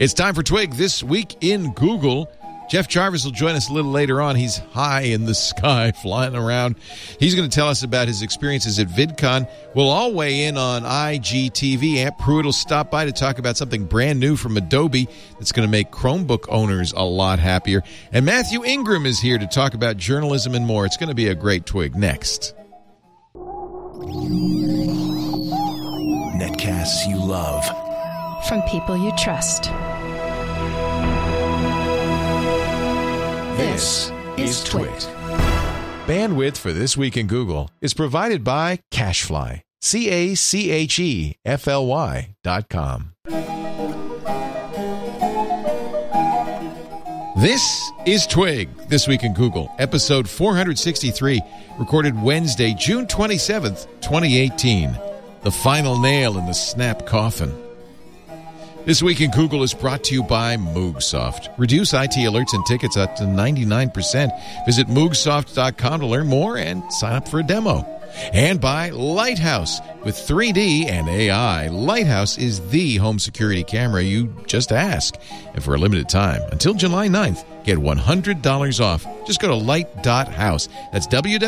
It's time for Twig This Week in Google. Jeff Jarvis will join us a little later on. He's high in the sky, flying around. He's going to tell us about his experiences at VidCon. We'll all weigh in on IGTV. Aunt Pruitt will stop by to talk about something brand new from Adobe that's going to make Chromebook owners a lot happier. And Matthew Ingram is here to talk about journalism and more. It's going to be a great Twig next. Netcasts you love. From people you trust. This is Twit. Bandwidth for This Week in Google is provided by CacheFly. CacheFly.com. This is Twig, This Week in Google, episode 463, recorded Wednesday, June 27th, 2018. The final nail in the snap coffin. This Week in Google is brought to you by Moogsoft. Reduce IT alerts and tickets up to 99%. Visit Moogsoft.com to learn more and sign up for a demo. And by Lighthouse. With 3D and AI, Lighthouse is the home security camera you just ask. And for a limited time, until July 9th, get $100 off. Just go to light.house. That's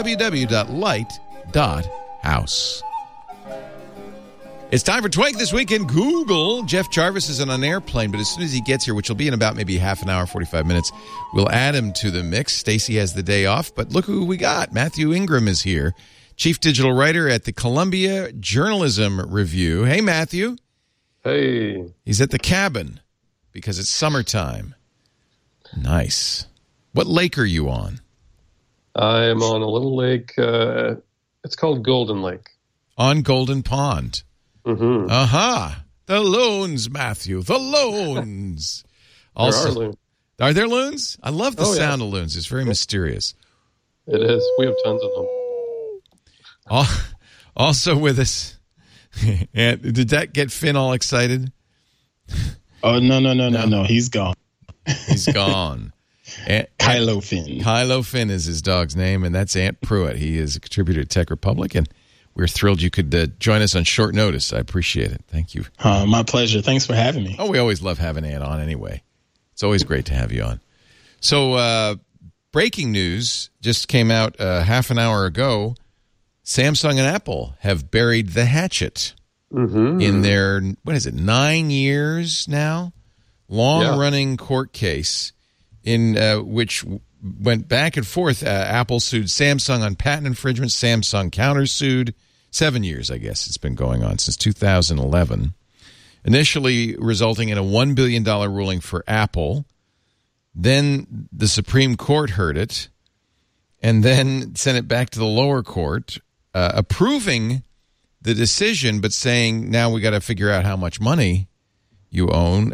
www.light.house. It's time for Twig This Week in Google. Jeff Jarvis is on an airplane, but as soon as he gets here, which will be in about maybe half an hour, 45 minutes, we'll add him to the mix. Stacy has the day off, but look who we got. Matthew Ingram is here, chief digital writer at the Columbia Journalism Review. Hey, Matthew. Hey. He's at the cabin because it's summertime. Nice. What lake are you on? I am on a little lake. It's called Golden Lake. On Golden Pond. Mm-hmm. Aha. The loons, Matthew. The loons. Also, there are loons. Are there loons? I love the sound of loons. It's very mysterious. It is. We have tons of them. Also with us. And did that get Finn all excited? Oh, no. He's gone. He's gone. Kylo Finn. Kylo Finn is his dog's name, and that's Aunt Pruitt. He is a contributor to Tech Republic, and we're thrilled you could join us on short notice. I appreciate it. Thank you. My pleasure. Thanks for having me. Oh, we always love having Aunt on anyway. It's always great to have you on. So, breaking news just came out half an hour ago. Samsung and Apple have buried the hatchet in their, 9 years now? Long-running court case in which went back and forth. Apple sued Samsung on patent infringement. Samsung countersued. 7 years, I guess, it's been going on since 2011. Initially resulting in a $1 billion ruling for Apple. Then the Supreme Court heard it and then sent it back to the lower court, approving the decision, but saying, now we got to figure out how much money you own.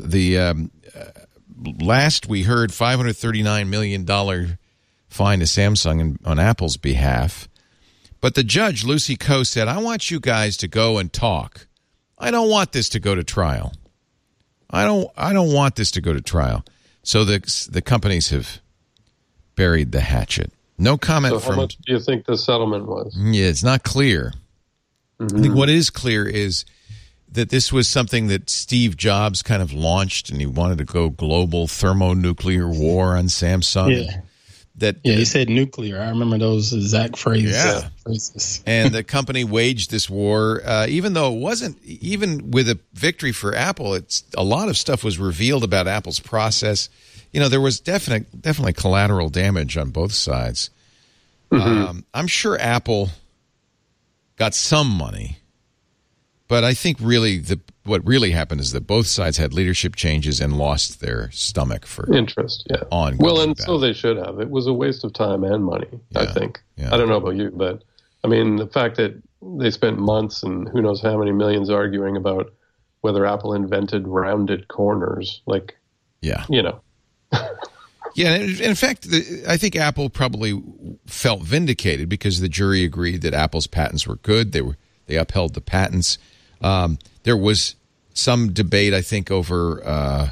Last we heard, $539 million fine to Samsung on Apple's behalf. But the judge, Lucy Koh, said, I want you guys to go and talk. I don't want this to go to trial. I don't want this to go to trial. So the companies have buried the hatchet. No comment So how much do you think the settlement was? Yeah, it's not clear. I think what is clear is that this was something that Steve Jobs kind of launched, and he wanted to go global thermonuclear war on Samsung. Yeah. He said nuclear. I remember those exact phrases. Yeah. And the company waged this war, even though it wasn't, even with a victory for Apple, a lot of stuff was revealed about Apple's process. You know, there was definitely collateral damage on both sides. I'm sure Apple got some money, but I think really what really happened is that both sides had leadership changes and lost their stomach for interest. Yeah. Well, and so they should have. It was a waste of time and money, I think. Yeah. I don't know about you, but I mean, the fact that they spent months and who knows how many millions arguing about whether Apple invented rounded corners, you know. Yeah, in fact, I think Apple probably felt vindicated because the jury agreed that Apple's patents were good. They upheld the patents. There was some debate, I think, over,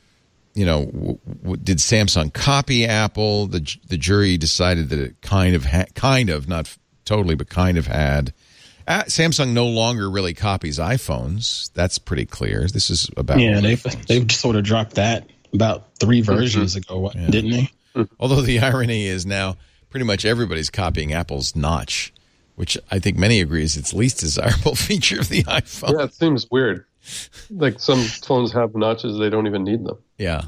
did Samsung copy Apple? The jury decided that it kind of, not totally, but kind of had. Samsung no longer really copies iPhones. That's pretty clear. This is about they've sort of dropped that about 3 versions ago, didn't they? Although the irony is now pretty much everybody's copying Apple's notch, which I think many agree is its least desirable feature of the iPhone. Yeah, it seems weird. Like some phones have notches, they don't even need them. Yeah.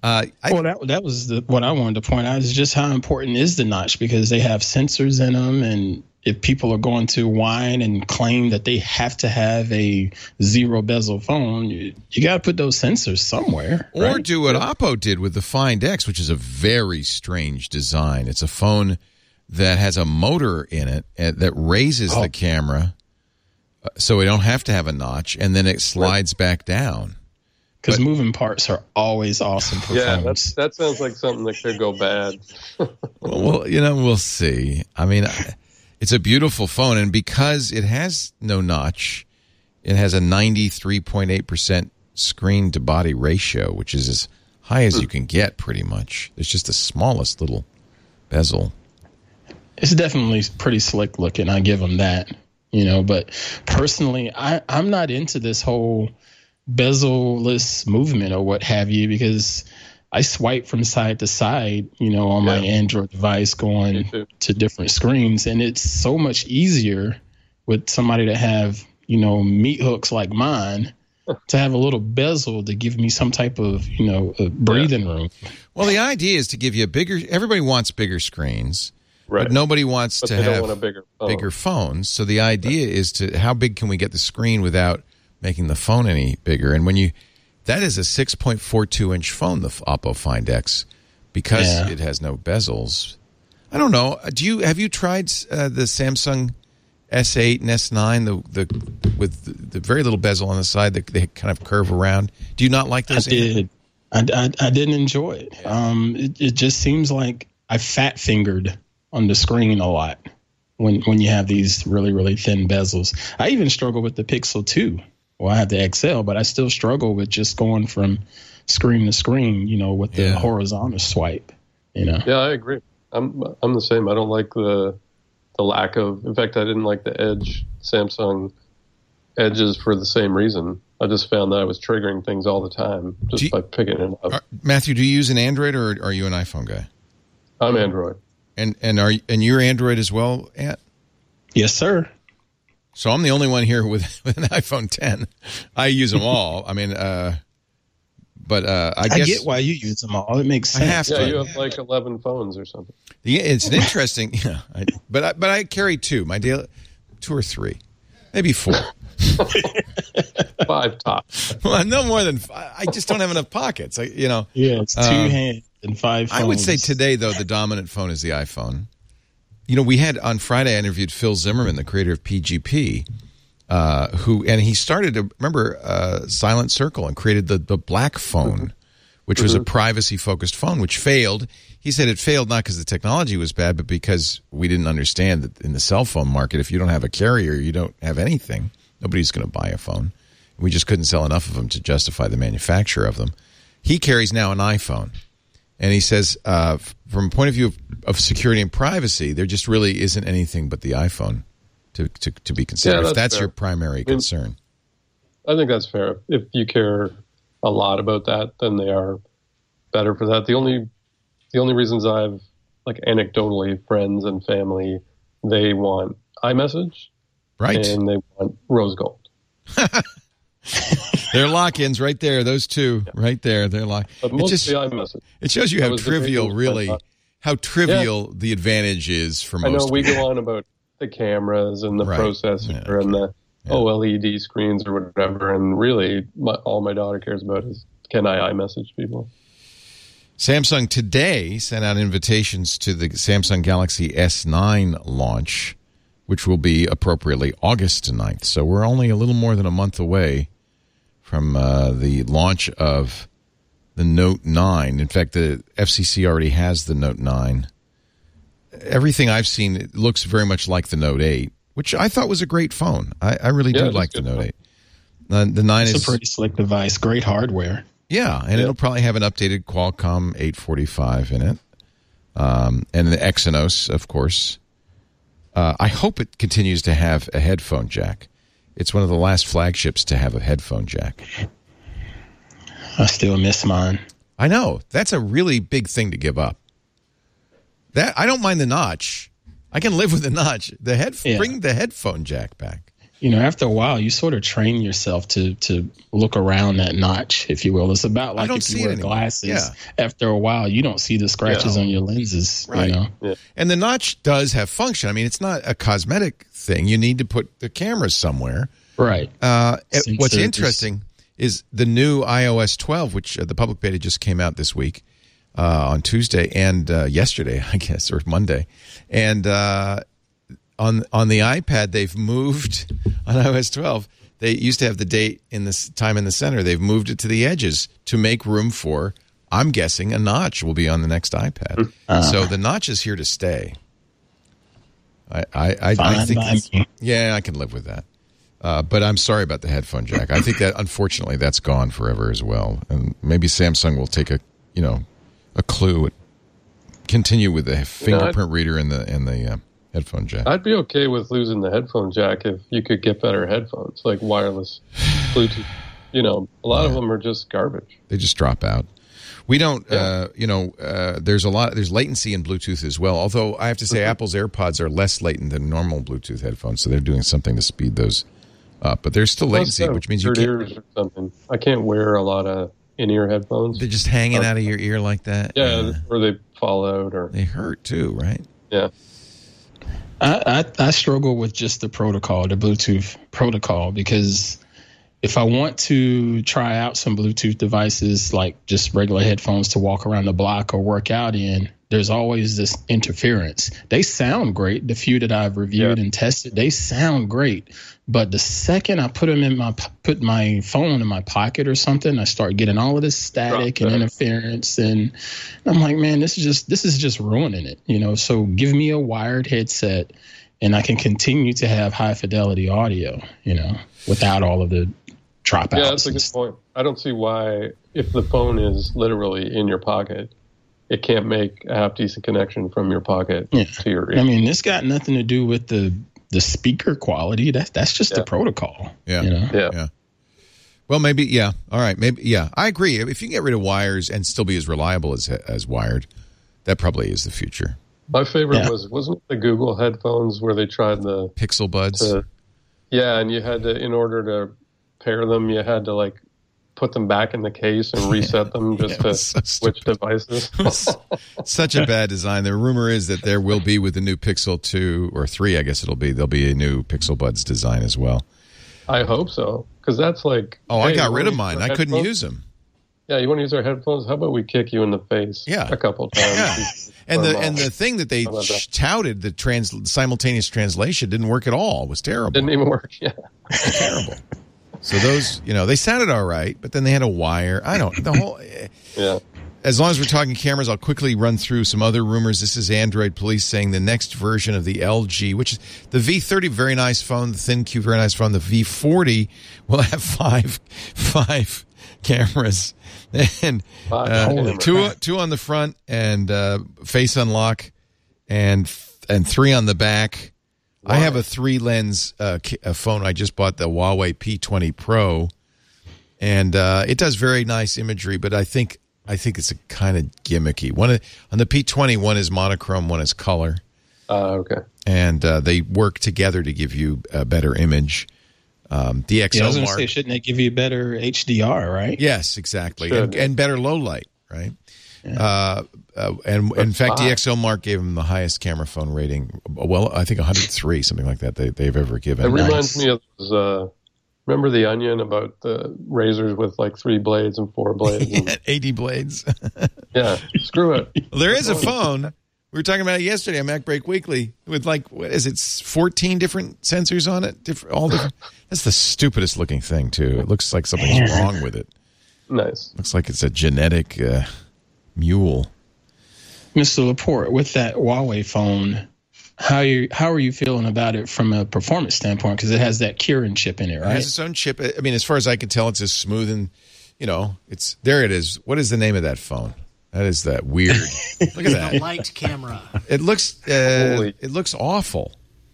That was what I wanted to point out is just how important is the notch, because they have sensors in them, and if people are going to whine and claim that they have to have a 0 bezel phone, you got to put those sensors somewhere. Or right? Do what Oppo did with the Find X, which is a very strange design. It's a phone that has a motor in it that raises the camera so we don't have to have a notch, and then it slides back down. Because moving parts are always awesome for phones. That sounds like something that could go bad. Well, we'll see. I mean, it's a beautiful phone, and because it has no notch, it has a 93.8% screen-to-body ratio, which is as high as you can get, pretty much. It's just the smallest little bezel. It's definitely pretty slick looking. I give them that, But personally, I'm not into this whole bezel-less movement or what have you, because I swipe from side to side, on my Android device going to different screens. And it's so much easier with somebody to have, meat hooks like mine to have a little bezel to give me some type of, breathing room. Well, the idea is to give you everybody wants bigger screens. Right. But nobody wants to have bigger phones. So the idea is how big can we get the screen without making the phone any bigger? And that is a 6.42-inch phone, the Oppo Find X, because it has no bezels. I don't know. Have you tried the Samsung S8 and S9 with the very little bezel on the side that they kind of curve around? Do you not like those? I did. I didn't enjoy it. Yeah. It just seems like I fat fingered on the screen a lot when you have these really, really thin bezels. I even struggle with the Pixel 2. Well, I have the XL, but I still struggle with just going from screen to screen, with the horizontal swipe, Yeah, I agree. I'm the same. I don't like the lack of. In fact, I didn't like the Edge, Samsung Edges for the same reason. I just found that I was triggering things all the time just by picking it up. Matthew, do you use an Android or are you an iPhone guy? I'm Android. And you're Android as well, Ant? Yes, sir. So I'm the only one here with an iPhone 10. I use them all. I mean, but I guess... I get why you use them all. It makes sense. I have to. You have like 11 phones or something. Yeah, it's an interesting... But I carry 2. My daily 2 or 3. Maybe 4. 5 tops. Well, no more than 5. I just don't have enough pockets. Yeah, it's 2 hands and 5 phones. I would say today, though, the dominant phone is the iPhone. We had on Friday, I interviewed Phil Zimmerman, the creator of PGP, and he started, remember Silent Circle, and created the Black Phone, which was a privacy-focused phone, which failed. He said it failed not because the technology was bad, but because we didn't understand that in the cell phone market, if you don't have a carrier, you don't have anything. Nobody's going to buy a phone. We just couldn't sell enough of them to justify the manufacture of them. He carries now an iPhone. And he says, from a point of view of security and privacy, there just really isn't anything but the iPhone to be considered. Yeah, if that's your primary concern. I think that's fair. If you care a lot about that, then they are better for that. The only reasons I've, like anecdotally, friends and family, they want iMessage. Right. And they want rose gold. They're lock-ins right there. Those two right there. They're lock. But mostly iMessage. It shows you how trivial, the advantage is for most people. I know we go on about the cameras and the processor and the OLED screens or whatever, and really all my daughter cares about is, can I iMessage people? Samsung today sent out invitations to the Samsung Galaxy S9 launch, which will be appropriately August 9th. So we're only a little more than a month away from the launch of the Note 9. In fact, the FCC already has the Note 9. Everything I've seen, it looks very much like the Note 8, which I thought was a great phone. I really do like the Note 8. The 9 is a pretty slick device, great hardware. Yeah, and it'll probably have an updated Qualcomm 845 in it, and the Exynos, of course. I hope it continues to have a headphone jack. It's one of the last flagships to have a headphone jack. I still miss mine. I know. That's a really big thing to give up. That I don't mind the notch. I can live with the notch. Bring the headphone jack back. After a while, you sort of train yourself to look around that notch, if you will. It's about like if you wear glasses. Yeah. After a while, you don't see the scratches on your lenses. Right. Yeah. And the notch does have function. I mean, it's not a cosmetic thing. You need to put the cameras somewhere. Right. What's interesting is the new iOS 12, which the public beta just came out this week on Tuesday and yesterday, I guess, or Monday. And on the iPad, they've moved on iOS 12. They used to have the date in this time in the center. They've moved it to the edges to make room for, I'm guessing, a notch will be on the next iPad. So the notch is here to stay. I think I can live with that. But I'm sorry about the headphone jack. I think that unfortunately that's gone forever as well. And maybe Samsung will take a clue and continue with the fingerprint reader and the headphone jack. I'd be okay with losing the headphone jack if you could get better headphones, like wireless Bluetooth. A lot of them are just garbage. They just drop out. We don't, there's latency in Bluetooth as well. Although I have to say Apple's AirPods are less latent than normal Bluetooth headphones, so they're doing something to speed those up. But there's still latency, which means you can't. Ears or something. I can't wear a lot of in-ear headphones. They're just hanging out of your ear like that. Yeah, or they fall out, or they hurt too, right? Yeah. I struggle with just the Bluetooth protocol, because if I want to try out some Bluetooth devices like just regular headphones to walk around the block or work out in, there's always this interference. They sound great. The few that I've reviewed and tested, they sound great. But the second I put my phone in my pocket or something, I start getting all of this static and interference, and I'm like, man, this is just ruining it. So give me a wired headset, and I can continue to have high fidelity audio, without all of the dropouts. Yeah, that's a good point. I don't see why, if the phone is literally in your pocket, it can't make a half decent connection from your pocket to your ear. I mean, it's got nothing to do with the speaker quality. That's just the protocol. Yeah. Well, maybe, yeah. All right. Maybe, yeah. I agree. If you can get rid of wires and still be as reliable as wired, that probably is the future. My favorite wasn't it the Google headphones where they tried the Pixel Buds? And you had to, in order to pair them, you had to put them back in the case and reset them just to switch devices. Such a bad design. The rumor is that there will be, with the new Pixel 2 or 3, I guess there'll be a new Pixel Buds design as well. I hope so, because that's like... Oh, I got rid of mine. I couldn't use them. Yeah, you want to use our headphones? How about we kick you in the face a couple times? Yeah. And the thing that they touted, the simultaneous translation, didn't work at all. It was terrible. Didn't even work, Terrible. So those, they sounded all right, but then they had a wire. As long as we're talking cameras, I'll quickly run through some other rumors. This is Android Police saying the next version of the LG, which is the V30, very nice phone, the thin Q, very nice phone. The V40 will have five cameras, and two on the front, and face unlock, and 3 on the back. Wow. I have a 3-lens phone. I just bought the Huawei P20 Pro, and it does very nice imagery, but I think it's a kind of gimmicky. On the P20, one is monochrome, one is color. Okay. And they work together to give you a better image. The XO I was going to say, shouldn't they give you better HDR, right? Yes, exactly, and better low light, right? Yeah. And in fact, DxOMark gave them the highest camera phone rating. Well, I think 103, something like that. They've ever given. It reminds me of those, remember The Onion about the razors with 3 blades and 4 blades, and 80 blades. Yeah, screw it. Well, there is a phone. We were talking about it yesterday on MacBreak Weekly with 14 different sensors on it, all different. That's the stupidest looking thing too. It looks like something's wrong with it. Nice. Looks like it's a genetic mule. Mr. Laporte, with that Huawei phone, how are you feeling about it from a performance standpoint? Because it has that Kirin chip in it, right? It has its own chip. I mean, as far as I can tell, it's as smooth and it's there. It is. What is the name of that phone? That is that weird. Look at that. The light camera. It looks awful.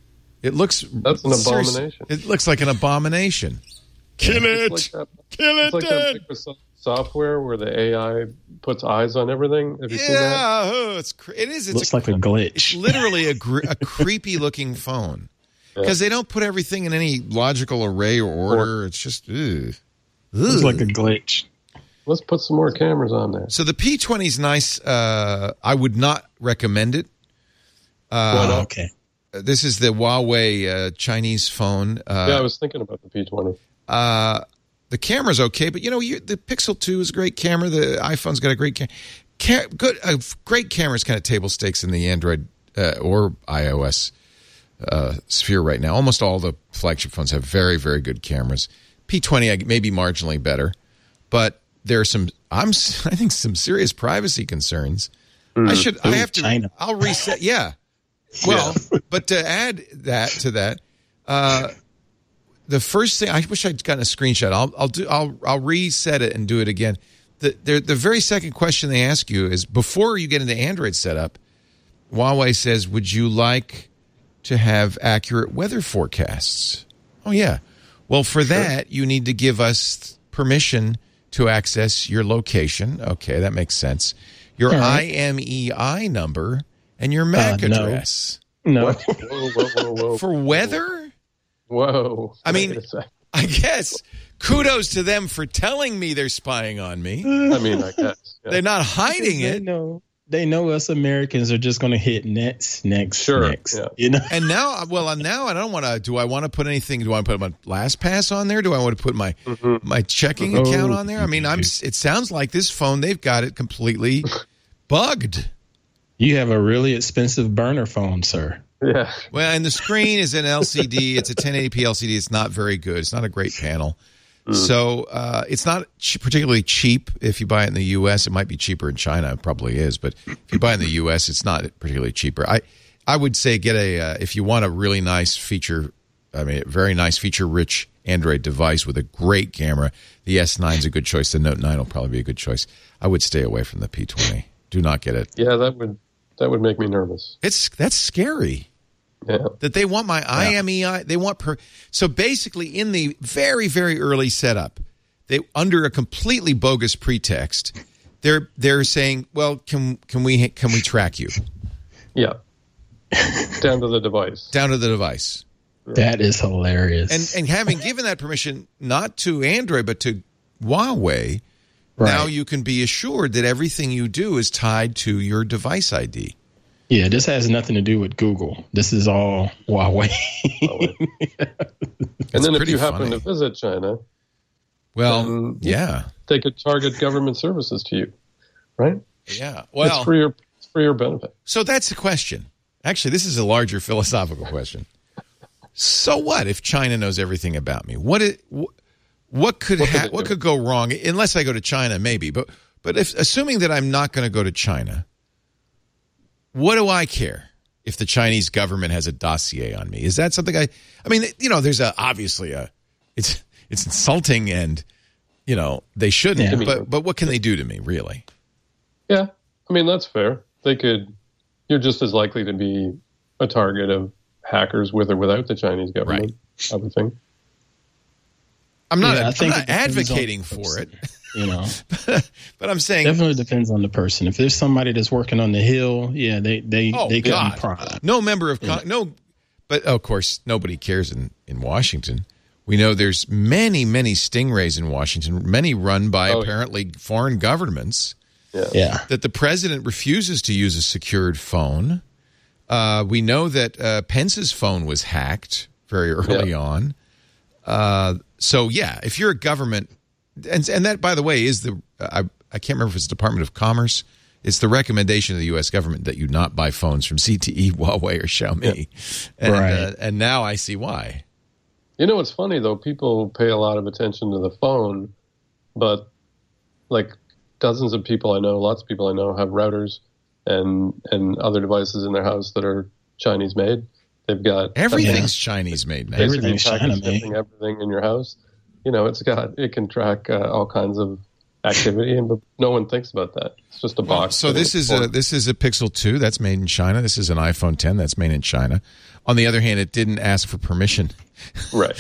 That's an abomination. It looks like an abomination. Kill it! Kill it! It's like that Microsoft software where the AI puts eyes on everything. Have you seen that? It is. It looks like a glitch. It's literally a creepy looking phone because they don't put everything in any logical array or order. It's just looks like a glitch. Let's put some more cameras on there. So the P20 is nice. I would not recommend it. Okay. This is the Huawei Chinese phone. I was thinking about the P20. The camera's okay, but the Pixel 2 is a great camera. The iPhone's got a great camera. Great camera is kind of table stakes in the Android or iOS sphere right now. Almost all the flagship phones have very, very good cameras. P20 may be marginally better, but there are I think some serious privacy concerns. I'll reset. Yeah. Well, but to add that to that, the first thing, I wish I'd gotten a screenshot. I'll reset it and do it again. The very second question they ask you is, before you get into Android setup, Huawei says, would you like to have accurate weather forecasts? Oh, yeah. Well, for that, you need to give us permission to access your location. Okay, that makes sense. Your IMEI number and your MAC address. No. Whoa. For weather? Whoa. I mean, I guess kudos to them for telling me they're spying on me. I guess. Yeah. They're not hiding it. They know us Americans are just going to hit next. Yeah. And now I don't want to. Do I want to put anything? Do I want to put my LastPass on there? Do I want to put my my checking account on there? I mean, it sounds like this phone, they've got it completely bugged. You have a really expensive burner phone, sir. Yeah. Well, and the screen is an LCD. It's a 1080p LCD. It's not very good. It's not a great panel. So it's not particularly cheap. If you buy it in the U.S., it might be cheaper in China. It probably is. But if you buy it in the U.S., it's not particularly cheaper. I would say get if you want a really nice very nice feature-rich Android device with a great camera, the S9 is a good choice. The Note 9 will probably be a good choice. I would stay away from the P20. Do not get it. Yeah, that would make me nervous. That's scary. Yeah. That they want my IMEI. They want so basically in the very, very early setup, they under a completely bogus pretext, they're saying, well, can we track you? Yeah. Down to the device. Down to the device. That is hilarious. And having given that permission not to Android but to Huawei, now you can be assured that everything you do is tied to your device ID. Yeah, this has nothing to do with Google. This is all Huawei. And then if you happen to visit China, they could target government services to you, right? Yeah, well, it's for your benefit. So that's the question. Actually, this is a larger philosophical question. So what if China knows everything about me? What could go wrong? Unless I go to China, maybe. But assuming that I'm not going to go to China. What do I care if the Chinese government has a dossier on me? Is that something there's obviously it's insulting and, they shouldn't, but what can they do to me, really? Yeah. That's fair. You're just as likely to be a target of hackers with or without the Chinese government, I would think. I'm not advocating for it. But I'm saying definitely depends on the person. If there's somebody that's working on the Hill, they couldn't pry. No member of but of course nobody cares in Washington. We know there's many Stingrays in Washington, many run by apparently foreign governments. Yeah. That the president refuses to use a secured phone. We know that Pence's phone was hacked very early on. So if you're a government. And that, by the way, is I can't remember if it's the Department of Commerce. It's the recommendation of the U.S. government that you not buy phones from ZTE, Huawei, or Xiaomi. Yeah. And now I see why. It's funny, though. People pay a lot of attention to the phone, but like dozens of people I know, lots of people I know have routers and other devices in their house that are Chinese made. They've got everything's Chinese made now. Everything's China made. Everything in your house. It can track all kinds of activity, but no one thinks about that. It's just a box. So this is a Pixel 2 that's made in China. This is an iPhone 10 that's made in China. On the other hand, it didn't ask for permission. Right.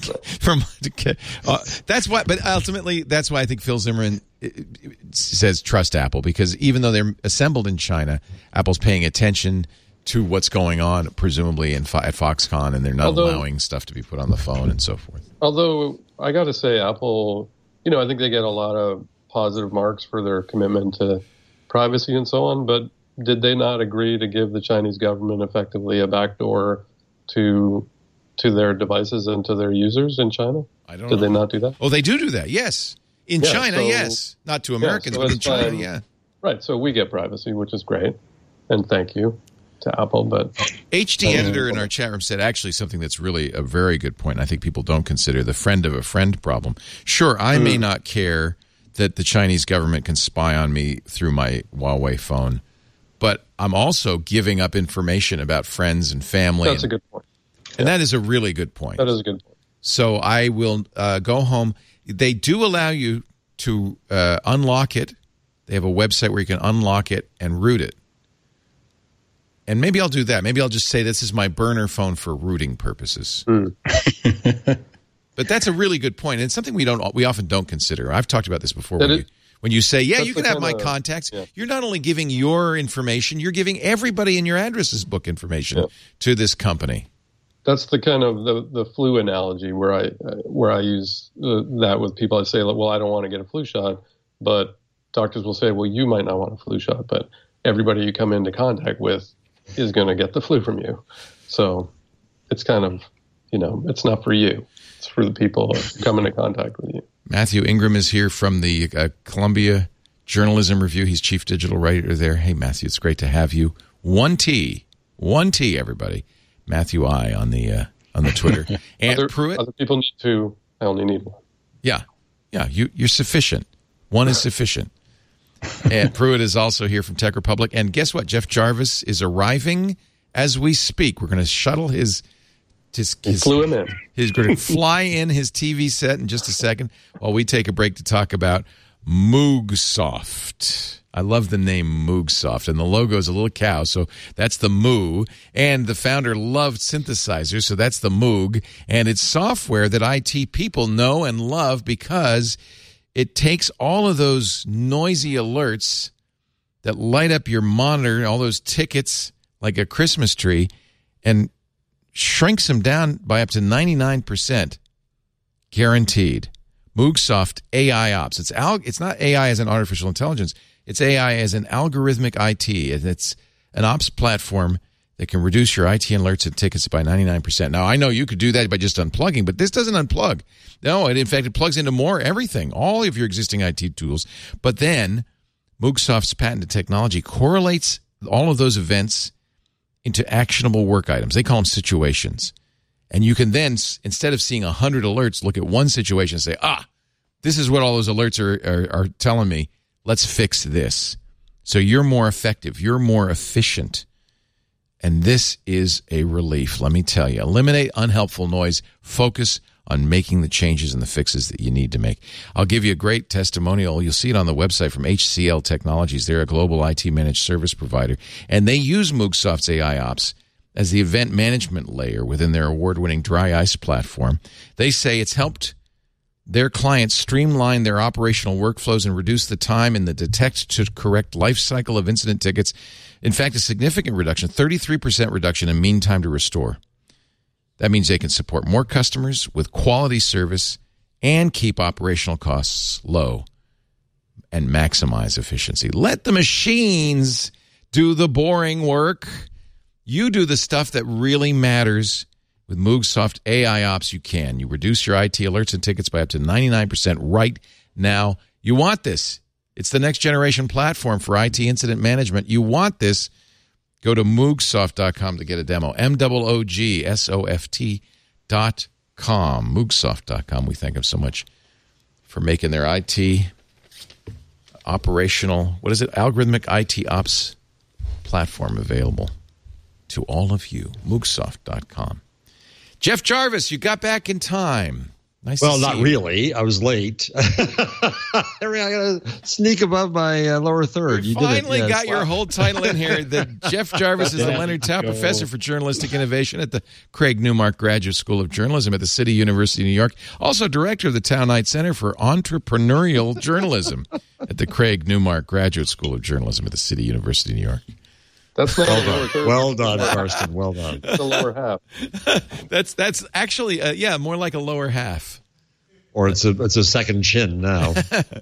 That's why. But ultimately, that's why I think Phil Zimmermann says trust Apple, because even though they're assembled in China, Apple's paying attention to what's going on, presumably at Foxconn, and they're not allowing stuff to be put on the phone and so forth. Although I got to say, Apple, I think they get a lot of positive marks for their commitment to privacy and so on, but did they not agree to give the Chinese government effectively a backdoor to their devices and to their users in China? I don't know. Did they not do that? Oh, they do that, yes. In China, yes. Not to Americans, but in China, yeah. Right, so we get privacy, which is great, and thank you to Apple. But HD Editor in our chat room said actually something that's really a very good point. I think people don't consider the friend of a friend problem. Sure, I may not care that the Chinese government can spy on me through my Huawei phone, but I'm also giving up information about friends and family. That's a good point. And that is a really good point. That is a good point. So I will go home. They do allow you to unlock it. They have a website where you can unlock it and root it. And maybe I'll do that. Maybe I'll just say this is my burner phone for rooting purposes. But that's a really good point. And it's something we often don't consider. I've talked about this before. When you say, yeah, you can have my contacts, you're not only giving your information, you're giving everybody in your addresses book information to this company. That's the kind of the flu analogy where I use that with people. I say, well, I don't want to get a flu shot, but doctors will say, well, you might not want a flu shot, but everybody you come into contact with is going to get the flu from you. So it's kind of, it's not for you. It's for the people who come into contact with you. Matthew Ingram is here from the Columbia Journalism Review. He's chief digital writer there. Hey, Matthew, it's great to have you. 1T, everybody. Matthew I on the Twitter. And Pruitt. Other people need two. I only need one. Yeah. You're sufficient. One is sufficient. And Pruitt is also here from Tech Republic. And guess what? Jeff Jarvis is arriving as we speak. We're going to shuttle his flew him in. He's going to fly in his TV set in just a second while we take a break to talk about Moogsoft. I love the name Moogsoft, and the logo is a little cow, so that's the Moo. And the founder loved synthesizers, so that's the Moog. And it's software that IT people know and love because it takes all of those noisy alerts that light up your monitor, all those tickets like a Christmas tree, and shrinks them down by up to 99%. Guaranteed. Moogsoft AI Ops. It's not AI as an artificial intelligence. It's AI as an algorithmic IT. And it's an ops platform that can reduce your IT alerts and tickets by 99%. Now, I know you could do that by just unplugging, but this doesn't unplug. No, in fact, it plugs into everything, all of your existing IT tools. But then Moogsoft's patented technology correlates all of those events into actionable work items. They call them situations. And you can then, instead of seeing 100 alerts, look at one situation and say, this is what all those alerts are telling me. Let's fix this. So you're more effective. You're more efficient. And this is a relief, let me tell you. Eliminate unhelpful noise. Focus on making the changes and the fixes that you need to make. I'll give you a great testimonial. You'll see it on the website from HCL Technologies. They're a global IT managed service provider. And they use Moogsoft's AI Ops as the event management layer within their award-winning Dry Ice platform. They say it's helped their clients streamline their operational workflows and reduce the time in the detect to correct life cycle of incident tickets. In fact, a significant reduction, 33% reduction in mean time to restore. That means they can support more customers with quality service and keep operational costs low and maximize efficiency. Let the machines do the boring work. You do the stuff that really matters. With Moogsoft AI Ops, you can. You reduce your IT alerts and tickets by up to 99% right now. You want this. It's the next generation platform for IT incident management. You want this. Go to Moogsoft.com to get a demo. Moogsoft.com. Moogsoft.com. We thank them so much for making their IT operational, algorithmic IT Ops platform available to all of you. Moogsoft.com. Jeff Jarvis, you got back in time. Well, not really. I was late. I got to sneak above my lower third. You finally got your whole title in here. Jeff Jarvis is the Leonard Tao Professor for Journalistic Innovation at the Craig Newmark Graduate School of Journalism at the City University of New York. Also Director of the Tao Knight Center for Entrepreneurial Journalism at the Craig Newmark Graduate School of Journalism at the City University of New York. That's not well done, Karsten. Well done. It's the lower half. That's actually more like a lower half. Or it's a second chin now.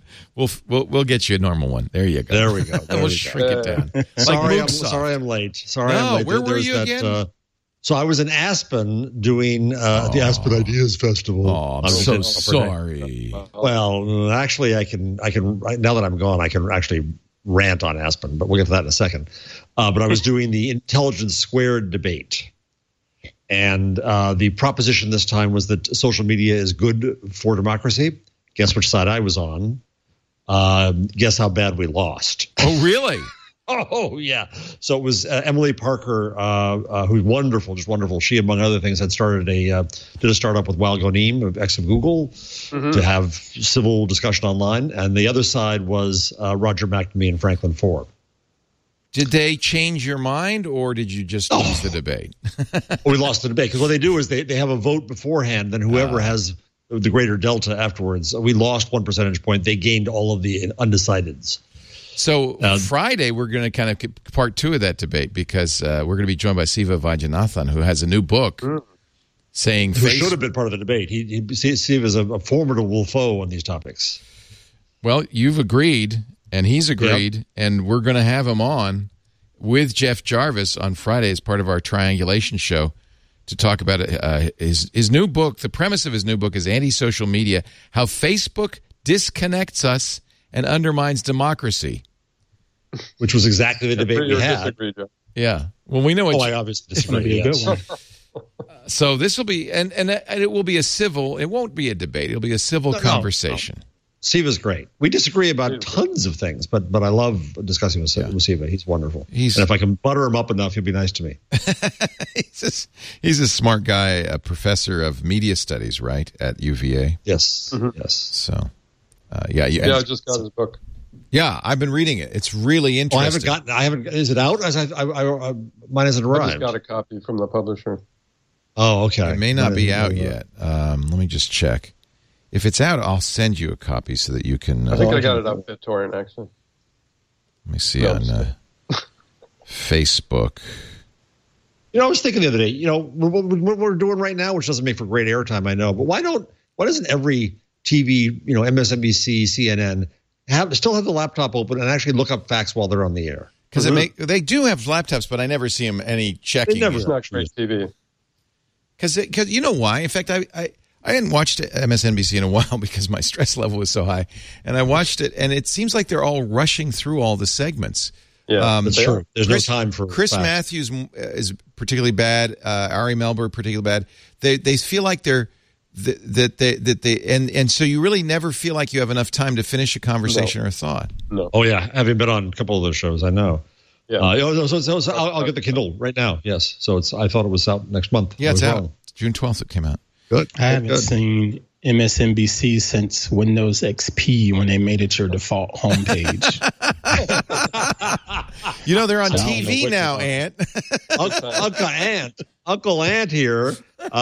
We'll get you a normal one. There you go. There we go. We'll shrink it down. Sorry, I'm late. I'm late. Where were you again? So I was in Aspen doing the Aspen Ideas Festival. Oh, I'm so sorry. Well, actually, I can now that I'm gone, I can actually rant on Aspen, but we'll get to that in a second. But I was doing the Intelligence Squared debate. And the proposition this time was that social media is good for democracy. Guess which side I was on. Guess how bad we lost. Oh, really? Oh, yeah. So it was Emily Parker, who's wonderful, just wonderful. She, among other things, had started did a startup with Wael Ghonim of ex of Google to have civil discussion online. And the other side was Roger McNamee and Franklin Foer. Did they change your mind, or did you just lose the debate? We lost the debate because what they do is they have a vote beforehand, then whoever has the greater delta afterwards. We lost 1 percentage point. They gained all of the undecideds. So Friday, we're going to kind of part two of that debate because we're going to be joined by Siva Vaidyanathan, who has a new book saying who should have been part of the debate. Siva is a formidable foe on these topics. Well, you've agreed. And he's agreed, and we're going to have him on with Jeff Jarvis on Friday as part of our triangulation show to talk about his new book. The premise of his new book is Anti-Social Media, How Facebook Disconnects Us and Undermines Democracy. Which was exactly the debate we had. Yeah. Well, we know what I obviously disagree. It's going to be a good one. So this will be, and it will be a civil, it won't be a debate. It'll be a civil conversation. No. Siva's great. We disagree about tons of things, but I love discussing with Siva. He's wonderful. And if I can butter him up enough, he'll be nice to me. He's a smart guy, a professor of media studies, right, at UVA. Yes. Yes. So, I just got his book. Yeah, I've been reading it. It's really interesting. I haven't. Is it out? Mine hasn't arrived. I just got a copy from the publisher. Oh, okay. It may not be out yet. Let me just check. If it's out, I'll send you a copy so that you can... I think I got it on BitTorrent, actually. Let me see on Facebook. I was thinking the other day, what we're doing right now, which doesn't make for great airtime, I know, but why doesn't every TV, MSNBC, CNN, still have the laptop open and actually look up facts while they're on the air? Because they do have laptops, but I never see them any checking. It's not great TV. Because you know why? In fact, I hadn't watched MSNBC in a while because my stress level was so high. And I watched it, and it seems like they're all rushing through all the segments. Yeah, that's true. There's no time for Chris Matthews is particularly bad. Ari Melber particularly bad. They feel like they're and so you really never feel like you have enough time to finish a conversation or a thought. No. Oh yeah, having been on a couple of those shows, I know. Yeah. So I'll get the Kindle right now. Yes. So I thought it was out next month. Yeah, it's out. June 12th it came out. Good. I haven't seen MSNBC since Windows XP when they made it your default homepage. They're on TV now, Ant. Uncle Ant here.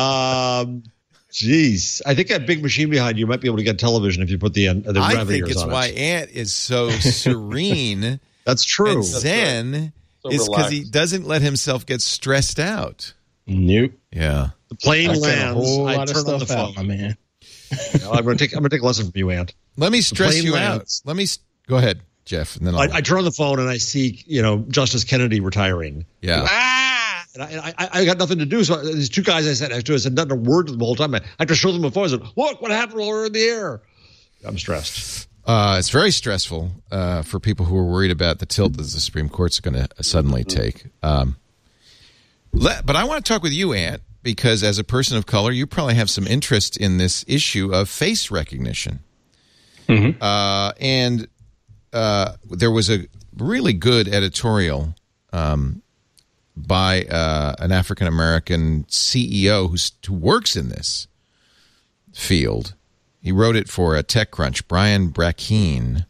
Jeez, I think that big machine behind you might be able to get television if you put the I think it's why Ant is so serene. That's true. And Zen is because he doesn't let himself get stressed out. Nope. Yeah. The plane lands. I turn on the phone, my man. I'm going to take a lesson from you, Ant. Let me stress you out. Go ahead, Jeff, and then I turn on the phone and I see Justice Kennedy retiring. Yeah. And I got nothing to do. So these two guys I said not a word to them the whole time. I have to show them the phone. I said, "Look what happened while we were in the air." I'm stressed. It's very stressful for people who are worried about the tilt that the Supreme Court's going to suddenly take. But I want to talk with you, Ant, because as a person of color, you probably have some interest in this issue of face recognition. Mm-hmm. And there was a really good editorial by an African-American CEO who works in this field. He wrote it for TechCrunch, Brian Brackeen,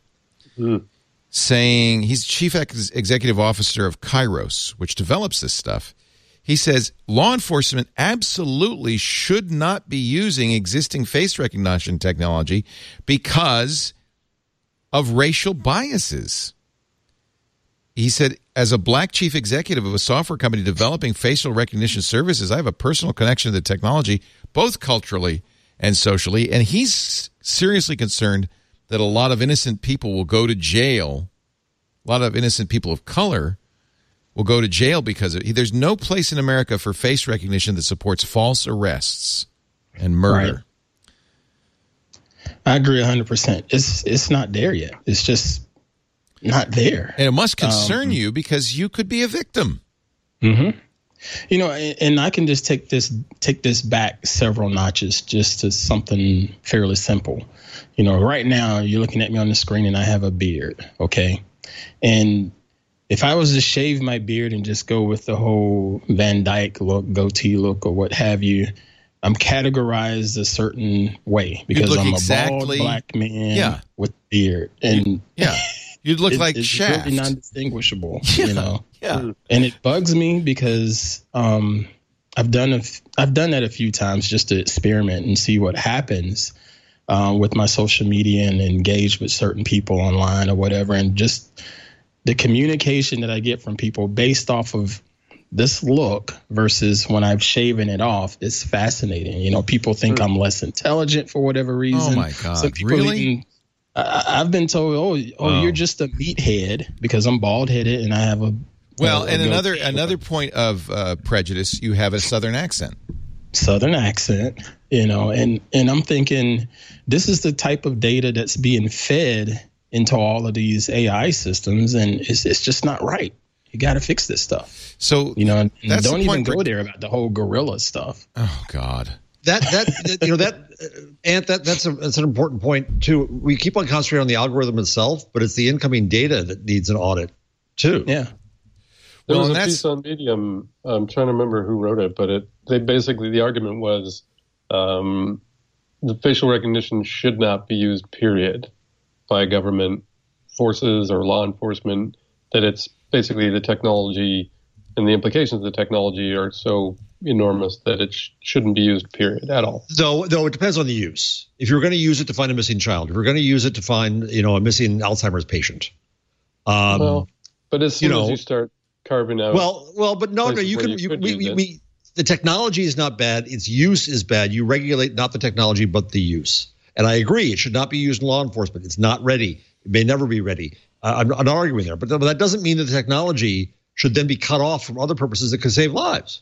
saying he's chief executive officer of Kairos, which develops this stuff. He says law enforcement absolutely should not be using existing face recognition technology because of racial biases. He said, as a black chief executive of a software company developing facial recognition services, I have a personal connection to the technology, both culturally and socially, and he's seriously concerned that a lot of innocent people will go to jail. A lot of innocent people of color will go to jail because of it. There's no place in America for face recognition that supports false arrests and murder. Right. I agree 100%. It's not there yet. It's just not there. And it must concern you because you could be a victim. Mm-hmm. You know, and I can just take this back several notches just to something fairly simple. You know, right now you're looking at me on the screen and I have a beard, okay? And if I was to shave my beard and just go with the whole Van Dyke look, goatee look, or what have you, I'm categorized a certain way because I'm a bald black man with a beard. And you'd look like Shaft. It's really non-distinguishable, you know. Yeah. And it bugs me because I've done that a few times just to experiment and see what happens with my social media and engage with certain people online or whatever. And just the communication that I get from people based off of this look versus when I've shaven it off is fascinating. You know, people think I'm less intelligent for whatever reason. Oh, my God. Really? I've been told, you're just a meathead because I'm bald-headed and I have a... Well, and another point of prejudice, you have a Southern accent. Southern accent, you know, and I'm thinking this is the type of data that's being fed into all of these AI systems, and it's just not right. You got to fix this stuff. So, you know, don't even go there about the whole gorilla stuff. Oh God. That's an important point too. We keep on concentrating on the algorithm itself, but it's the incoming data that needs an audit too. Yeah. There was a piece on Medium. I'm trying to remember who wrote it, but the argument was the facial recognition should not be used, period, by government forces or law enforcement. That it's basically the technology and the implications of the technology are so enormous that it shouldn't be used, period, at all. Though it depends on the use. If you're going to use it to find a missing child, if you're going to use it to find, a missing Alzheimer's patient. But as soon as you start carving out. But no, you can. The technology is not bad. Its use is bad. You regulate not the technology, but the use. And I agree, it should not be used in law enforcement. It's not ready. It may never be ready. I'm not arguing there, but that doesn't mean that the technology should then be cut off from other purposes that could save lives.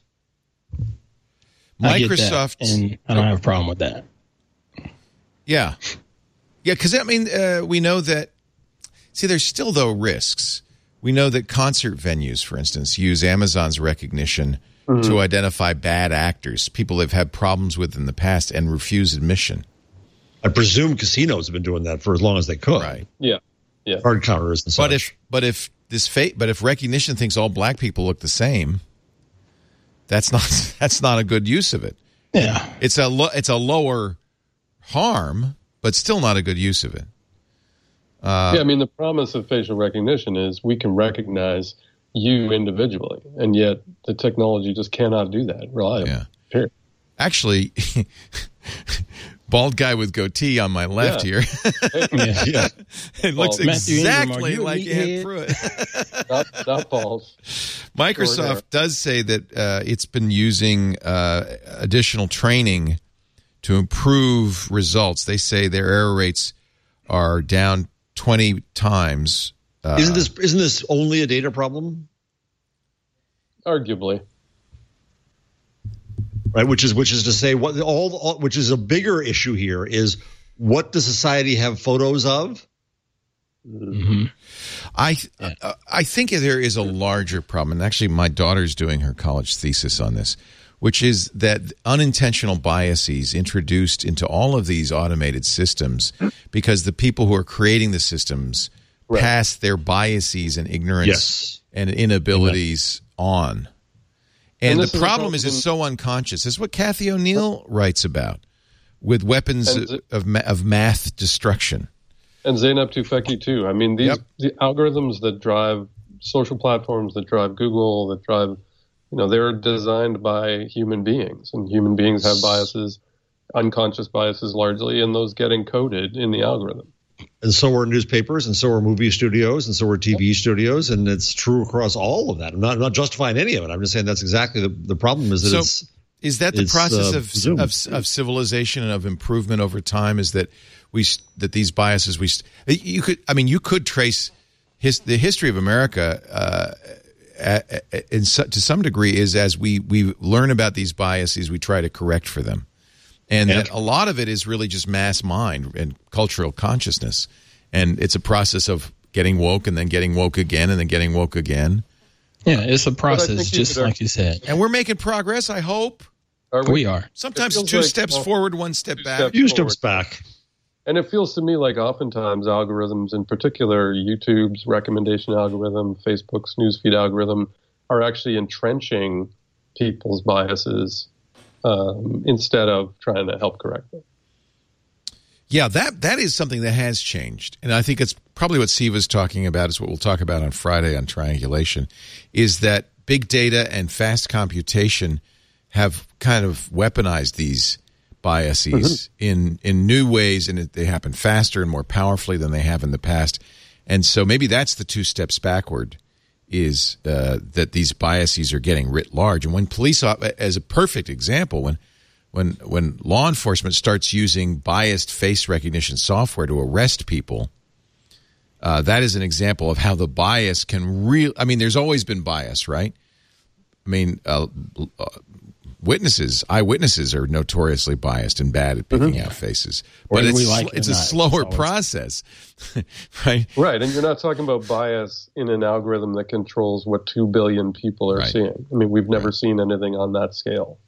Microsoft, and I don't have a problem with that. Yeah, because we know that. See, there's still though risks. We know that concert venues, for instance, use Amazon's recognition to identify bad actors, people they've had problems with in the past, and refuse admission. I presume casinos have been doing that for as long as they could. Right. Yeah. Card counters and such. But if recognition thinks all black people look the same, that's not a good use of it. Yeah. It's a lower harm, but still not a good use of it. The promise of facial recognition is we can recognize you individually, and yet the technology just cannot do that reliably. Yeah. Period. Actually, bald guy with goatee on my left here. It looks exactly like Ant Pruitt. not bald. Microsoft does say that it's been using additional training to improve results. They say their error rates are down 20 times. Isn't this only a data problem? Arguably. Right, which is to say which is a bigger issue here is what does society have photos of? Mm-hmm. I think there is a larger problem, and actually my daughter's doing her college thesis on this, which is that unintentional biases introduced into all of these automated systems because the people who are creating the systems pass their biases and ignorance and inabilities on. And the problem is it's so unconscious. This is what Kathy O'Neill writes about. with weapons of math destruction. And Zeynep Tufekci too. I mean, the algorithms that drive social platforms, that drive Google, that drive, they're designed by human beings, and human beings have biases, unconscious biases largely, and those get encoded in the algorithm. And so are newspapers, and so are movie studios, and so are TV studios, and it's true across all of that. I'm not justifying any of it. I'm just saying that's exactly the problem. Is that is that the process of civilization and of improvement over time? Is that these biases you could trace the history of America to some degree is as we learn about these biases, we try to correct for them. And that a lot of it is really just mass mind and cultural consciousness. And it's a process of getting woke and then getting woke again and then getting woke again. Yeah, it's a process, just like you said. And we're making progress, I hope. We are. Sometimes two steps forward, one step back. A few steps back. And it feels to me like oftentimes algorithms, in particular YouTube's recommendation algorithm, Facebook's newsfeed algorithm, are actually entrenching people's biases instead of trying to help correct them. Yeah, that is something that has changed. And I think it's probably what Siva's talking about, is what we'll talk about on Friday on Triangulation, is that big data and fast computation have kind of weaponized these biases in new ways, and they happen faster and more powerfully than they have in the past. And so maybe that's the two steps backward, is that these biases are getting writ large. And when police, as a perfect example, when law enforcement starts using biased face recognition software to arrest people, that is an example of how the bias can there's always been bias, right? I mean, eyewitnesses are notoriously biased and bad at picking out faces, but it's a slower process, right? Right, and you're not talking about bias in an algorithm that controls what 2 billion people are seeing. I mean, we've never seen anything on that scale.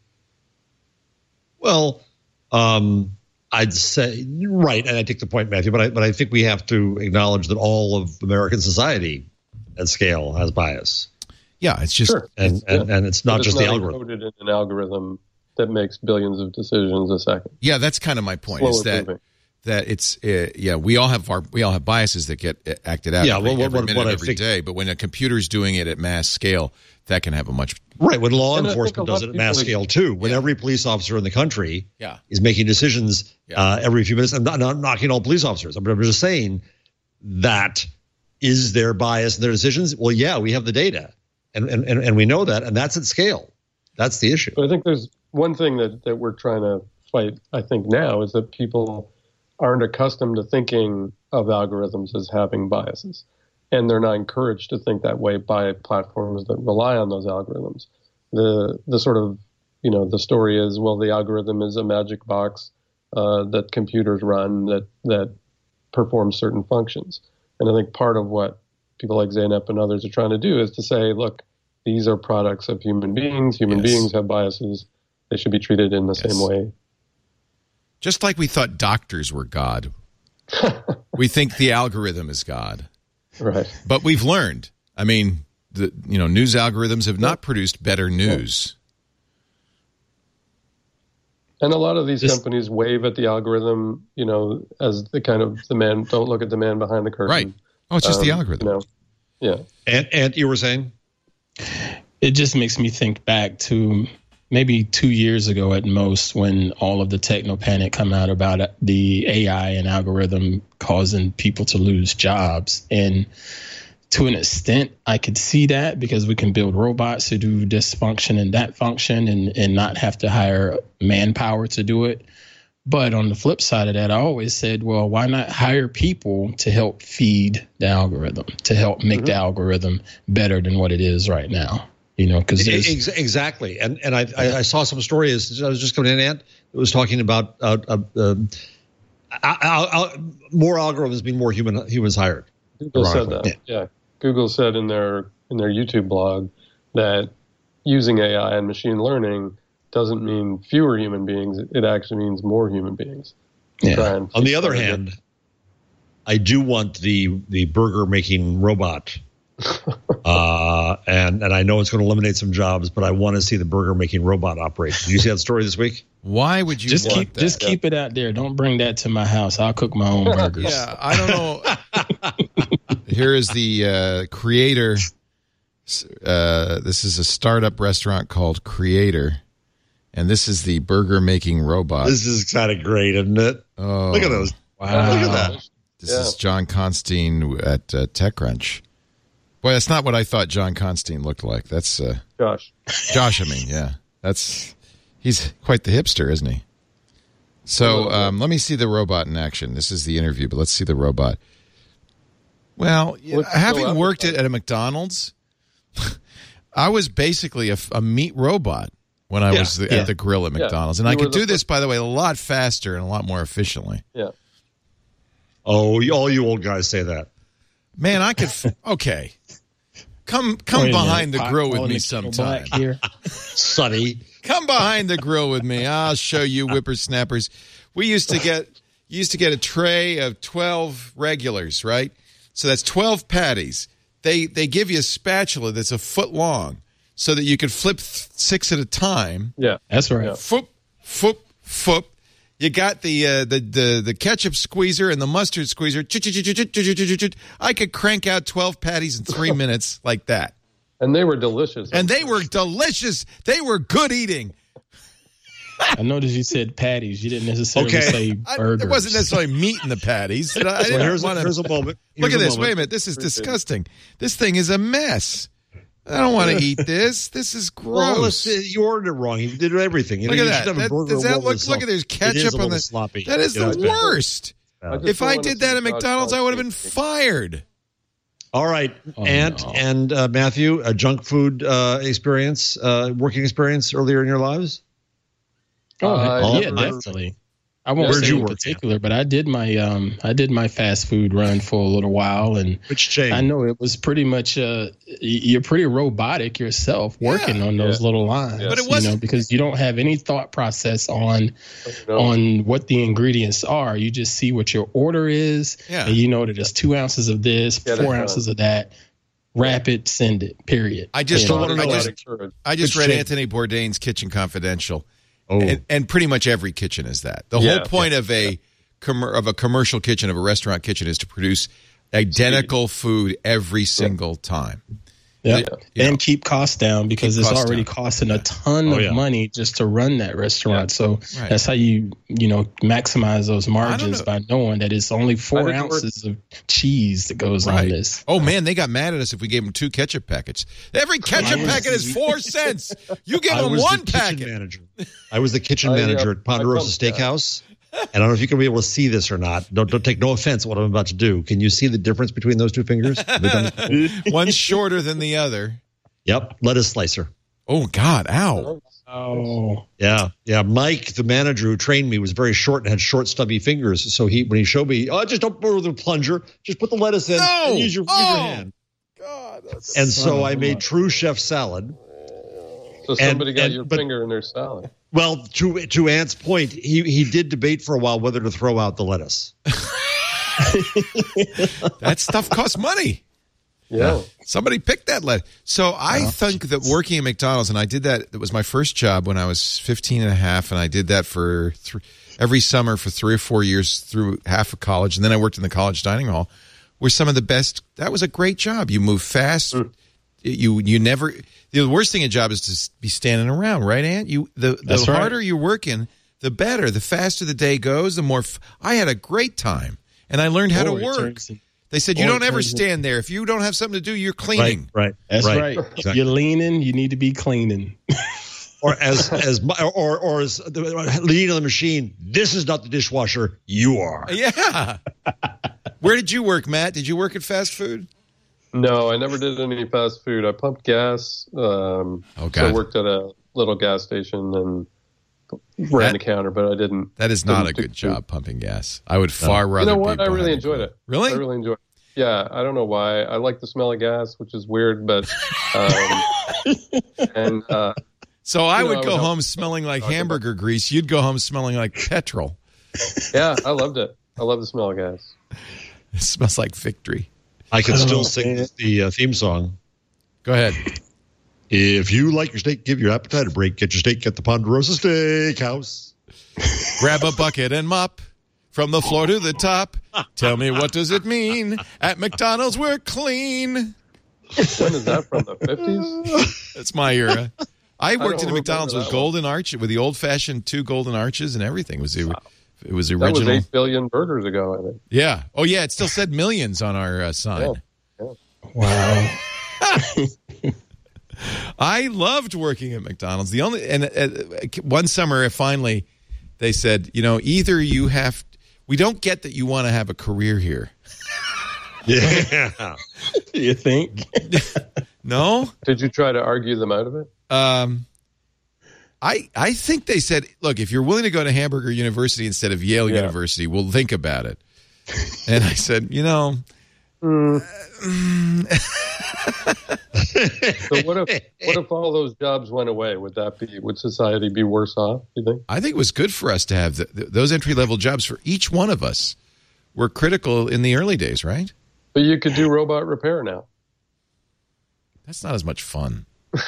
Well, I'd say right, and I take the point, Matthew, but I think we have to acknowledge that all of American society at scale has bias. Yeah, it's just and it's not just the algorithm. It's not encoded in an algorithm that makes billions of decisions a second. Yeah, that's kind of my point. Is that it's we all have biases that get acted out every day. But when a computer's doing it at mass scale, that can have a much right. When law enforcement does it at mass scale too, when every police officer in the country is making decisions every few minutes, I'm not knocking all police officers. I'm just saying that is there bias in their decisions? Well, yeah, we have the data. And we know that, and that's at scale. That's the issue. But I think there's one thing that we're trying to fight, I think, now, is that people aren't accustomed to thinking of algorithms as having biases. And they're not encouraged to think that way by platforms that rely on those algorithms. The sort of, the story is, well, the algorithm is a magic box that computers run that performs certain functions. And I think part of what people like Zeynep and others are trying to do is to say, look, these are products of human beings. Human beings have biases. They should be treated in the same way. Just like we thought doctors were God. We think the algorithm is God. Right. But we've learned. I mean, news algorithms have not produced better news. And a lot of these companies wave at the algorithm, as the kind of don't look at the man behind the curtain. Right. Oh, it's just the algorithm. Yeah. And you were saying? It just makes me think back to maybe 2 years ago at most, when all of the techno panic come out about the AI and algorithm causing people to lose jobs. And to an extent, I could see that, because we can build robots to do this function and that function and not have to hire manpower to do it. But on the flip side of that, I always said, well, why not hire people to help feed the algorithm, to help make the algorithm better than what it is right now? Because exactly. And I saw some stories. I was just coming in, Ant. It was talking about more algorithms being more humans hired. Google said that. Yeah. Google said in their YouTube blog that using AI and machine learning doesn't mean fewer human beings. It actually means more human beings. Yeah. On the other hand, I do want the burger making robot And I know it's going to eliminate some jobs, but I want to see the burger making robot operate. Did you see that story this week? Why would you want that? Just keep it out there. Don't bring that to my house. I'll cook my own burgers. Yeah, I don't know. Here is the Creator. This is a startup restaurant called Creator, and this is the burger making robot. This is kind of great, isn't it? Oh, look at those! Wow, look at that. This is John Constantine at TechCrunch. Boy, that's not what I thought John Constantine looked like. That's Josh. Josh, I mean, yeah. He's quite the hipster, isn't he? So let me see the robot in action. This is the interview, but let's see the robot. Well, having worked at a McDonald's, I was basically a meat robot when I was at the grill at McDonald's. And I could do this, by the way, a lot faster and a lot more efficiently. Yeah. Oh, all you old guys say that. Man, I could. Okay. Come behind the grill with me sometime. Sonny. Come behind the grill with me. I'll show you whippersnappers. We used to get a tray of 12 regulars, right? So that's 12 patties. They give you a spatula that's a foot long so that you could flip 6 at a time. Yeah. That's right. Foop, foop, foop. You got the ketchup squeezer and the mustard squeezer. I could crank out 12 patties in 3 minutes like that. And they were delicious. They were good eating. I noticed you said patties. You didn't necessarily say burgers. There wasn't necessarily meat in the patties. Here's a moment. Look at this. Wait a minute. This is disgusting. This thing is a mess. I don't want to eat this. This is gross. Well, you ordered it wrong. You did everything. Look at that. Look at there's ketchup on the sloppy. That is the worst. If I did that at McDonald's, I would have been fired. All right, and Matthew, a junk food experience, working experience earlier in your lives? Yeah, definitely. I won't say in particular, but I did my fast food run for a little while, and which chain? I know it was pretty much you're pretty robotic yourself working on those little lines, but it wasn't, because you don't have any thought process on what the ingredients are. You just see what your order is, and you know that it's 2 ounces of this, 4 ounces of that. Wrap it, send it. Period. I just read Anthony Bourdain's Kitchen Confidential. Oh. And pretty much every kitchen is that. The whole point of a commercial kitchen, of a restaurant kitchen, is to produce identical food every single time. Yeah, and keep costs down, because it's already costing a ton of money just to run that restaurant. So that's how you maximize those margins, by knowing that it's only 4 ounces of cheese that goes on this. Oh man, they got mad at us if we gave them 2 ketchup packets. Every ketchup packet is 4 cents. You give them 1 packet. I was the kitchen manager at Ponderosa Steakhouse. And I don't know if you're going to be able to see this or not. Don't take no offense at what I'm about to do. Can you see the difference between those 2 fingers? One's shorter than the other. Yep. Lettuce slicer. Oh, God. Ow. Oh. Yeah. Mike, the manager who trained me, was very short and had short, stubby fingers. So when he showed me, just don't put the plunger. Just put the lettuce in and use your hand. God. So I made true chef salad. So somebody got your finger in their salad. Well, to Ant's point, he did debate for a while whether to throw out the lettuce. That stuff costs money. Yeah. Somebody picked that lettuce. So I think that working at McDonald's, and I did that, it was my first job when I was 15 and a half, and I did that for every summer for 3 or 4 years through half of college, and then I worked in the college dining hall, were some of the best. That was a great job. You move fast. You never... The worst thing in a job is to be standing around, right, Ant? The harder you're working, the better. The faster the day goes, the more. I had a great time, and I learned how to work. They said you don't ever stand there. If you don't have something to do, you're cleaning. Right. That's right. Exactly. You're leaning. You need to be cleaning. Or as leaning on the machine. This is not the dishwasher. You are. Yeah. Where did you work, Matt? Did you work at fast food? No, I never did any fast food. I pumped gas. So I worked at a little gas station and ran the counter, but I didn't. That is not a good job, pumping gas. I would far rather. You know what? I really enjoyed it. Really? I really enjoyed it. Yeah, I don't know why. I like the smell of gas, which is weird, but. So I would go home smelling like hamburger grease. You'd go home smelling like petrol. Yeah, I loved it. I love the smell of gas. It smells like victory. I can still sing the theme song. Go ahead. If you like your steak, give your appetite a break. Get your steak at the Ponderosa Steakhouse. Grab a bucket and mop from the floor to the top. Tell me, what does it mean? At McDonald's, we're clean. When is that from, the 50s? That's my era. I worked in a McDonald's with golden arch, with the old-fashioned 2 golden arches and everything. It was original. That was 8 billion burgers ago, I think. Yeah. Oh, yeah. It still said millions on our sign. Yeah. Wow. I loved working at McDonald's. One summer, finally, they said, either we don't get that you want to have a career here. Yeah. You think? No? Did you try to argue them out of it? I think they said, look, if you're willing to go to Hamburger University instead of Yale University, we'll think about it. And I said, So what if all those jobs went away? Would society be worse off, you think? I think it was good for us to have those entry-level jobs for each one of us were critical in the early days, right? But you could do robot repair now. That's not as much fun.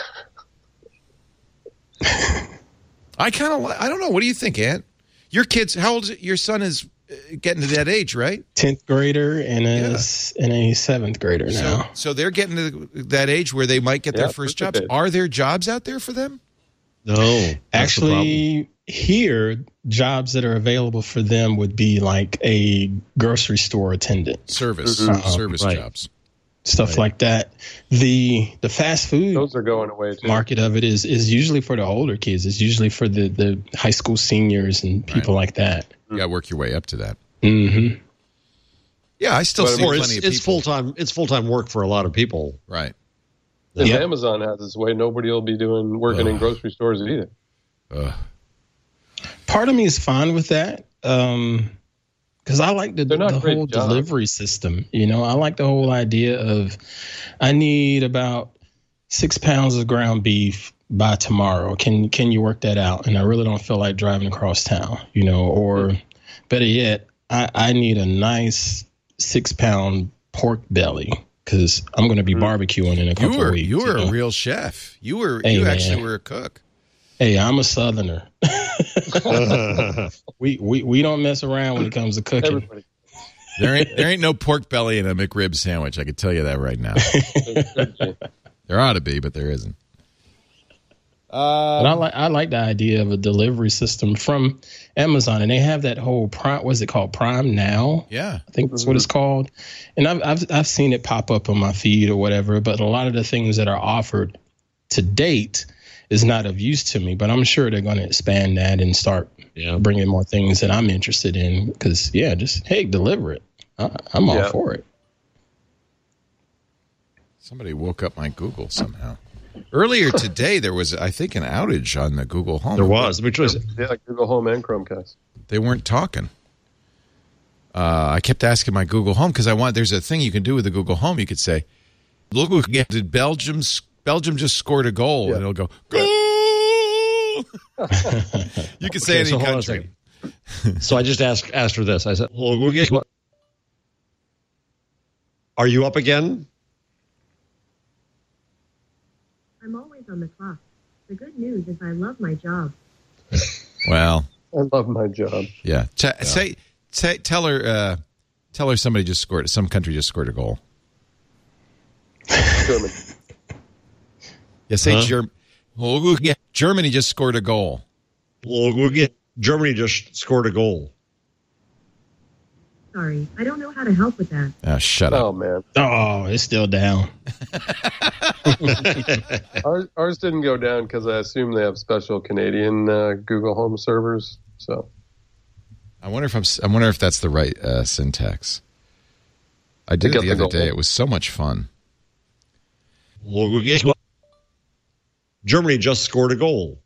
I don't know. What do you think, Ant? Your kids, how old is it? Your son is getting to that age, right? 10th grader and a 7th grader now. So they're getting to that age where they might get their first jobs. Are there jobs out there for them? No. Actually, here, jobs that are available for them would be like a grocery store attendant. Service jobs. Stuff like that. The fast food, those are going away too. Market of it is usually for the older kids. It's usually for the high school seniors and people like that. You got to work your way up to that. Mm-hmm. Yeah, I still see plenty of people. It's full-time work for a lot of people. Right. If Amazon has this way, nobody will be working in grocery stores either. Part of me is fine with that. Because I like the whole delivery system. I like the whole idea of I need about 6 pounds of ground beef by tomorrow. Can you work that out? And I really don't feel like driving across town, or better yet, I need a nice 6-pound pork belly because I'm going to be barbecuing in a couple of weeks. You were a real chef. You actually were a cook. Hey, I'm a Southerner. We don't mess around when it comes to cooking. There ain't no pork belly in a McRib sandwich. I can tell you that right now. There ought to be, but there isn't. But I like the idea of a delivery system from Amazon, and they have that whole Prime. What's it called? Prime Now. Yeah, I think that's what it's called. And I've seen it pop up on my feed or whatever. But a lot of the things that are offered to date is not of use to me, but I'm sure they're going to expand that and start bringing more things that I'm interested in. Because deliver it. I'm all for it. Somebody woke up my Google somehow. Earlier today, there was, I think, an outage on the Google Home. There was, which was Google Home and Chromecast. They weren't talking. I kept asking my Google Home because there's a thing you can do with the Google Home. You could say, "Look, did Belgium just scored a goal?" And it'll go, "Goal!" You can say any country. So I just asked her this. I said, "Are you up again?" I'm always on the clock. The good news is I love my job. Well, I love my job. Yeah. Tell her some country just scored a goal. Germany. Yeah, say Germany just scored a goal. Germany just scored a goal. Sorry, I don't know how to help with that. Oh, shut up. Oh, man. Oh, it's still down. Ours didn't go down because I assume they have special Canadian Google Home servers. So I wonder if that's the right syntax. I did it the other day. It was so much fun. Germany just scored a goal.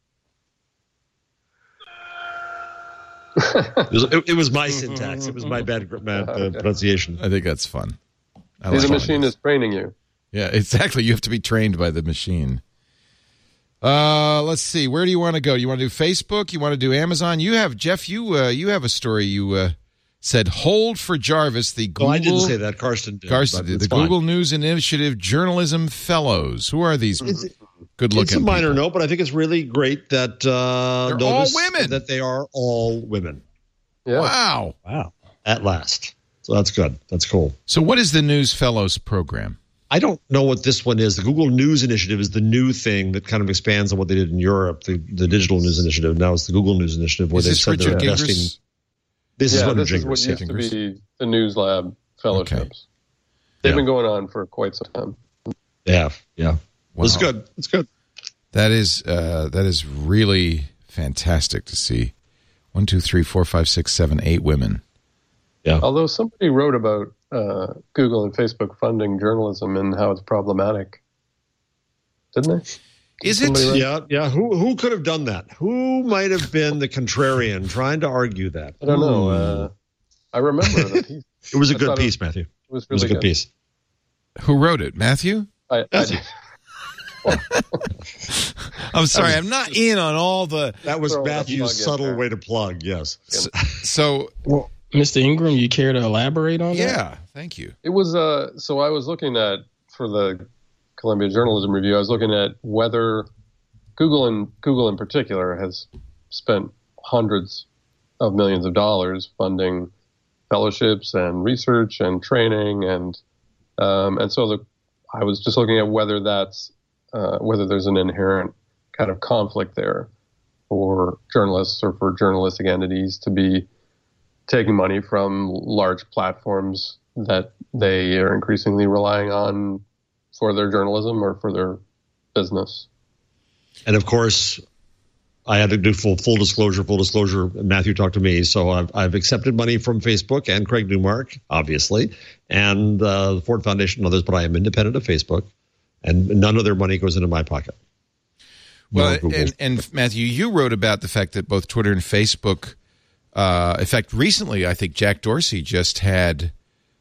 It was my syntax. It was my bad pronunciation. I think that's fun. The machine is training you. Yeah, exactly. You have to be trained by the machine. Let's see. Where do you want to go? You want to do Facebook? You want to do Amazon? You have Jeff. You have a story you said, hold for Jarvis, the Google... Oh, I didn't say that. Karsten did. Karsten did. The Google News Initiative Journalism Fellows. Who are these good-looking It's a minor people? note, but I think it's really great that they're all women. That they are all women. Yeah. Wow. At last. So that's good. That's cool. So what is the News Fellows program? I don't know what this one is. The Google News Initiative is the new thing that kind of expands on what they did in Europe, the Digital News Initiative. Now it's the Google News Initiative where Is they this said they're Richard investing. Gingras? This is what used Gingras, to be the News Lab fellowships. Okay. They've been going on for quite some time. Yeah. Wow. It's good. It's good. That is really fantastic to see. 1, 2, 3, 4, 5, 6, 7, 8 women. Yeah. Although somebody wrote about Google and Facebook funding journalism and how it's problematic, didn't they? Is it? Yeah. Who could have done that? Who might have been the contrarian trying to argue that? I don't know. I remember the piece. It was a good piece, Matthew. It was It was a good piece. Who wrote it? Matthew? I I'm sorry, I'm not in on all the... That was Throw the Matthew's plug in subtle there. way to plug, yes. So, Well, Mr. Ingram, you care to elaborate on that? yeah, thank you. It was so I was looking at, for the Columbia Journalism Review, I was looking at whether Google in particular has spent hundreds of millions of dollars funding fellowships and research and training and so I was just looking at whether that's whether there's an inherent kind of conflict there for journalists or for journalistic entities to be taking money from large platforms that they are increasingly relying on for their journalism or for their business. And of course, I had to do full disclosure. Matthew talked to me, so I've accepted money from Facebook and Craig Newmark, obviously, and the Ford Foundation and others, but I am independent of Facebook, and none of their money goes into my pocket. Well, and Matthew, you wrote about the fact that both Twitter and Facebook, in fact, recently, I think Jack Dorsey just had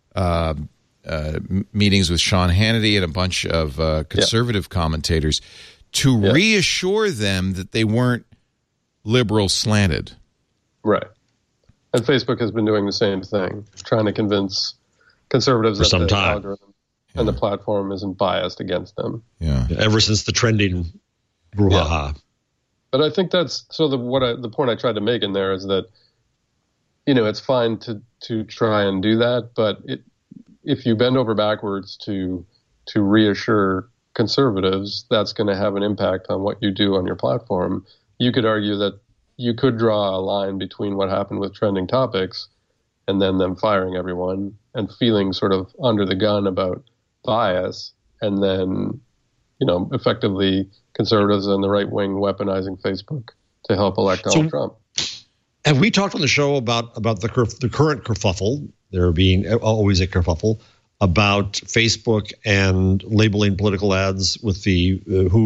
meetings with Sean Hannity and a bunch of conservative commentators to reassure them that they weren't liberal slanted. Right. And Facebook has been doing the same thing, trying to convince conservatives that the algorithm and the platform isn't biased against them. Yeah. Ever since the trending brouhaha. Yeah. But I think that's so the point I tried to make in there is that, you know, it's fine to try and do that, but if you bend over backwards to reassure conservatives, that's going to have an impact on what you do on your platform. You could argue that you could draw a line between what happened with trending topics and then them firing everyone and feeling sort of under the gun about bias, and then, you know, effectively conservatives and the right wing weaponizing Facebook to help elect Donald Trump. Have we talked on the show about the current kerfuffle, there being always a kerfuffle, about Facebook and labeling political ads with the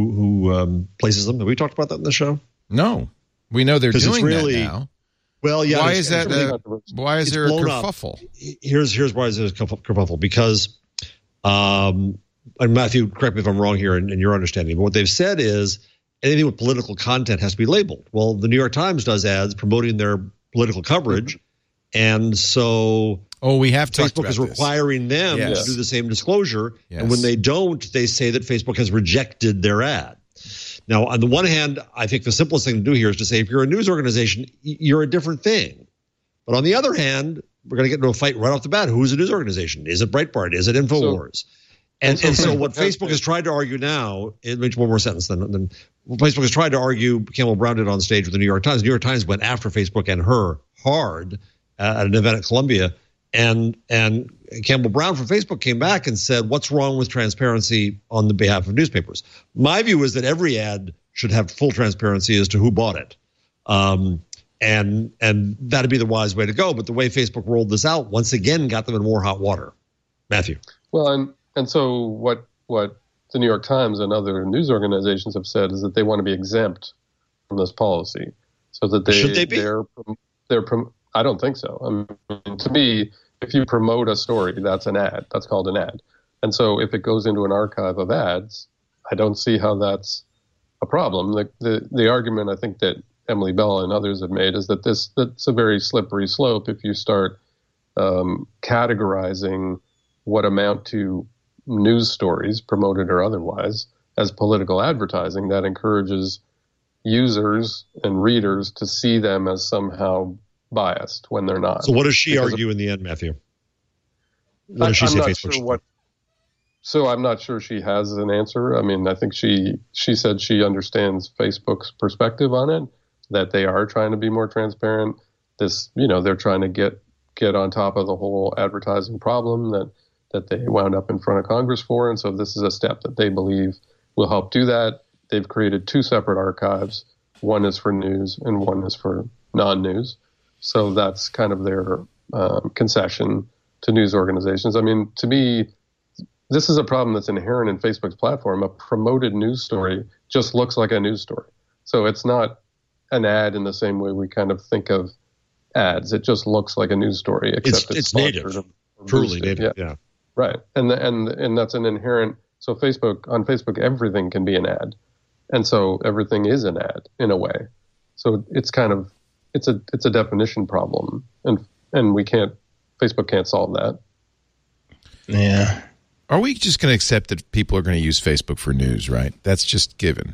who places them? Have we talked about that in the show? No, we know they're doing that now. Well, yeah. Why is that? Why is there a kerfuffle? Here's why there's a kerfuffle, because, and Matthew, correct me if I'm wrong here in your understanding, but what they've said is anything with political content has to be labeled. Well, the New York Times does ads promoting their political coverage, and so. Oh, we have talked Facebook about is requiring them to do the same disclosure. Yes. And when they don't, they say that Facebook has rejected their ad. Now, on the one hand, I think the simplest thing to do here is to say, if you're a news organization, you're a different thing. But on the other hand, we're going to get into a fight right off the bat. Who's a news organization? Is it Breitbart? Is it InfoWars? So what Facebook has tried to argue now, it makes one more sentence then Facebook has tried to argue, Campbell Brown did on stage with the New York Times. The New York Times went after Facebook and her hard at an event at Columbia. And Campbell Brown from Facebook came back and said, what's wrong with transparency on the behalf of newspapers? My view is that every ad should have full transparency as to who bought it. And that'd be the wise way to go. But the way Facebook rolled this out, once again, got them in more hot water. Matthew. Well, and so what the New York Times and other news organizations have said is that they want to be exempt from this policy. So that should they be? They're I don't think so. I mean, to me, if you promote a story, that's an ad. That's called an ad. And so if it goes into an archive of ads, I don't see how that's a problem. The argument I think that Emily Bell and others have made is that that's a very slippery slope if you start categorizing what amount to news stories, promoted or otherwise, as political advertising that encourages users and readers to see them as somehow biased when they're not. So what does she argue in the end, Matthew? What does she say Facebook should do? So I'm not sure she has an answer. I mean, I think she said she understands Facebook's perspective on it, that they are trying to be more transparent. They're trying to get on top of the whole advertising problem that they wound up in front of Congress for. And so this is a step that they believe will help do that. They've created 2 separate archives. One is for news and one is for non-news. So that's kind of their concession to news organizations. I mean, to me, this is a problem that's inherent in Facebook's platform. A promoted news story just looks like a news story. So it's not an ad in the same way we kind of think of ads. It just looks like a news story, except it's native, truly native. Yeah. Right. And that's an inherent. So on Facebook, everything can be an ad. And so everything is an ad in a way. So it's kind of, it's a definition problem. And Facebook can't solve that. Yeah. Are we just going to accept that people are going to use Facebook for news, right? That's just given.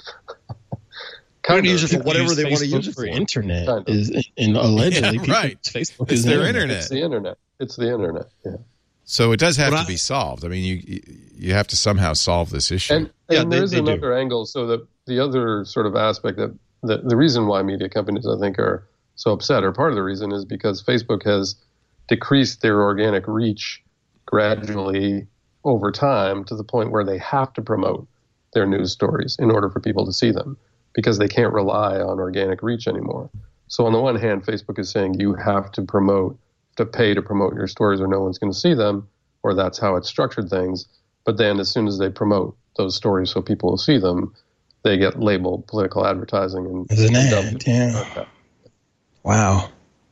Kind of use it for whatever they want to use it for. Internet and allegedly right. Facebook is their internet. It's the internet. It's the internet. Yeah. So it does have to be solved. I mean, you have to somehow solve this issue. And there's another angle. So that the other sort of aspect that the reason why media companies, I think, are so upset, or part of the reason, is because Facebook has decreased their organic reach gradually over time to the point where they have to promote their news stories in order for people to see them, because they can't rely on organic reach anymore. So on the one hand, Facebook is saying you have to pay to promote your stories or no one's going to see them, or that's how it's structured things. But then as soon as they promote those stories so people will see them, they get labeled political advertising. And as an ad, yeah. Wow.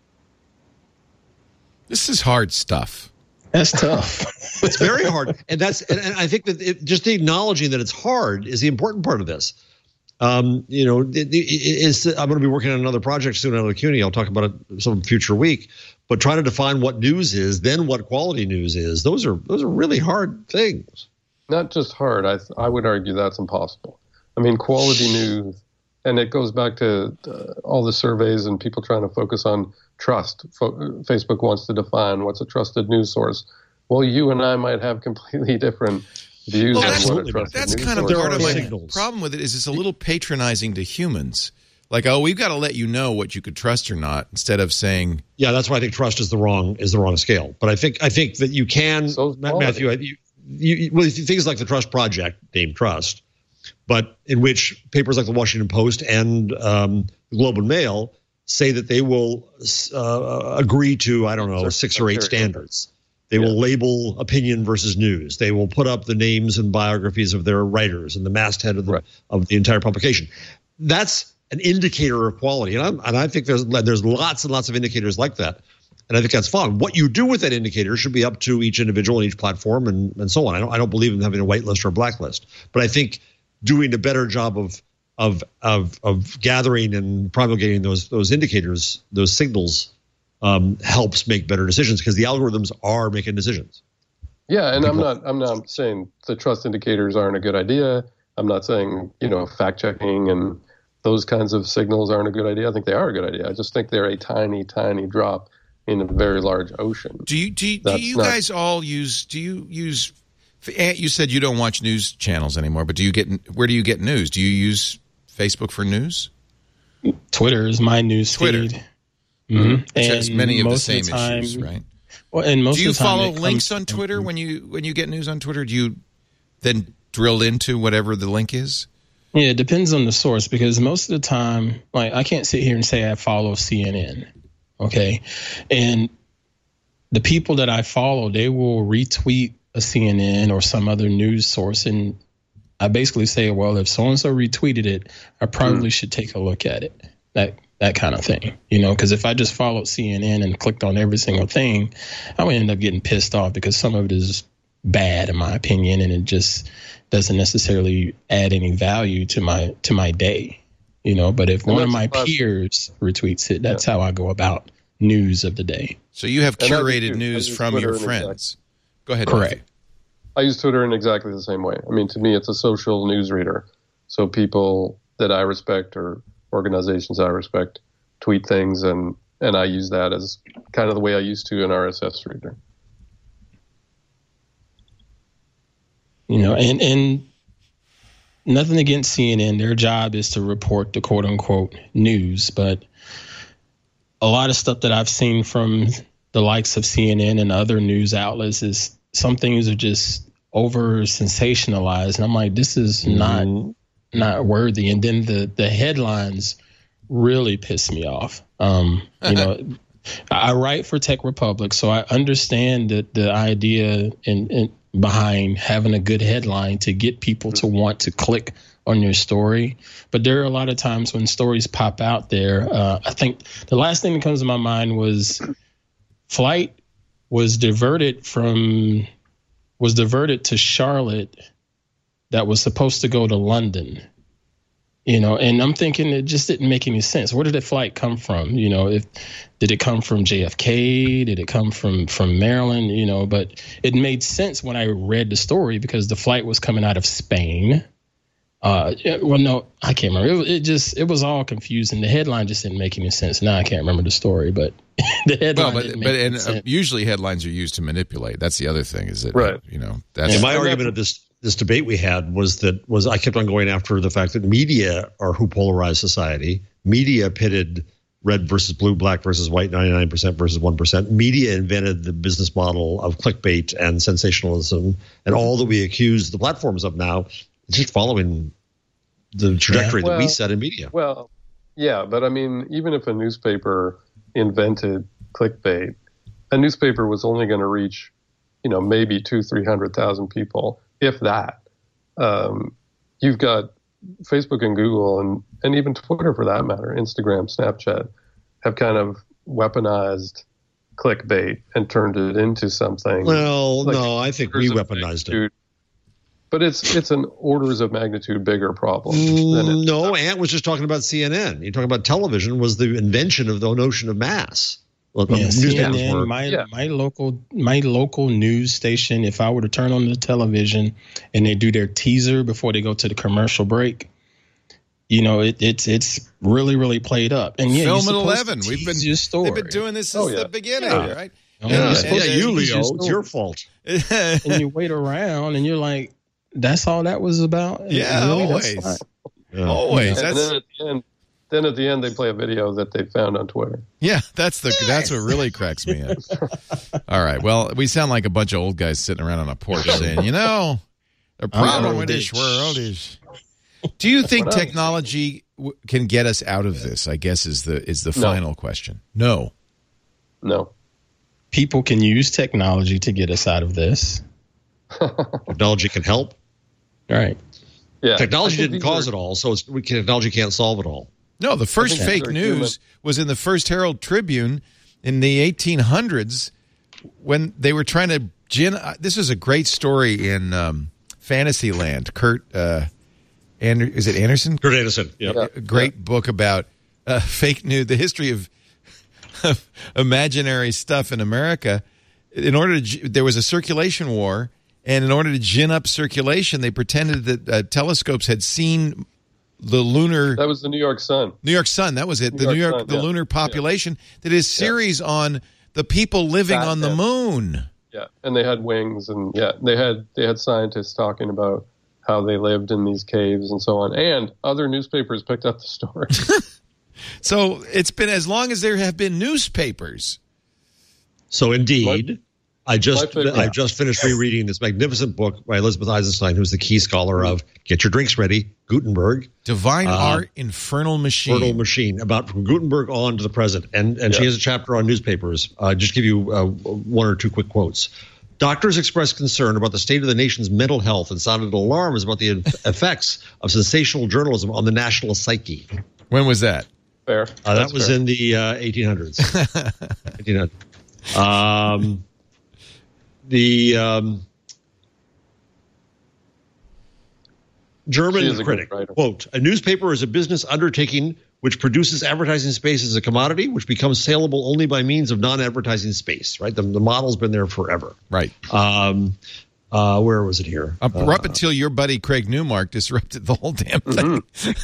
This is hard stuff. That's tough. It's very hard. And I think that just the acknowledging that it's hard is the important part of this. I'm going to be working on another project soon out of CUNY. I'll talk about it some future week. But trying to define what news is, then what quality news is, those are really hard things. Not just hard. I would argue that's impossible. I mean, quality news, and it goes back to all the surveys and people trying to focus on trust. Facebook wants to define what's a trusted news source. Well, you and I might have completely different views on what a trusted that's news kind of source part of my signals. problem with it is it's a little patronizing to humans. Like, oh, we've got to let you know what you could trust or not, instead of saying, yeah, that's why I think trust is the wrong scale. But I think that you can, Matthew, things like the Trust Project, named Trust, but in which papers like the Washington Post and the Globe and Mail say that they will agree to, I don't know, 6 or 8 standards. They will label opinion versus news. They will put up the names and biographies of their writers and the masthead of the entire publication. That's an indicator of quality, and I think there's lots and lots of indicators like that, and I think that's fine. What you do with that indicator should be up to each individual and each platform and so on. I don't believe in having a whitelist or a blacklist, but I think doing a better job of gathering and promulgating those indicators, those signals, helps make better decisions, because the algorithms are making decisions. Yeah, and I'm not saying the trust indicators aren't a good idea. I'm not saying fact checking and those kinds of signals aren't a good idea. I think they are a good idea. I just think they're a tiny, tiny drop in a very large ocean. Do you guys all use? Do you use? You said you don't watch news channels anymore, but where do you get news? Do you use Facebook for news? Twitter is my news feed. Mm-hmm. Which has many of the same issues, right? Well, and most do you of the time follow links on Twitter when you get news on Twitter? Do you then drill into whatever the link is? Yeah, it depends on the source, because most of the time, like, I can't sit here and say I follow CNN, okay? And the people that I follow, they will retweet a CNN or some other news source, and I basically say, well, if so-and-so retweeted it, I probably should take a look at it, that kind of thing, because if I just followed CNN and clicked on every single thing, I would end up getting pissed off, because some of it is bad, in my opinion, and it just doesn't necessarily add any value to my day, But if one of my peers retweets it, that's how I go about news of the day. So you have curated news from your friends. Go ahead. Correct. Matthew. I use Twitter in exactly the same way. I mean, to me, it's a social news reader. So people that I respect or organizations I respect tweet things, and I use that as kind of the way I used to an RSS reader. And nothing against CNN. Their job is to report the quote unquote news, but a lot of stuff that I've seen from the likes of CNN and other news outlets is some things are just over sensationalized. And I'm like, this is not worthy. And then the headlines really piss me off. I write for Tech Republic, so I understand that the idea in behind having a good headline to get people to want to click on your story. But there are a lot of times when stories pop out there. I think the last thing that comes to my mind was flight was diverted to Charlotte that was supposed to go to London. And I'm thinking it just didn't make any sense. Where did the flight come from? Did it come from JFK? Did it come from Maryland? But it made sense when I read the story because the flight was coming out of Spain. No, I can't remember. It was all confusing. The headline just didn't make any sense. Now I can't remember the story, but the headline didn't make any sense. Usually headlines are used to manipulate. That's the other thing. Is that right? That's my argument of this debate we had was I kept on going after the fact that media are who polarize society. Media pitted red versus blue, black versus white, 99% versus 1%. Media invented the business model of clickbait and sensationalism, and all that we accuse the platforms of now is just following the trajectory that we set in media. Well, yeah, but I mean, even if a newspaper invented clickbait, a newspaper was only going to reach, maybe 200,000-300,000 people, if that. You've got Facebook and Google and even Twitter for that matter, Instagram, Snapchat, have kind of weaponized clickbait and turned it into something. Well, no, I think we weaponized it. But it's an orders of magnitude bigger problem. No, Ant was just talking about CNN. You're talking about television was the invention of the notion of mass. Well, CNN, my local news station, if I were to turn on the television and they do their teaser before they go to the commercial break, it's really, really played up. And Film at 11. They've been doing this since the beginning, right? You, Leo, it's your fault. And you wait around and you're like, that's all that was about? Yeah, really? Always. Then at the end, they play a video that they found on Twitter. Yeah, that's what really cracks me up. All right. Well, we sound like a bunch of old guys sitting around on a porch saying, the problem with this world is. Do you think technology can get us out of this? I guess is the final question. No. People can use technology to get us out of this. Technology can help. All right. Yeah. Technology didn't cause it all, so technology can't solve it all. No, the first fake news was in the first Herald Tribune in the 1800s when they were trying to this is a great story in Fantasyland. Is it Anderson? Kurt Anderson. Yeah. A great book about fake news, the history of imaginary stuff in America. There was a circulation war, and in order to gin up circulation, they pretended that telescopes had seen the lunar. That was the New York Sun. New York Sun. That was it. The lunar population. That is series on the people living on the moon. Yeah, and they had wings, and they had scientists talking about how they lived in these caves and so on. And other newspapers picked up the story. So it's been as long as there have been newspapers. So indeed. I just finished rereading this magnificent book by Elizabeth Eisenstein, who's the key scholar of Get Your Drinks Ready, Gutenberg. Divine Art, Infernal Machine. About from Gutenberg on to the present. And she has a chapter on newspapers. Just give you one or two quick quotes. Doctors expressed concern about the state of the nation's mental health and sounded alarms about the effects of sensational journalism on the national psyche. When was that? Fair. That was in the 1800s. 1800s. German critic, quote, "A newspaper is a business undertaking which produces advertising space as a commodity, which becomes saleable only by means of non-advertising space," right? The model's been there forever. Right. Where was it here? Up until your buddy Craig Newmark disrupted the whole damn thing.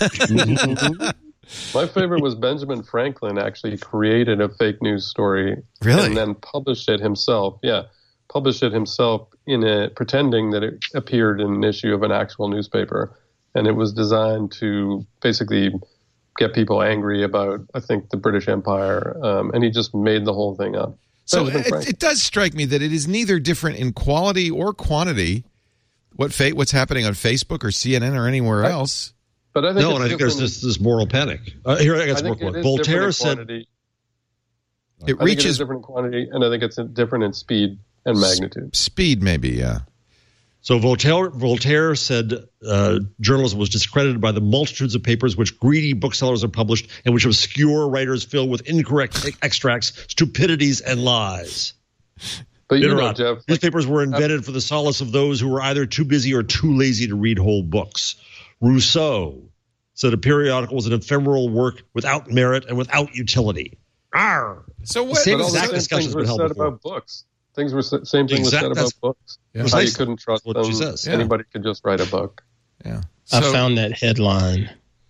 My favorite was Benjamin Franklin actually created a fake news story. Really? And then published it himself. Yeah. Published it himself pretending that it appeared in an issue of an actual newspaper. And it was designed to basically get people angry about, I think, the British Empire. And he just made the whole thing up. So it does strike me that it is neither different in quality or quantity what's happening on Facebook or CNN or anywhere else. But I think I think there's this moral panic. Here, I got some more quote. Voltaire said it reaches different quantity, and I think it's different in speed and magnitude. Speed, maybe, yeah. So Voltaire said journalism was discredited by the multitudes of papers which greedy booksellers have published and which obscure writers fill with incorrect extracts, stupidities, and lies. But Jeff, newspapers were invented for the solace of those who were either too busy or too lazy to read whole books. Rousseau said a periodical was an ephemeral work without merit and without utility. Arr! So what? Same all exact the discussions things were said about books. Same thing was said about books. Yeah. How you couldn't trust what them. she says. Anybody could just write a book. Yeah. I found that headline.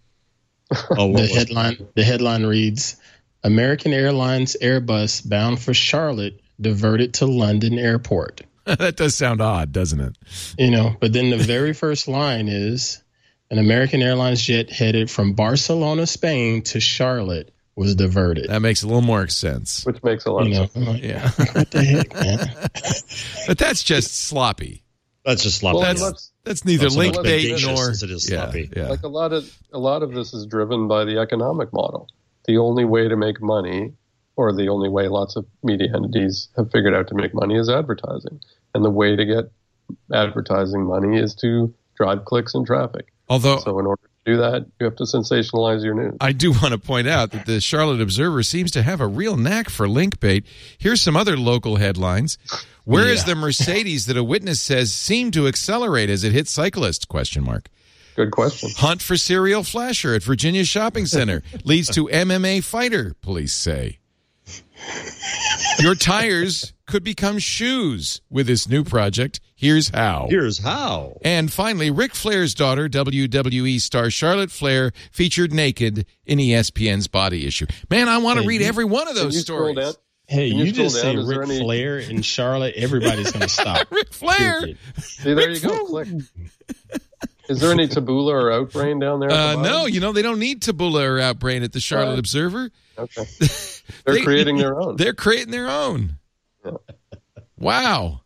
The headline reads, "American Airlines Airbus bound for Charlotte diverted to London Airport." That does sound odd, doesn't it? But then the very first line is, "An American Airlines jet headed from Barcelona, Spain to Charlotte was diverted." That makes a little more sense. Which makes a lot of sense. Yeah. What the heck, man? But that's just sloppy. That's just sloppy. Well, that's neither link bait nor as it is sloppy. Yeah. Like a lot of this is driven by the economic model. The only way to make money, or the only way lots of media entities have figured out to make money, is advertising. And the way to get advertising money is to drive clicks and traffic. So in order to do that, you have to sensationalize your news. I do want to point out that the Charlotte Observer seems to have a real knack for link bait. Here's some other local headlines. Where is the Mercedes that a witness says seemed to accelerate as it hit cyclists? ? Good question. Hunt for serial flasher at Virginia Shopping Center leads to MMA fighter, police say. Your tires could become shoes with this new project. Here's how. And finally, Ric Flair's daughter, WWE star Charlotte Flair, featured naked in ESPN's Body Issue. Man, I want to read every one of those stories. Hey, you just say Ric Flair in Charlotte, everybody's going to stop. Ric Flair. See, there you go. Click. Is there any Taboola or Outbrain down there? No, they don't need Taboola or Outbrain at the Charlotte Observer. Okay. They're creating their own. They're creating their own. Yeah. Wow.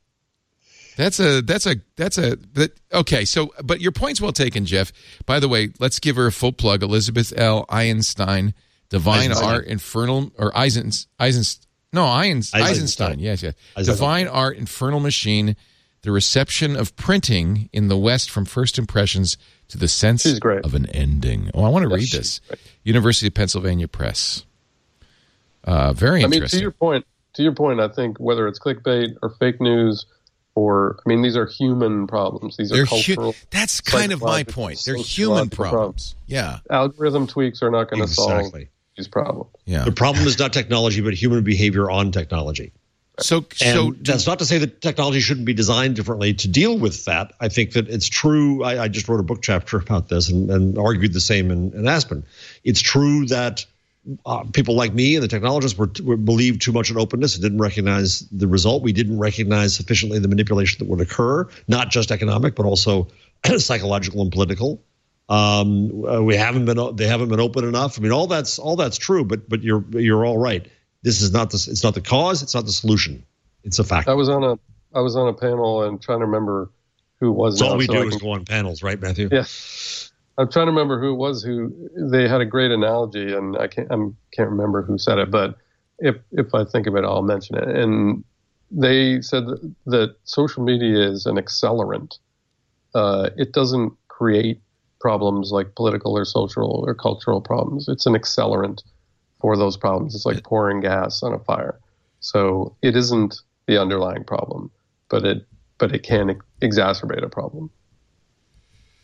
Okay. So, but your point's well taken, Jeff. By the way, let's give her a full plug. Elizabeth L. Eisenstein, Divine Art, Infernal, or Eisenstein. Yes. Divine Art, Infernal Machine, the reception of printing in the West from first impressions to the sense of an ending. Oh, I want to read this. University of Pennsylvania Press. Very interesting. To your point, I think whether it's clickbait or fake news, these are human problems. They're cultural. That's kind of my point. They're human problems. Yeah. Algorithm tweaks are not going to solve these problems. Yeah. The problem is not technology, but human behavior on technology. So that's not to say that technology shouldn't be designed differently to deal with that. I think that it's true. I just wrote a book chapter about this and argued the same in Aspen. It's true that people like me and the technologists were believed too much in openness and didn't recognize the result. We didn't recognize sufficiently the manipulation that would occur, not just economic, but also psychological and political. They haven't been open enough. I mean, all that's true. But you're all right. This is not it's not the cause. It's not the solution. It's a fact. I was on a panel and trying to remember who it was. That's all we do is go on panels, right, Matthew? Yeah. I'm trying to remember who it was who they had a great analogy, and I can't remember who said it, but if I think of it, I'll mention it. And they said that social media is an accelerant. It doesn't create problems like political or social or cultural problems. It's an accelerant for those problems. It's like pouring gas on a fire. So it isn't the underlying problem, but it can exacerbate a problem.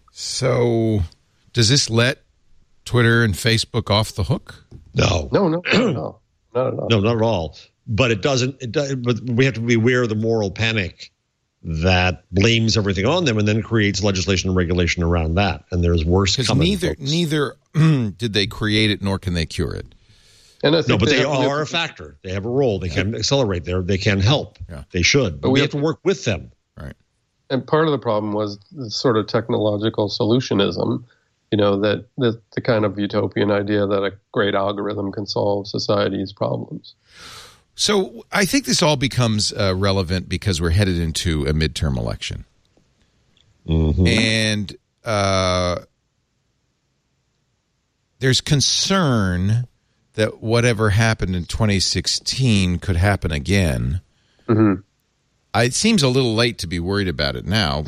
So, does this let Twitter and Facebook off the hook? No, not at all. No, not at all. But it doesn't. But we have to be aware of the moral panic that blames everything on them and then creates legislation and regulation around that. And there's worse coming. Because neither did they create it nor can they cure it. And I think they are a factor. They have a role. They can accelerate there. They can help. Yeah. They should. But we have to work with them. Right. And part of the problem was the sort of technological solutionism, that the kind of utopian idea that a great algorithm can solve society's problems. So I think this all becomes relevant because we're headed into a midterm election. Mm-hmm. And there's concern that whatever happened in 2016 could happen again. Mm-hmm. It seems a little late to be worried about it now.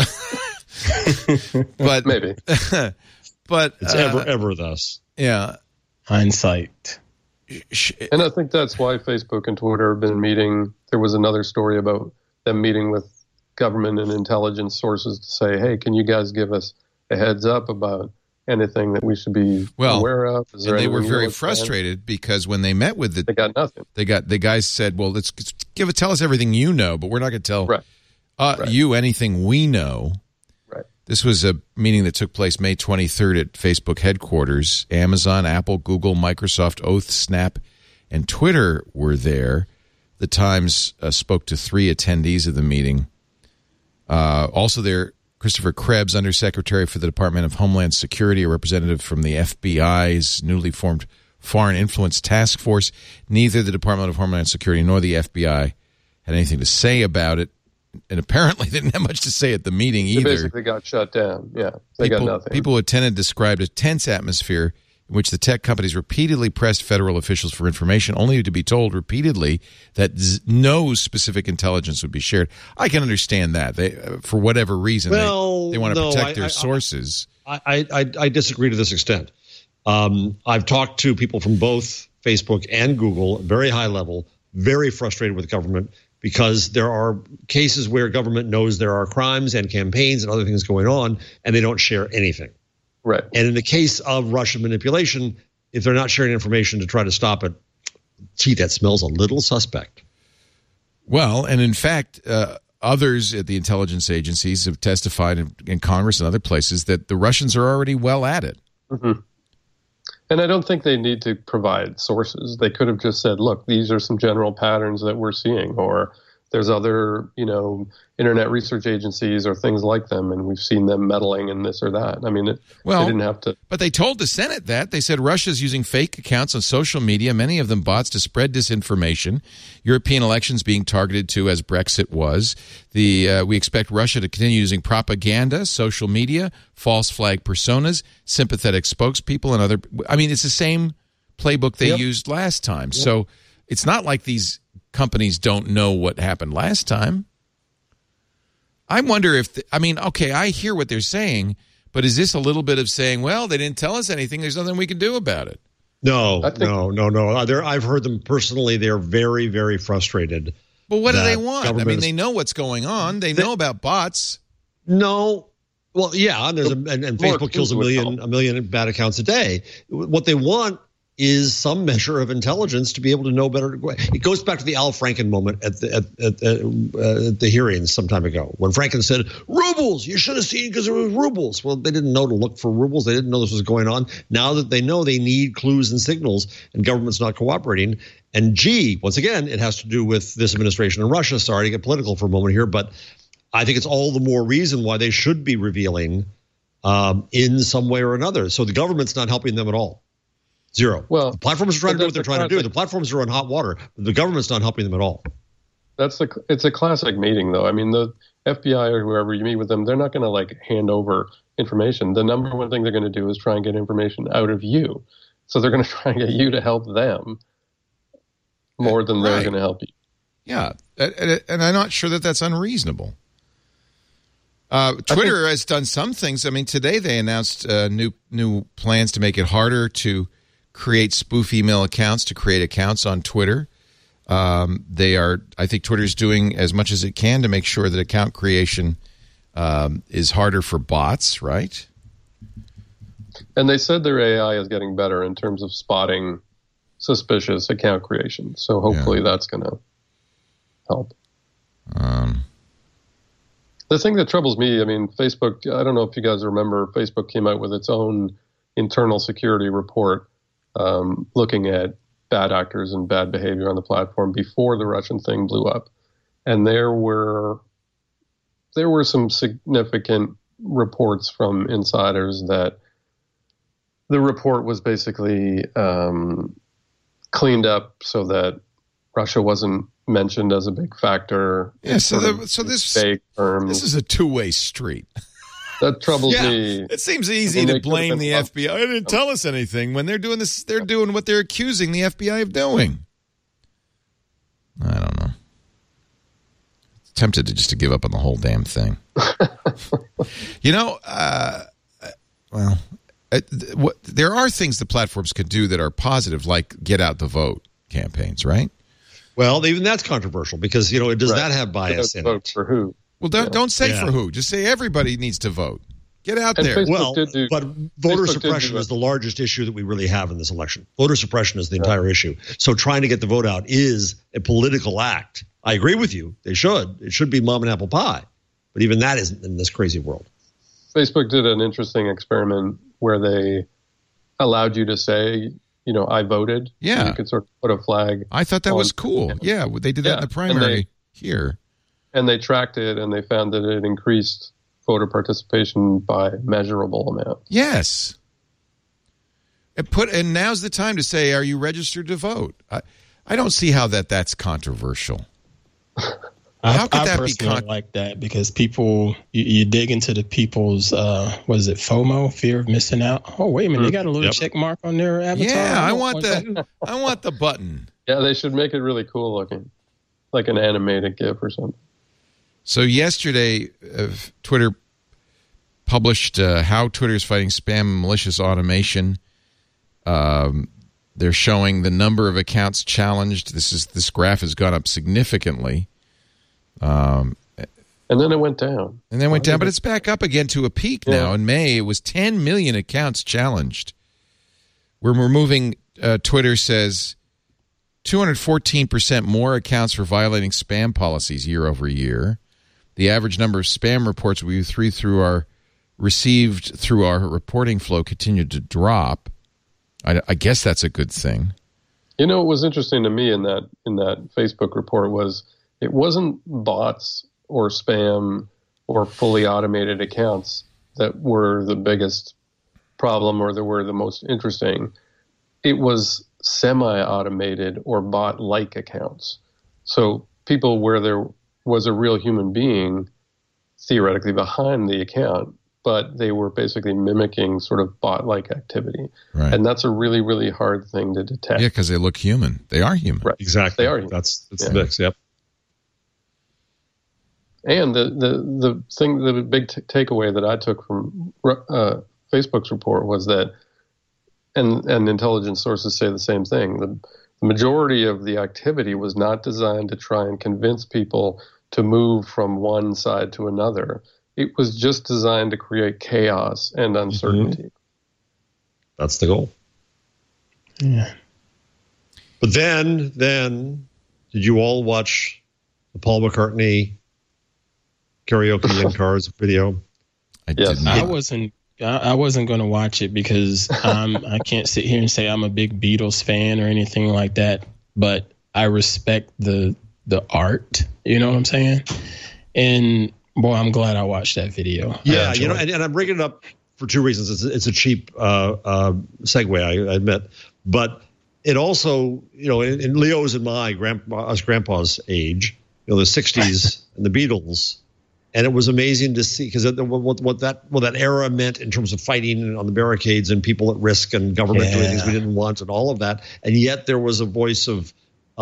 But maybe. But it's ever thus. Yeah. Hindsight. And I think that's why Facebook and Twitter have been meeting. There was another story about them meeting with government and intelligence sources to say, hey, can you guys give us a heads up about anything that we should be aware of? And they were very frustrated because when they met with they got nothing. The guys said, well, let's tell us everything you know, but we're not going to tell you anything we know. Right. This was a meeting that took place May 23rd at Facebook headquarters. Amazon, Apple, Google, Microsoft, Oath, Snap, and Twitter were there. The Times spoke to 3 attendees of the meeting. Also there, Christopher Krebs, Undersecretary for the Department of Homeland Security, a representative from the FBI's newly formed Foreign Influence Task Force. Neither the Department of Homeland Security nor the FBI had anything to say about it, and apparently didn't have much to say at the meeting either. They basically got shut down. Yeah, they got nothing. People who attended described a tense atmosphere in which the tech companies repeatedly pressed federal officials for information, only to be told repeatedly that no specific intelligence would be shared. I can understand that. They, for whatever reason, they want to protect their sources. I disagree to this extent. I've talked to people from both Facebook and Google, very high level, very frustrated with government because there are cases where government knows there are crimes and campaigns and other things going on, and they don't share anything. Right. And in the case of Russian manipulation, if they're not sharing information to try to stop it, gee, that smells a little suspect. Well, and in fact, others at the intelligence agencies have testified in Congress and other places that the Russians are already well at it. Mm-hmm. And I don't think they need to provide sources. They could have just said, look, these are some general patterns that we're seeing, or there's other, internet research agencies or things like them, and we've seen them meddling in this or that. I mean, they didn't have to. But they told the Senate that. They said Russia's using fake accounts on social media, many of them bots, to spread disinformation. European elections being targeted to, as Brexit was. We expect Russia to continue using propaganda, social media, false flag personas, sympathetic spokespeople, and other. I mean, it's the same playbook they used last time. Yep. So it's not like these companies don't know what happened last time. I wonder if, I hear what they're saying, but is this a little bit of saying, well, they didn't tell us anything, there's nothing we can do about it? No. I've heard them personally. They're very, very frustrated. But what do they want? They know what's going on. They know about bots. No. Well, yeah, and Facebook kills a million bad accounts a day. What they want is some measure of intelligence to be able to know better. It goes back to the Al Franken moment at the hearings some time ago when Franken said, rubles, you should have seen because it was rubles. Well, they didn't know to look for rubles. They didn't know this was going on. Now that they know, they need clues and signals, and government's not cooperating. And once again, it has to do with this administration in Russia. Sorry to get political for a moment here, but I think it's all the more reason why they should be revealing in some way or another. So the government's not helping them at all. Zero. Well, the platforms are trying to do what they're trying to do. The platforms are on hot water. The government's not helping them at all. It's a classic meeting, though. I mean, the FBI or whoever you meet with them, they're not going to hand over information. The number one thing they're going to do is try and get information out of you. So they're going to try and get you to help them more than they're going to help you. Yeah, and I'm not sure that that's unreasonable. Twitter has done some things. I mean, today they announced new plans to make it harder to create spoof email accounts, to create accounts on Twitter. I think Twitter's doing as much as it can to make sure that account creation is harder for bots, right? And they said their AI is getting better in terms of spotting suspicious account creation. So hopefully that's going to help. The thing that troubles me, I mean, Facebook, I don't know if you guys remember, Facebook came out with its own internal security report looking at bad actors and bad behavior on the platform before the Russian thing blew up. And there were some significant reports from insiders that the report was basically cleaned up so that Russia wasn't mentioned as a big factor. Yeah, so this is a two-way street. That troubles me. It seems easy to blame the FBI. They didn't tell us anything when they're doing this. They're doing what they're accusing the FBI of doing. I don't know. Tempted to give up on the whole damn thing. There are things the platforms could do that are positive, like get out the vote campaigns, right? Well, even that's controversial because, does that have bias in it? For who? Well, don't say for who. Just say everybody needs to vote. Get out there. Facebook but voter suppression is the largest issue that we really have in this election. Voter suppression is the entire issue. So trying to get the vote out is a political act. I agree with you. They should. It should be mom and apple pie. But even that isn't in this crazy world. Facebook did an interesting experiment where they allowed you to say, I voted. Yeah. You could sort of put a flag. I thought that was cool. Yeah, they did that in the primary here. And they tracked it, and they found that it increased voter participation by measurable amounts. Yes. And now's the time to say, are you registered to vote? I don't see how that's controversial. How could that be like that? Because people, you dig into the people's, what is it, FOMO, fear of missing out? Oh, wait a minute, they got a little check mark on their avatar. Yeah, I want the button. Yeah, they should make it really cool looking, like an animated GIF or something. So yesterday, Twitter published how Twitter is fighting spam and malicious automation. They're showing the number of accounts challenged. This graph has gone up significantly. And then it went down. But it's back up again to a peak now. In May, it was 10 million accounts challenged. We're removing, Twitter says, 214% more accounts for violating spam policies year over year. The average number of spam reports we received through our reporting flow continued to drop. I guess that's a good thing. What was interesting to me in that Facebook report was it wasn't bots or spam or fully automated accounts that were the biggest problem or that were the most interesting. It was semi-automated or bot-like accounts. So people where there was a real human being theoretically behind the account, but they were basically mimicking sort of bot-like activity. Right. And that's a really, really hard thing to detect. Yeah, because they look human. They are human. Right. Exactly. They are human. That's the mix, yep. And the big takeaway that I took from Facebook's report was that, and intelligence sources say the same thing, the majority of the activity was not designed to try and convince people to move from one side to another. It was just designed to create chaos and uncertainty. Mm-hmm. That's the goal. Yeah. But then, did you all watch the Paul McCartney karaoke in cars video? I did not. I wasn't going to watch it because I can't sit here and say I'm a big Beatles fan or anything like that. But I respect the art. You know what I'm saying? And boy, I'm glad I watched that video. Yeah, and I'm bringing it up for two reasons. It's a cheap segue, I admit, but it also, in Leo's and my grandpa's age, the 60s and the Beatles. And it was amazing to see because what that era meant in terms of fighting on the barricades and people at risk and government doing things we didn't want and all of that. And yet there was a voice of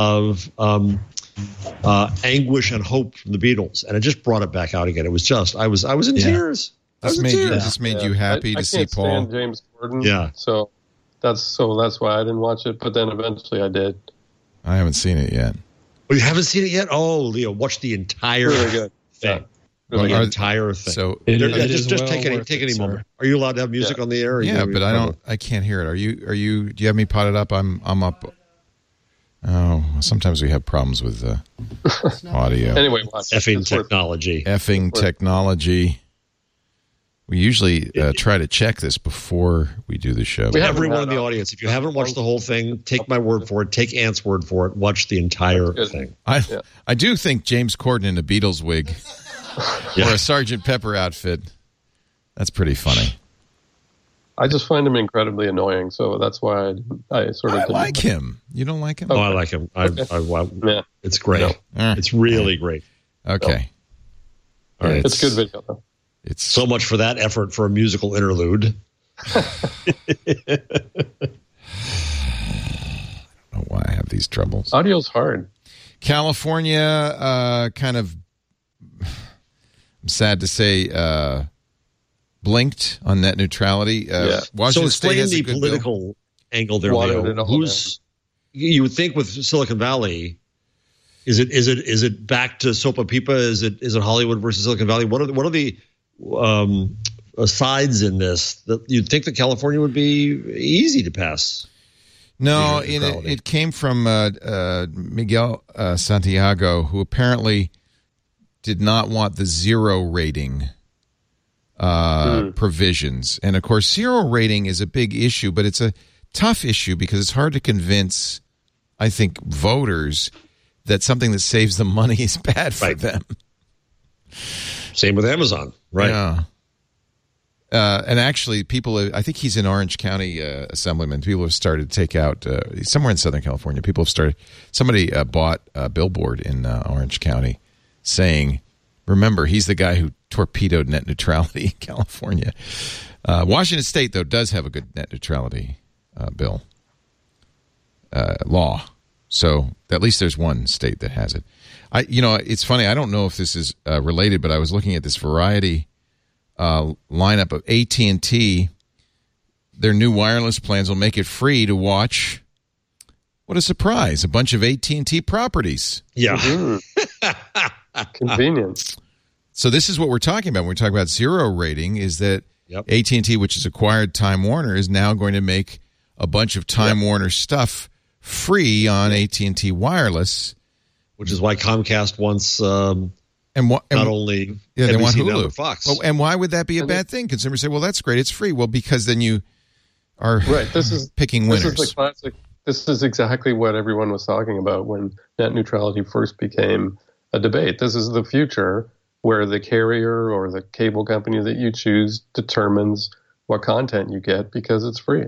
anguish and hope from the Beatles, and it just brought it back out again. It was just I was in tears. This made you happy to see Paul? I can't stand James Corden. Yeah. So that's why I didn't watch it. But then eventually I did. I haven't seen it yet. Oh, you haven't seen it yet? Oh, Leo, watch the entire really good thing. The entire thing. So just take any moment. Are you allowed to have music on the air? Yeah, but I can't hear it. Are you? Do you have me potted up? I'm up. Oh, sometimes we have problems with audio. Anyway, effing technology. Technology. We usually try to check this before we do the show. Everyone in the audience, if you haven't watched the whole thing, take my word for it. Take Ant's word for it. Watch the entire thing. I do think James Corden in a Beatles wig or a Sgt. Pepper outfit, that's pretty funny. I just find him incredibly annoying, so that's why I sort of like him. You don't like him? Oh, I like him. It's great. No. It's really great. Okay. All right. It's good video, though. It's so much for that effort for a musical interlude. I don't know why I have these troubles. Audio's hard. California, kind of, I'm sad to say, blinked on net neutrality. So explain the political angle there, Leo. You would think with Silicon Valley, is it back to Sopa Pipa? Is it Hollywood versus Silicon Valley? What are the sides in this that you'd think that California would be easy to pass? No, it came from Miguel Santiago, who apparently did not want the zero rating provisions. And, of course, zero rating is a big issue, but it's a tough issue because it's hard to convince, I think, voters that something that saves them money is bad for them. Same with Amazon, right? Yeah. And actually, people, I think he's in Orange County Assemblyman. People have started to take out, somewhere in Southern California, somebody bought a billboard in Orange County saying, remember, he's the guy who torpedoed net neutrality in California. Washington State, though, does have a good net neutrality bill law. So at least there's one state that has it. It's funny. I don't know if this is related, but I was looking at this Variety lineup of AT&T. Their new wireless plans will make it free to watch. What a surprise! A bunch of AT&T properties. Yeah, convenient. So this is what we're talking about when we're talking about zero rating. Is that AT&T, which has acquired Time Warner, is now going to make a bunch of Time Warner stuff free on AT&T Wireless. Which is why Comcast wants not only they want Hulu, but Fox. Well, and why would that be a bad thing? Consumers say, well, that's great. It's free. Well, because then you are picking winners. This is the classic. This is exactly what everyone was talking about when net neutrality first became a debate. This is the future where the carrier or the cable company that you choose determines what content you get because it's free.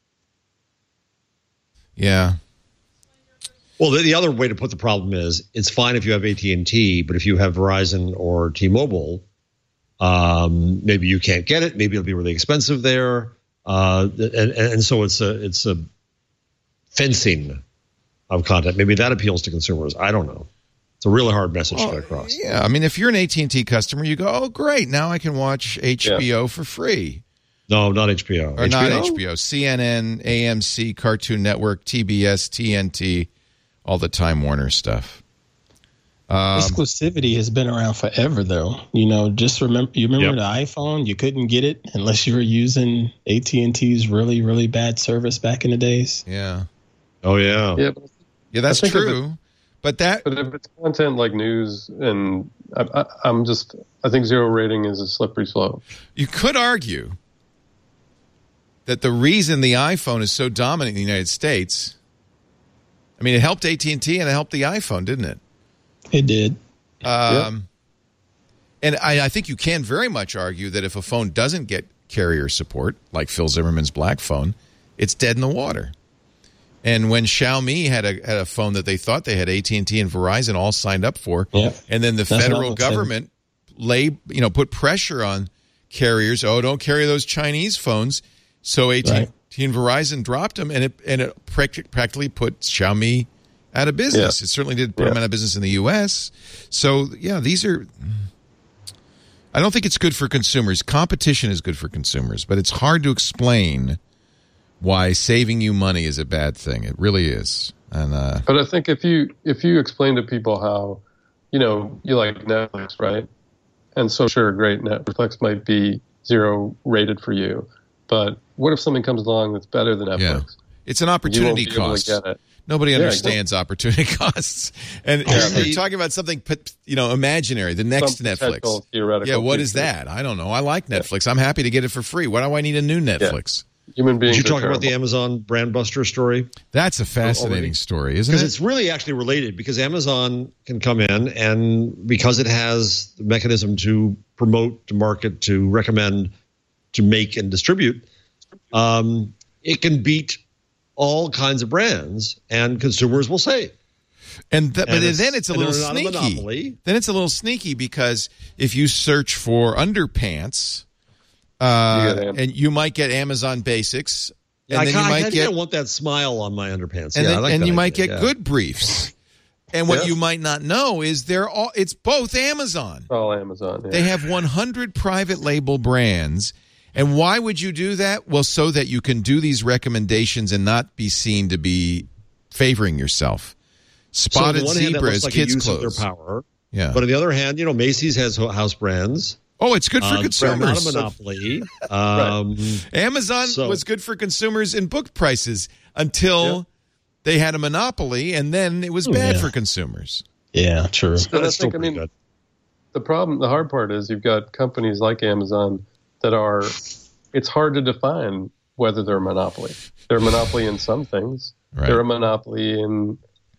Yeah. Well, the other way to put the problem is it's fine if you have AT&T, but if you have Verizon or T-Mobile, maybe you can't get it. Maybe it'll be really expensive there, and so it's a fencing of content. Maybe that appeals to consumers. I don't know. It's a really hard message to get across. Yeah, I mean, if you're an AT&T customer, you go, "Oh, great! Now I can watch HBO for free." No, not HBO. Or HBO? Not HBO. CNN, AMC, Cartoon Network, TBS, TNT. All the Time Warner stuff. Exclusivity has been around forever, though. Just remember the iPhone? You couldn't get it unless you were using AT&T's really, really bad service back in the days. Yeah. Oh, yeah. Yeah, that's true. But if it's content like news, and I think zero rating is a slippery slope. You could argue that the reason the iPhone is so dominant in the United States, I mean, it helped AT&T and it helped the iPhone, didn't it? It did. And I think you can very much argue that if a phone doesn't get carrier support, like Phil Zimmerman's Black phone, it's dead in the water. And when Xiaomi had a phone that they thought they had AT&T and Verizon all signed up for, and then the federal government put pressure on carriers, don't carry those Chinese phones. So AT&T and Verizon dropped them, and it practically put Xiaomi out of business. It certainly did put them out of business in the U.S. So, these are... I don't think it's good for consumers. Competition is good for consumers, but it's hard to explain why saving you money is a bad thing. It really is. And but I think if you explain to people how, you like Netflix, right? And so sure, great, Netflix might be 0 rated for you. But what if something comes along that's better than Netflix? Yeah. It's an opportunity cost. Get it. Nobody understands opportunity costs. And you're talking about something, imaginary, the next Netflix. Yeah, what is that? I don't know. I like Netflix. I'm happy to get it for free. Why do I need a new Netflix? Yeah. Human beings. Did you talk about the Amazon brand buster story? That's a fascinating story, isn't it? Because it's really actually related, because Amazon can come in, and because it has the mechanism to promote, to market, to recommend, to make and distribute, it can beat all kinds of brands, and consumers will say. But then it's a little sneaky. Then it's a little sneaky, because if you search for underpants, and you might get Amazon Basics, and then I want that smile on my underpants. And you might get Good Briefs. And what you might not know is it's both Amazon. All Amazon. Yeah. They have 100 private label brands. And why would you do that? Well, so that you can do these recommendations and not be seen to be favoring yourself. Spotted Zebras, kids' clothes. Their power. Yeah. But on the other hand, Macy's has house brands. Oh, it's good for consumers. Not a monopoly. Amazon was good for consumers in book prices until they had a monopoly, and then it was bad for consumers. Yeah, true. But I think, the hard part is you've got companies like Amazon that it's hard to define whether they're a monopoly. They're a monopoly in some things. Right. They're a monopoly in,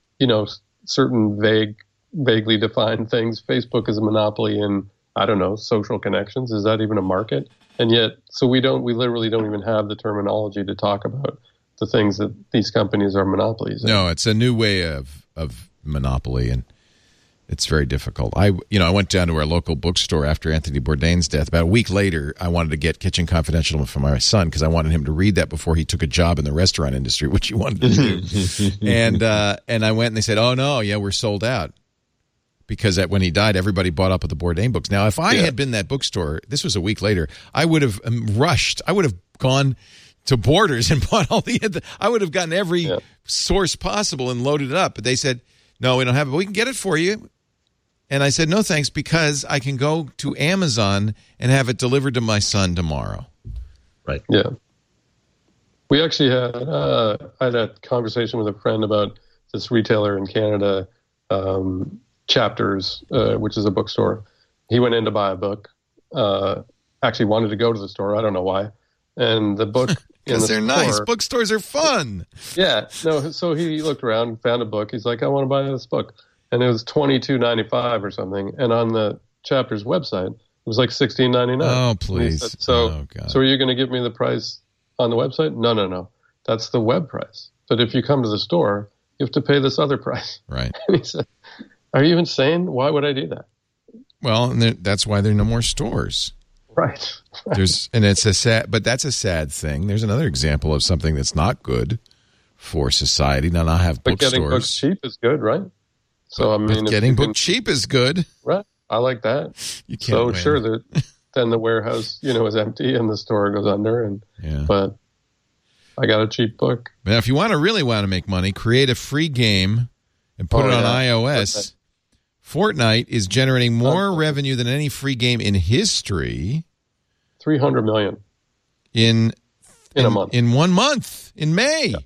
certain vaguely defined things. Facebook is a monopoly in, I don't know, social connections. Is that even a market? And yet, so we literally don't even have the terminology to talk about the things that these companies are monopolies in. No, it's a new way of monopoly, and it's very difficult. I went down to our local bookstore after Anthony Bourdain's death. About a week later, I wanted to get Kitchen Confidential for my son, because I wanted him to read that before he took a job in the restaurant industry, which he wanted to do. And I went, and they said, "Oh no, yeah, we're sold out." Because when he died, everybody bought up with the Bourdain books. Now, if I had been that bookstore, this was a week later, I would have rushed. I would have gone to Borders and bought all I would have gotten every source possible and loaded it up. But they said, "No, we don't have it. But we can get it for you." And I said, "No, thanks, because I can go to Amazon and have it delivered to my son tomorrow." Right. Yeah. We actually had I had a conversation with a friend about this retailer in Canada, Chapters, which is a bookstore. He went in to buy a book. Actually wanted to go to the store. I don't know why. And the book because they're nice. Bookstores are fun. Yeah. No. So he looked around, found a book. He's like, "I want to buy this book." And it was $22.95 or something. And on the Chapters website, it was like $16.99. Oh, please. Said, so are you going to give me the price on the website? No. That's the web price. But if you come to the store, you have to pay this other price. Right. And he said, "Are you insane? Why would I do that?" Well, and that's why there are no more stores. Right. It's but that's a sad thing. There's another example of something that's not good for society. Now, I have bookstores. But getting books cheap is good, right? So but getting book cheap is good, right? I like that. You can't win. Sure, then the warehouse, is empty and the store goes under. But I got a cheap book. Now, if you really want to make money, create a free game and put it on iOS. Fortnite is generating more revenue than any free game in history. $300 million in a month. In 1 month, in May. Yeah.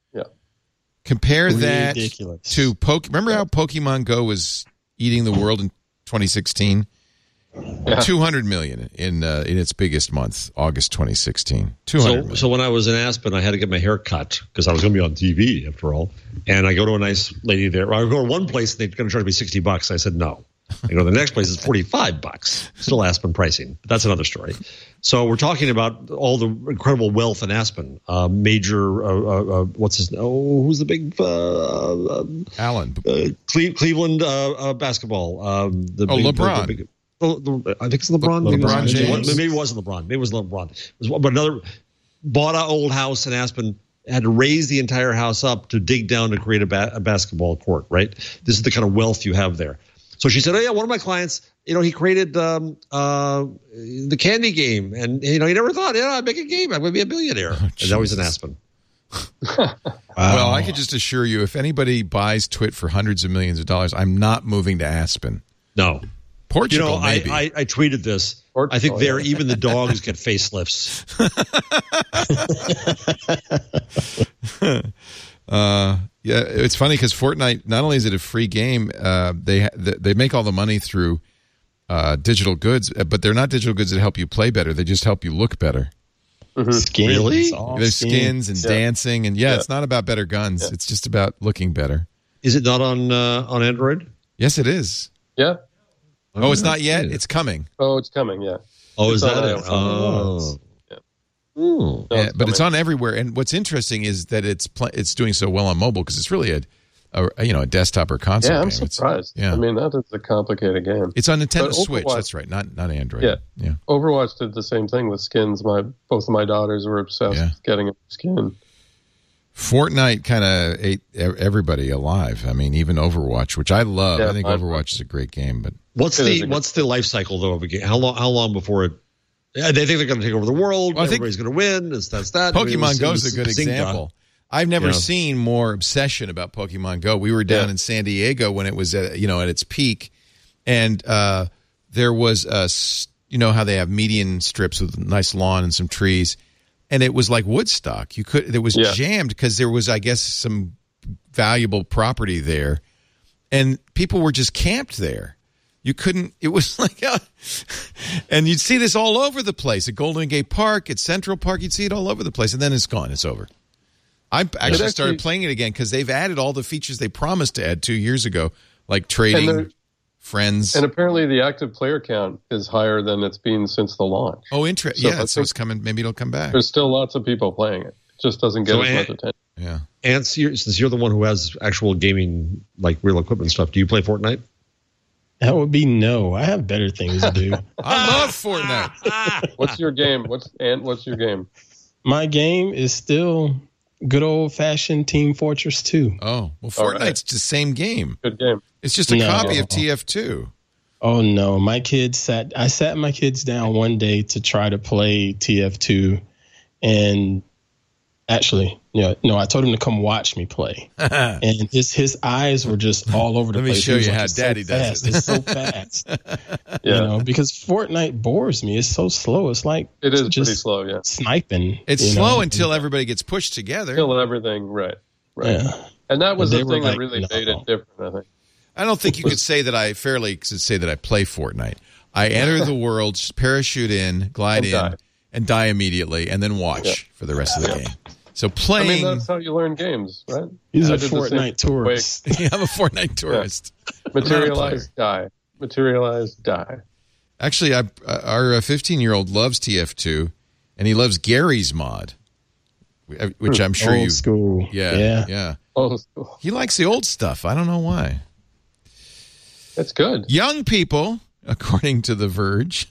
Compare that to Remember how Pokemon Go was eating the world in 2016? Yeah. 200 million in its biggest month, August 2016. 200 million. So when I was in Aspen, I had to get my hair cut because I was going to be on TV after all. And I go to a nice lady there. I go to one place and they're going to charge me $60. I said no. I go to the next place, it's $45. Still Aspen pricing. But that's another story. So we're talking about all the incredible wealth in Aspen. What's his name? Oh, who's the big Allen. Cleveland basketball. LeBron. I think it's LeBron. LeBron James. Maybe it wasn't LeBron. Maybe it was LeBron. But another bought an old house in Aspen, had to raise the entire house up to dig down to create a basketball court, right? This is the kind of wealth you have there. So she said, "Oh yeah, one of my clients, he created the candy game, and he never thought, I'd make a game, I'm going to be a billionaire." And that was in Aspen. Wow. Well, I could just assure you, if anybody buys Twit for hundreds of millions of dollars, I'm not moving to Aspen. No. Portugal, maybe. I tweeted this. I think there even the dogs get facelifts. Yeah, it's funny because Fortnite, not only is it a free game, they make all the money through digital goods, but they're not digital goods that help you play better. They just help you look better. Mm-hmm. Skins, really? There's skins and dancing, and it's not about better guns. Yeah. It's just about looking better. Is it not on Android? Yes, it is. Yeah. Oh, it's not yet? It's coming. Oh, it's coming, yeah. Oh, is that it? Oh. Yeah. No, but it's on everywhere. And what's interesting is that it's doing so well on mobile because it's really a desktop or console game. Yeah, I'm surprised. I mean, that is a complicated game. It's on Nintendo Switch. That's right, not Android. Yeah. Overwatch did the same thing with skins. Both of my daughters were obsessed with getting a skin. Fortnite kind of ate everybody alive. I mean, even Overwatch, which I love. I think Overwatch is a great game. But what's the life cycle though of a game? How long before it? They think they're going to take over the world. Well, everybody's going to win. That's that. Pokemon Go is a good example. I've never seen more obsession about Pokemon Go. We were down in San Diego when it was at its peak, and there was how they have median strips with nice lawn and some trees. And it was like Woodstock. It was jammed because there was, I guess, some valuable property there, and people were just camped there. You couldn't. It was like, and you'd see this all over the place at Golden Gate Park, at Central Park. You'd see it all over the place, and then it's gone. It's over. I actually started playing it again because they've added all the features they promised to add 2 years ago, like trading. Friends. And apparently the active player count is higher than it's been since the launch. Oh, interesting. So it's coming. Maybe it'll come back. There's still lots of people playing it. It just doesn't get as much attention. Yeah. And since you're the one who has actual gaming, like real equipment stuff, do you play Fortnite? That would be no. I have better things to do. I love Fortnite. What's your game? What's your game? My game is still good old-fashioned Team Fortress 2. Oh, well, Fortnite's the same game. Good game. It's just a copy of TF2. Oh, no. I sat my kids down one day to try to play TF2, and actually, I told him to come watch me play. And his eyes were just all over the place. Let me show you how Daddy does it. It's so fast. Because Fortnite bores me. It's so slow. It's like it is pretty slow, sniping. It's slow until everybody gets pushed together. Until everything, right. Yeah. And that was the thing that really made it different, I think. I don't think you could say that I play Fortnite. I enter the world, parachute in, glide in, and die immediately, and then watch for the rest of the game. So playing... I mean, that's how you learn games, right? He's a Fortnite tourist. I'm a Fortnite tourist. Materialize, die. Materialize, die. Actually, our 15-year-old loves TF2, and he loves Gary's mod, which I'm sure old school. Yeah. Old school. He likes the old stuff. I don't know why. That's good. Young people, according to The Verge.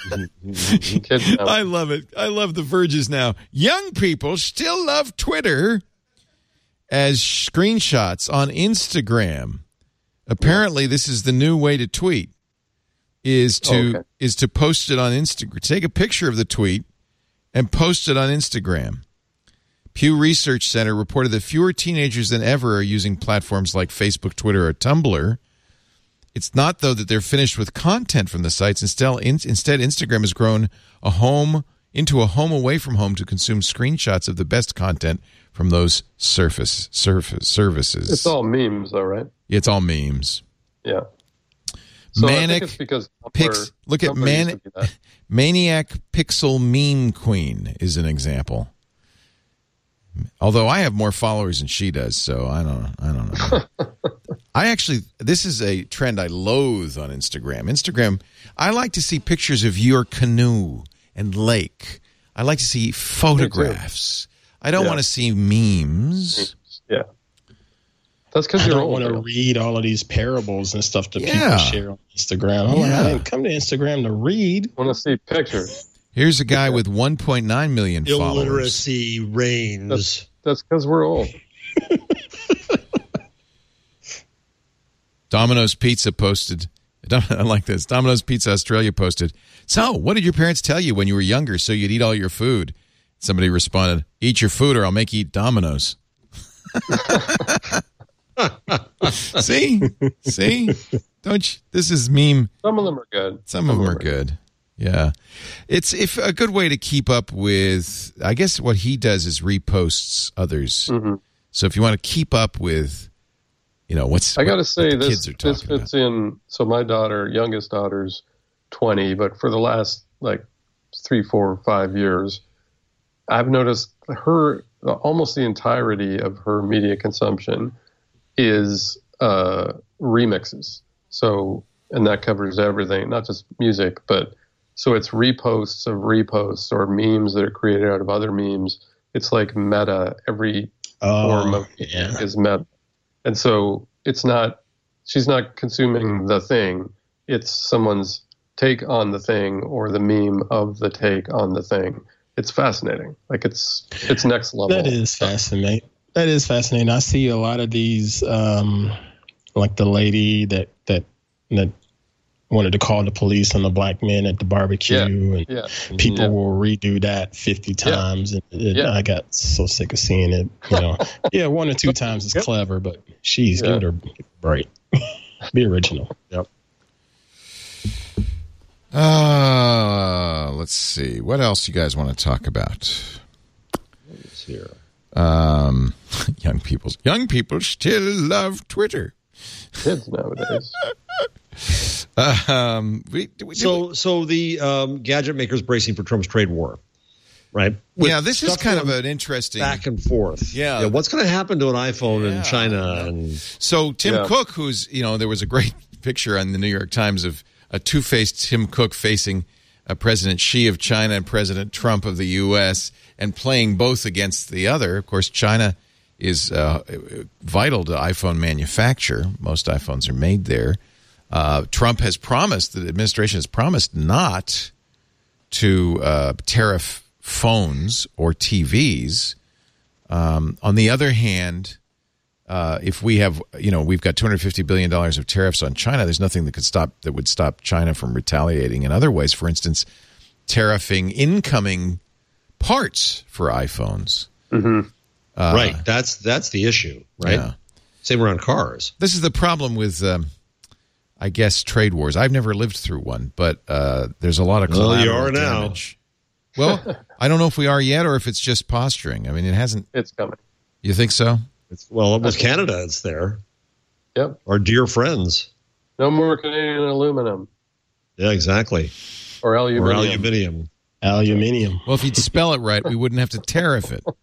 I love it. I love The Verge's now. Young people still love Twitter as screenshots on Instagram. Apparently, this is the new way to tweet, is to post it on Instagram. Take a picture of the tweet and post it on Instagram. Pew Research Center reported that fewer teenagers than ever are using platforms like Facebook, Twitter, or Tumblr. It's not, though, that they're finished with content from the sites. Instead, Instagram has grown into a home away from home to consume screenshots of the best content from those services. It's all memes, though, right? It's all memes. Yeah. So Maniac, I think it's because look at Maniac Pixel Meme Queen is an example. Although I have more followers than she does, so I don't know. This is a trend I loathe on Instagram. I like to see pictures of your canoe and lake. I like to see photographs. I don't want to see memes. Yeah. That's because you don't want to read all of these parables and stuff that people share on Instagram. I didn't come to Instagram to read. I want to see pictures. Here's a guy with 1.9 million followers. Illiteracy reigns. That's because we're old. Domino's Pizza posted. I like this. Domino's Pizza Australia posted. So, what did your parents tell you when you were younger so you'd eat all your food? Somebody responded, eat your food or I'll make you eat Domino's. See? Don't you? This is meme. Some of them are good. Some of them are good. Yeah. It's a good way to keep up with, I guess what he does is reposts others. Mm-hmm. So if you want to keep up with, I got to say, this fits in. So my youngest daughter's 20, but for the last 3, 4, 5 years, I've noticed almost the entirety of her media consumption is remixes. So, and that covers everything, not just music, but so it's reposts of reposts or memes that are created out of other memes. It's like meta. Every form of is meta. And so she's not consuming the thing. It's someone's take on the thing or the meme of the take on the thing. It's fascinating. It's next level. That is fascinating. I see a lot of these, like the lady that wanted to call the police on the black men at the barbecue, and people will redo that 50 times. And I got so sick of seeing it. 1 or 2 times is clever, but give her a break. Be original. Yep. Let's see. What else you guys want to talk about? Let's hear. Young people still love Twitter. Kids nowadays. So the gadget makers bracing for Trump's trade war, right? This is kind of an interesting back and forth. Yeah, what's going to happen to an iPhone in China? And so Tim Cook, who's there was a great picture on the New York Times of a two-faced Tim Cook facing President Xi of China and President Trump of the U.S. and playing both against the other. Of course, China is vital to iPhone manufacture. Most iPhones are made there. Trump has promised, the administration has promised not to tariff phones or TVs. On the other hand, if we have, we've got $250 billion of tariffs on China, there's nothing that would stop China from retaliating in other ways. For instance, tariffing incoming parts for iPhones. Mm-hmm. Right. That's the issue, right? Yeah. Same around cars. This is the problem with, I guess, trade wars. I've never lived through one, but there's a lot of collateral damage. Well, I don't know if we are yet or if it's just posturing. I mean, it hasn't. It's coming. You think so? With Canada, it's there. Yep. Our dear friends. No more Canadian aluminum. Yeah, exactly. Or aluminium. Well, if you'd spell it right, we wouldn't have to tariff it.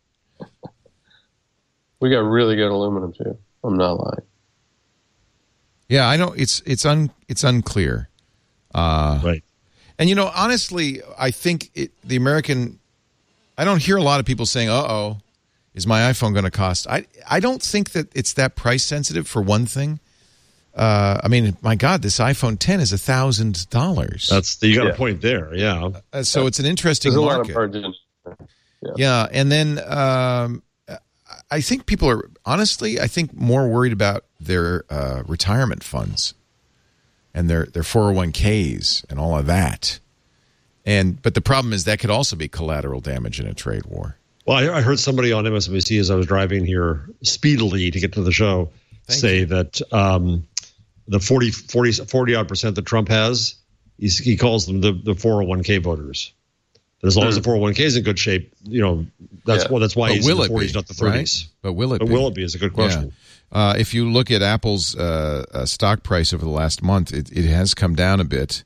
We got really good aluminum too. I'm not lying. Yeah, I know it's unclear. Right. And honestly, I think the American. I don't hear a lot of people saying, "Uh-oh, is my iPhone going to cost?" I don't think that it's that price sensitive. For one thing, I mean, my God, this iPhone 10 is $1,000. You got a point there. Yeah. So it's an interesting market. There's a lot of margin. Yeah, and then. I think people are, honestly, more worried about their retirement funds and their 401ks and all of that. But the problem is that could also be collateral damage in a trade war. Well, I heard somebody on MSNBC as I was driving here speedily to get to the show say that the 40-odd% that Trump has, he calls them the 401k voters. But as long as the 401k is in good shape, that's why he's in the 40s, not the 30s. Right? But will it be? But will it be is a good question. Yeah. If you look at Apple's stock price over the last month, it has come down a bit,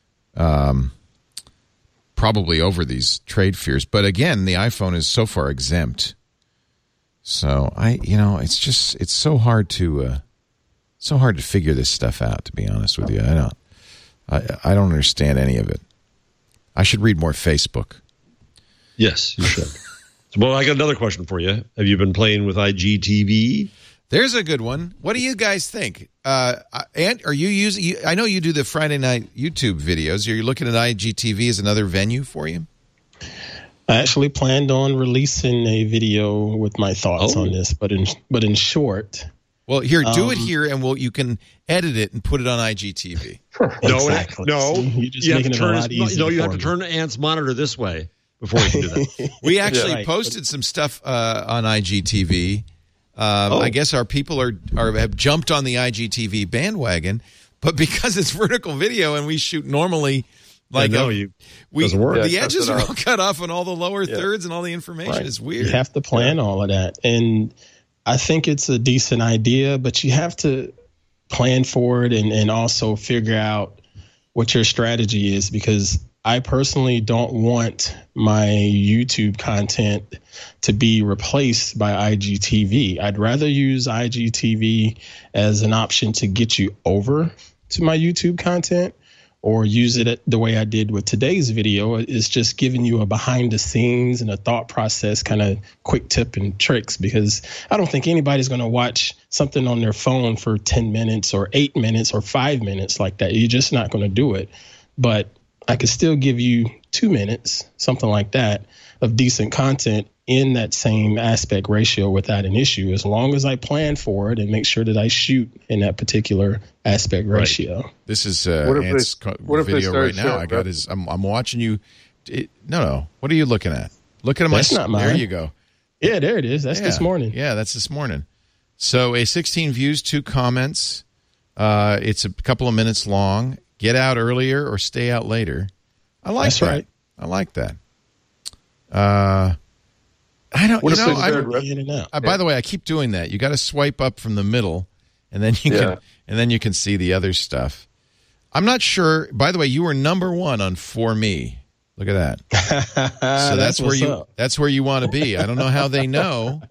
probably over these trade fears. But again, the iPhone is so far exempt. So it's so hard to figure this stuff out. To be honest with you, I don't understand any of it. I should read more Facebook. Yes, you should. Well, I got another question for you. Have you been playing with IGTV? There's a good one. What do you guys think? Ant, are you using? I know you do the Friday night YouTube videos. Are you looking at IGTV as another venue for you? I actually planned on releasing a video with my thoughts on this, but in short. Well, here, do it here, and you can edit it and put it on IGTV. Exactly. No. You're just making it a lot easier. No, you have to turn Ant's monitor this way before you can do that. We actually posted some stuff on IGTV I guess our people have jumped on the IGTV bandwagon, but because it's vertical video and we shoot normally, like doesn't work. The edges are all cut off on all the lower thirds and all the information is weird. You have to plan all of that, and I think it's a decent idea, but you have to plan for it and also figure out what your strategy is, because I personally don't want my YouTube content to be replaced by IGTV. I'd rather use IGTV as an option to get you over to my YouTube content, or use it the way I did with today's video. It's just giving you a behind the scenes and a thought process kind of quick tip and tricks, because I don't think anybody's going to watch something on their phone for 10 minutes or 8 minutes or 5 minutes like that. You're just not going to do it. But I could still give you 2 minutes, something like that, of decent content in that same aspect ratio without an issue, as long as I plan for it and make sure that I shoot in that particular aspect ratio. This is Ant's video right now. I got his. I'm watching you. No. What are you looking at? Look at him. That's not mine. There you go. Yeah, there it is. That's this morning. Yeah, that's this morning. So 16 views, 2 comments. It's a couple of minutes long. Get out earlier or stay out later. I like that. Right. I like that. I don't. By the way, I keep doing that. You got to swipe up from the middle, and then you can see the other stuff. I'm not sure. By the way, you were number 1 on For Me. Look at that. So that's where you want to be. I don't know how they know.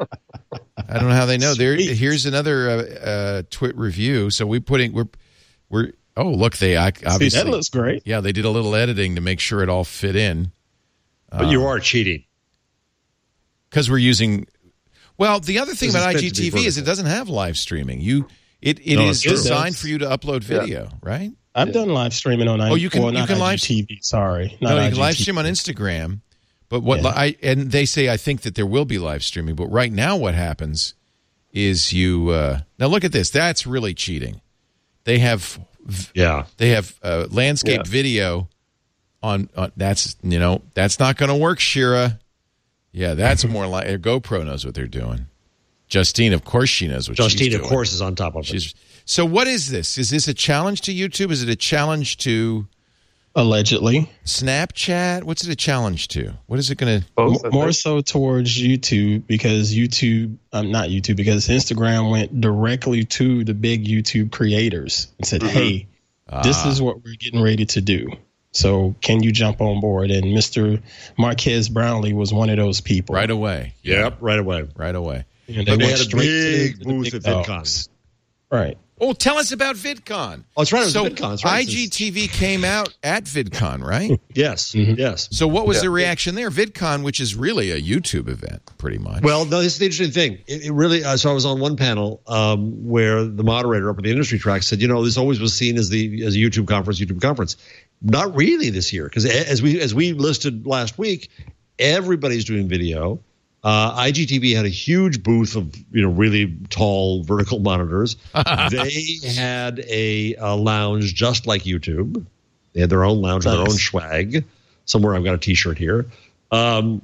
Here's another Twit review. So we're. Oh, look! They obviously that looks great. Yeah, they did a little editing to make sure it all fit in. But you are cheating. Because we're using, well, the other thing about IGTV is it doesn't have live streaming. It is designed for you to upload video, right? I've done live streaming on IGTV. Oh, you can live IGTV. Sorry, you can live stream on Instagram. But and they say I think that there will be live streaming. But right now, what happens is now look at this. That's really cheating. They have landscape video on that's not going to work, Shira. Yeah, that's more like GoPro knows what they're doing. Justine, of course, she knows what she's doing. Justine, of course, is on top of it. So what is this? Is this a challenge to YouTube? Is it a challenge to... Allegedly. Snapchat? What's it a challenge to? What is it going to... More so towards YouTube, because because Instagram went directly to the big YouTube creators and said, hey, this is what we're getting ready to do. So can you jump on board? And Mr. Marquez Brownlee was one of those people. Right away. Yep, right away. And they had a big booth at VidCon. Right. Oh, tell us about VidCon. Oh, that's right. It was VidCon. That's right. IGTV came out at VidCon, right? Yes. So what was the reaction there? VidCon, which is really a YouTube event, pretty much. Well, no, this is the interesting thing. It really. So I was on one panel where the moderator up at the industry track said, this always was seen as a YouTube conference. Not really this year, because as we listed last week, everybody's doing video. IGTV had a huge booth of really tall vertical monitors. They had a lounge just like YouTube. They had their own lounge with their own swag. Somewhere I've got a T-shirt here. No,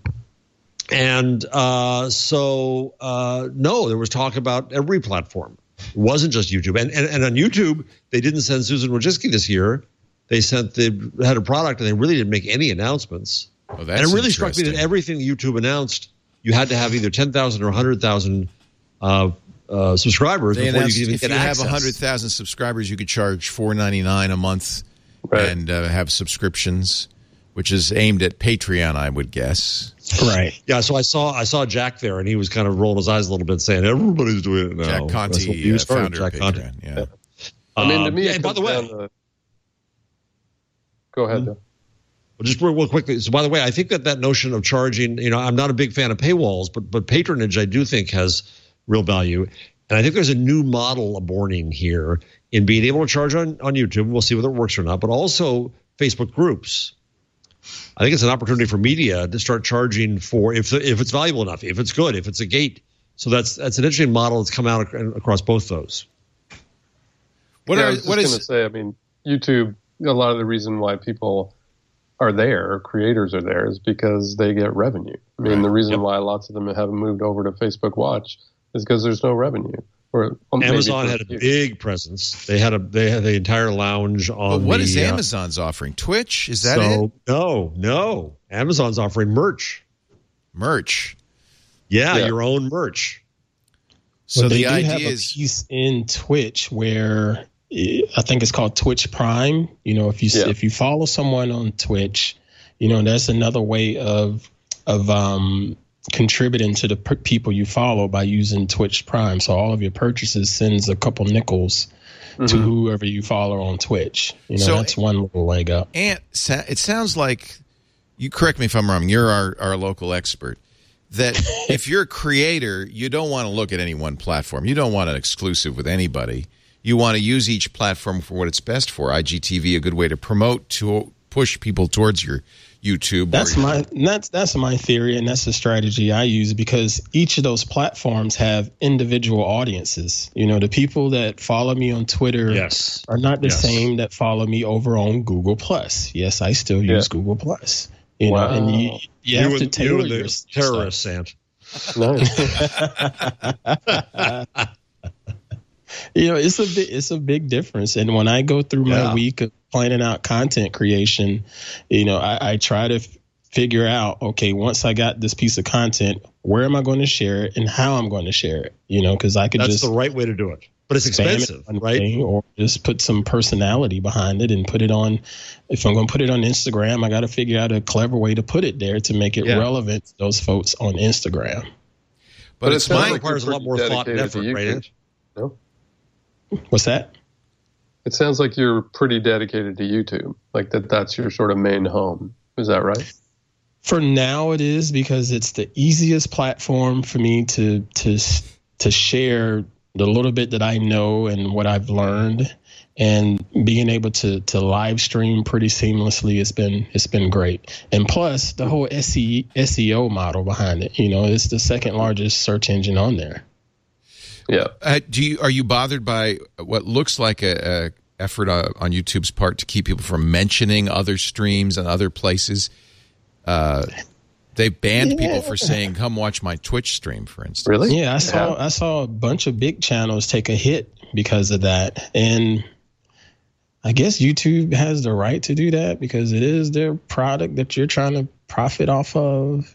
there was talk about every platform. It wasn't just YouTube. And on YouTube, they didn't send Susan Wojcicki this year. They had a product, and they really didn't make any announcements. Oh, and it really struck me that everything YouTube announced, you had to have either 10,000 or 100,000 subscribers before you could even get access. If you have 100,000 subscribers, you could charge $4.99 a month and have subscriptions, which is aimed at Patreon, I would guess. Right. Yeah. So I saw Jack there, and he was kind of rolling his eyes a little bit, saying everybody's doing it now. Jack Conte, founder of Patreon. Yeah. I mean, to me, and by the way. Go ahead, Joe. Well, just real quickly. So, by the way, I think that notion of charging, I'm not a big fan of paywalls, but patronage I do think has real value. And I think there's a new model borning here in being able to charge on YouTube. We'll see whether it works or not, but also Facebook groups. I think it's an opportunity for media to start charging for if it's valuable enough, if it's good, if it's a gate. So that's an interesting model that's come out across both those. I was going to say, I mean, YouTube, a lot of the reason why people are there, creators are there, is because they get revenue. I mean, the reason why lots of them haven't moved over to Facebook Watch is because there's no revenue. Or Amazon had a big presence. They had the entire lounge on. But what is Amazon's offering? Twitch? Is that it? No. Amazon's offering merch. Yeah, your own merch. So the idea have is a piece in Twitch where I think it's called Twitch Prime. If you follow someone on Twitch, that's another way of contributing to the people you follow by using Twitch Prime. So all of your purchases sends a couple nickels to whoever you follow on Twitch. So that's one little leg up. And it sounds like, you correct me if I'm wrong, you're our local expert, that if you're a creator, you don't want to look at any one platform. You don't want an exclusive with anybody. You want to use each platform for what it's best for. IGTV, a good way to promote, to push people towards your YouTube. That's my theory, and that's the strategy I use, because each of those platforms have individual audiences. The people that follow me on Twitter are not the same that follow me over on Google Plus. Yes, I still use Google Plus. And you have to tailor your terrorist, Sant. It's a big difference. And when I go through my week of planning out content creation, I try to figure out, okay, once I got this piece of content, where am I going to share it and how I'm going to share it? Because that's the right way to do it. But it's expensive, right? Or just put some personality behind it and put it on. If I'm going to put it on Instagram, I got to figure out a clever way to put it there to make it relevant to those folks on Instagram. But it requires a lot more thought and effort, right? No? What's that? It sounds like you're pretty dedicated to YouTube, like that's your sort of main home. Is that right? For now, it is, because it's the easiest platform for me to share the little bit that I know and what I've learned, and being able to live stream pretty seamlessly. It's been great. And plus the whole SEO model behind it, it's the second largest search engine on there. Yeah. Are you bothered by what looks like a effort on YouTube's part to keep people from mentioning other streams and other places? They banned people for saying, "Come watch my Twitch stream," for instance. Really? Yeah, I saw a bunch of big channels take a hit because of that, and I guess YouTube has the right to do that because it is their product that you're trying to profit off of.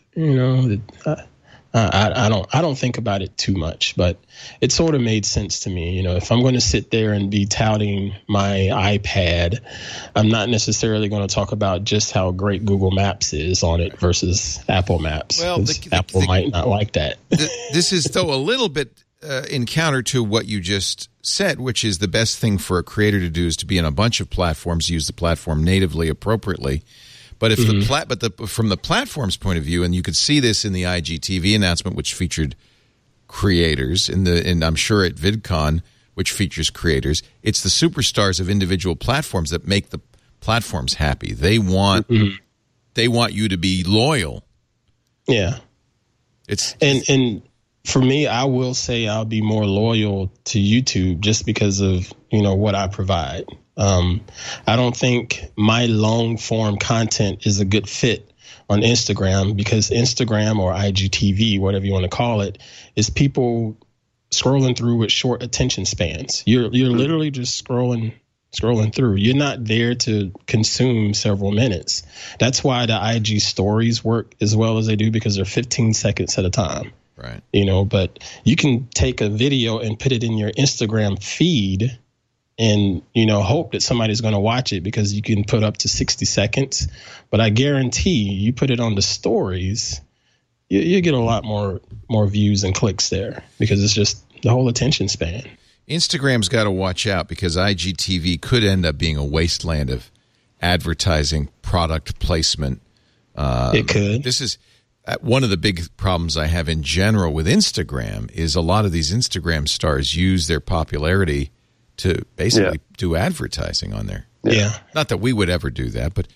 I don't think about it too much, but it sort of made sense to me. If I'm going to sit there and be touting my iPad, I'm not necessarily going to talk about just how great Google Maps is on it versus Apple Maps. Well, Apple might not like that. This is, though, a little bit in counter to what you just said, which is the best thing for a creator to do is to be in a bunch of platforms, use the platform natively, appropriately. But if from the platform's point of view, and you could see this in the IGTV announcement, which featured creators, and I'm sure at VidCon, which features creators, it's the superstars of individual platforms that make the platforms happy. They want you to be loyal. Yeah, and for me, I will say I'll be more loyal to YouTube just because of what I provide. I don't think my long form content is a good fit on Instagram, because Instagram or IGTV, whatever you want to call it, is people scrolling through with short attention spans. You're literally just scrolling through. You're not there to consume several minutes. That's why the IG stories work as well as they do, because they're 15 seconds at a time. Right. But you can take a video and put it in your Instagram feed and, hope that somebody's going to watch it, because you can put up to 60 seconds. But I guarantee you put it on the stories, you get a lot more views and clicks there, because it's just the whole attention span. Instagram's got to watch out, because IGTV could end up being a wasteland of advertising, product placement. It could. This is one of the big problems I have in general with Instagram is a lot of these Instagram stars use their popularity to basically do advertising on there. Yeah. Not that we would ever do that, but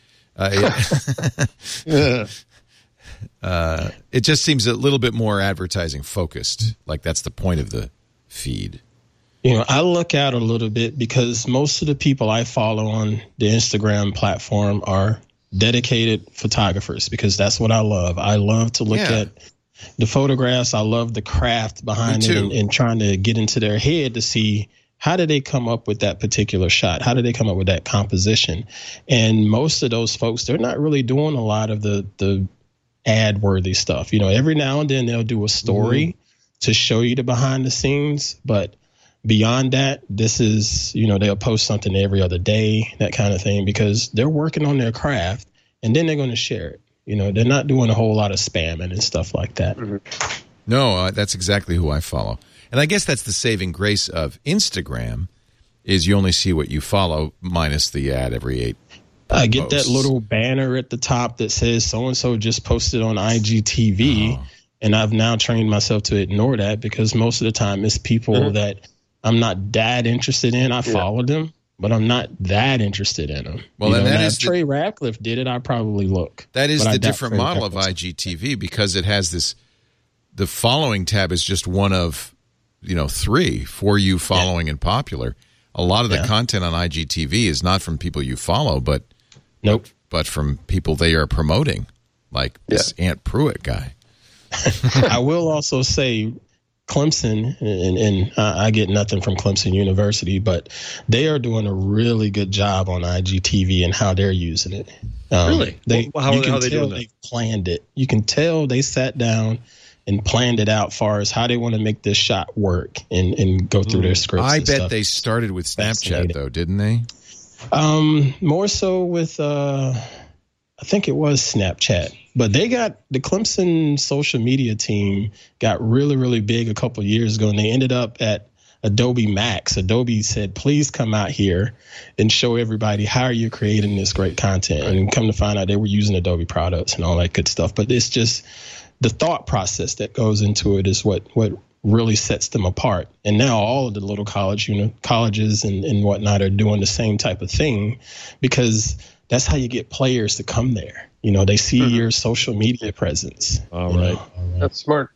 it just seems a little bit more advertising focused. Like that's the point of the feed. I look out a little bit because most of the people I follow on the Instagram platform are dedicated photographers, because that's what I love. I love to look at the photographs. I love the craft behind it and trying to get into their head to see how did they come up with that particular shot? How did they come up with that composition? And most of those folks, they're not really doing a lot of the ad worthy stuff. Every now and then they'll do a story to show you the behind the scenes, but beyond that, this is, they'll post something every other day, that kind of thing, because they're working on their craft and then they're going to share it. They're not doing a whole lot of spamming and stuff like that. No, that's exactly who I follow. And I guess that's the saving grace of Instagram is you only see what you follow minus the ad every 8 I get that little banner at the top that says so-and-so just posted on IGTV. Oh. And I've now trained myself to ignore that because most of the time it's people that I'm not that interested in. I follow them, but I'm not that interested in them. Well, and if Trey Ratcliffe did it, I'd probably look. That is the different model of IGTV because it has this. The following tab is just one of 3 for you following and popular. A lot of the content on IGTV is not from people you follow, but from people they are promoting, like this Ant Pruitt guy. I will also say Clemson, and I get nothing from Clemson University, but they are doing a really good job on IGTV and how they're using it. Really? How are they doing that? They planned it. You can tell they sat down and planned it out far as how they want to make this shot work and go through their scripts. I bet they started with Snapchat, though, didn't they? More so with, I think it was Snapchat. But they got the Clemson social media team got really, really big a couple of years ago, and they ended up at Adobe Max. Adobe said, please come out here and show everybody how you're creating this great content. And come to find out they were using Adobe products and all that good stuff. But it's just the thought process that goes into it is what really sets them apart. And now all of the little colleges and whatnot are doing the same type of thing because that's how you get players to come there. They see your social media presence. All right. That's smart.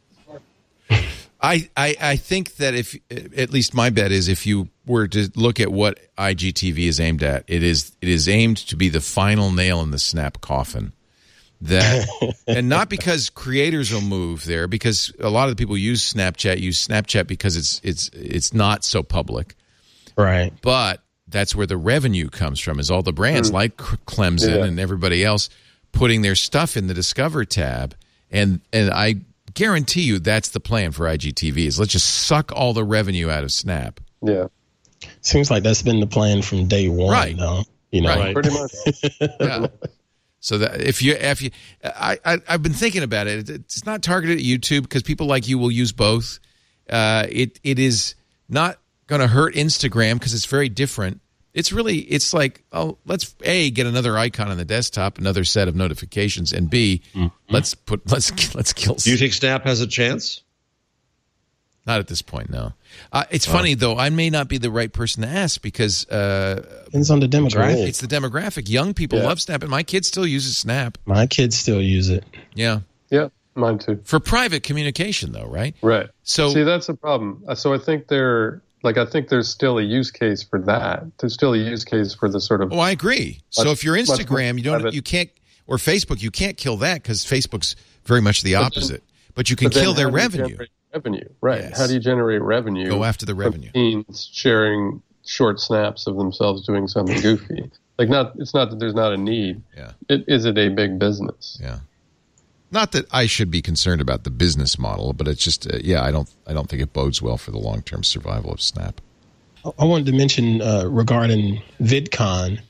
I think that if, at least my bet is, if you were to look at what IGTV is aimed at, it is aimed to be the final nail in the Snap coffin. And not because creators will move there, because a lot of the people use Snapchat because it's not so public, right? But that's where the revenue comes from. Is all the brands like Clemson and everybody else putting their stuff in the Discover tab, and I guarantee you that's the plan for IGTV is let's just suck all the revenue out of Snap. Yeah, seems like that's been the plan from day one, right? Though, right. Pretty much. Yeah. So that if you I've been thinking about it. It's not targeted at YouTube because people like you will use both. It is not going to hurt Instagram because it's very different. It's like, oh, let's A, get another icon on the desktop, another set of notifications, and B, let's kill. Do you think Snap has a chance? Not at this point, no. It's funny, though. I may not be the right person to ask because depends on the demographic. It's the demographic. Young people love Snap, and my kid still uses Snap. My kids still use it. Yeah. Yeah, mine too. For private communication, though, right? Right. So see, that's the problem. So I think I think there's still a use case for that. There's still a use case for the sort of. Oh, I agree. So if you're Instagram, you can't, or Facebook, you can't kill that because Facebook's very much the opposite. But you can kill their revenue. Revenue, right? Yes. How do you generate revenue? Go after the revenue. Teens sharing short snaps of themselves doing something goofy. It's not that there's not a need. Yeah. Is it a big business? Yeah. Not that I should be concerned about the business model, but it's just, I don't think it bodes well for the long-term survival of Snap. I wanted to mention regarding VidCon.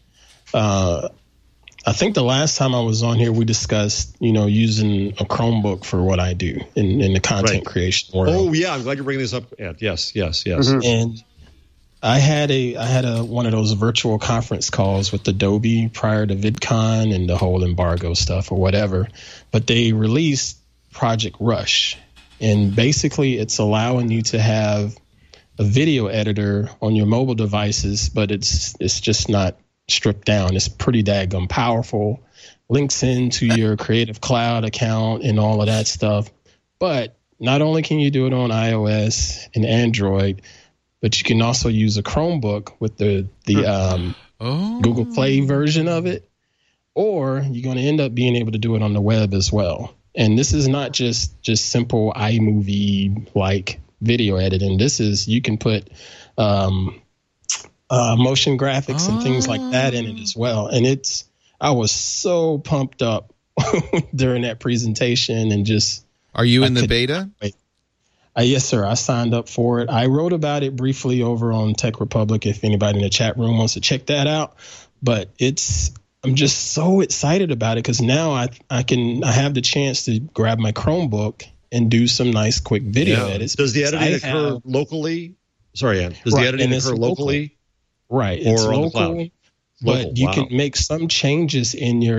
I think the last time I was on here, we discussed, using a Chromebook for what I do in the content creation world. Oh yeah, I'm glad you're bringing this up. Yes. Mm-hmm. And I had one of those virtual conference calls with Adobe prior to VidCon and the whole embargo stuff or whatever. But they released Project Rush, and basically it's allowing you to have a video editor on your mobile devices, but it's just not stripped down. It's pretty daggum powerful. Links into your Creative Cloud account and all of that stuff. But not only can you do it on iOS and Android, but you can also use a Chromebook with the Google Play version of it, or you're going to end up being able to do it on the web as well. And this is not just simple iMovie like video editing. This is, you can put motion graphics and things like that in it as well. And I was so pumped up during that presentation and just. Are you in the beta? Yes, sir. I signed up for it. I wrote about it briefly over on Tech Republic if anybody in the chat room wants to check that out. But I'm just so excited about it because now I have the chance to grab my Chromebook and do some nice quick video edits. Does the editing occur locally? Sorry, Ann. Does the editing occur locally? Right. Or it's on local, the cloud? But you can make some changes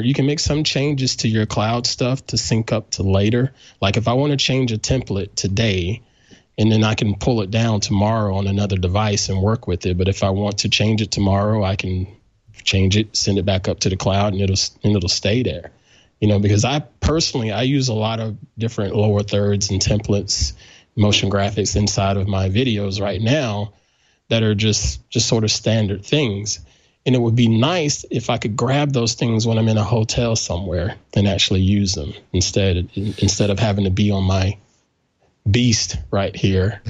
to your cloud stuff to sync up to later. Like if I want to change a template today, and then I can pull it down tomorrow on another device and work with it. But if I want to change it tomorrow, I can change it, send it back up to the cloud, and it'll stay there. Because I use a lot of different lower thirds and templates, motion graphics inside of my videos right now that are just sort of standard things. And it would be nice if I could grab those things when I'm in a hotel somewhere and actually use them instead of having to be on my beast right here.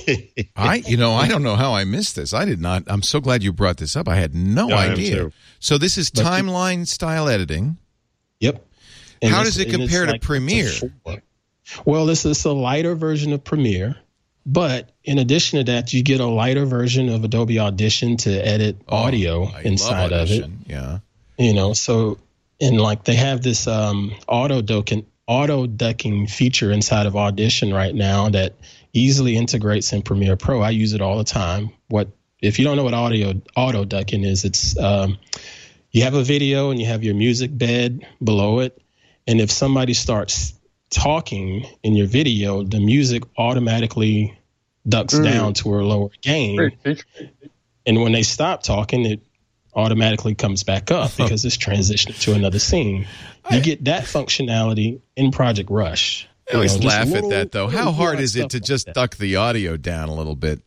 I don't know how I missed this. I did not. I'm so glad you brought this up. I had no idea. So this is timeline style editing. Yep. How does it compare to Premiere? Well, this is a lighter version of Premiere, but in addition to that, you get a lighter version of Adobe Audition to edit audio inside of it. Yeah. So and like they have this auto ducking feature inside of Audition right now that easily integrates in Premiere Pro. I use it all the time. If you don't know what auto ducking is, it's you have a video and you have your music bed below it, and if somebody starts talking in your video, the music automatically ducks down to a lower gain, and when they stop talking, it automatically comes back up because it's transitioned to another scene. You get that functionality in Project Rush. I always laugh at that, though. How hard is it to just duck the audio down a little bit?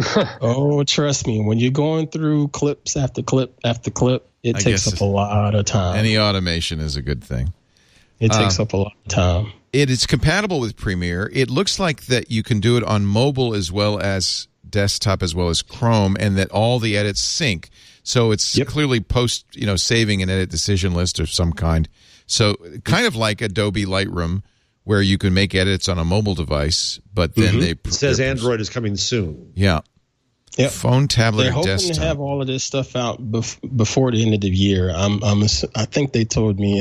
Oh, trust me. When you're going through clips after clip after clip, it takes up a lot of time. Any automation is a good thing. It takes up a lot of time. It is compatible with Premiere. It looks like that you can do it on mobile as well as desktop as well as Chrome, and that all the edits sync. So it's clearly saving an edit decision list of some kind. So kind of like Adobe Lightroom, where you can make edits on a mobile device, but then it says Android is coming soon. Yeah. Yep. Phone, tablet, They're or hoping desktop. to have all of this stuff out before the end of the year. I think they told me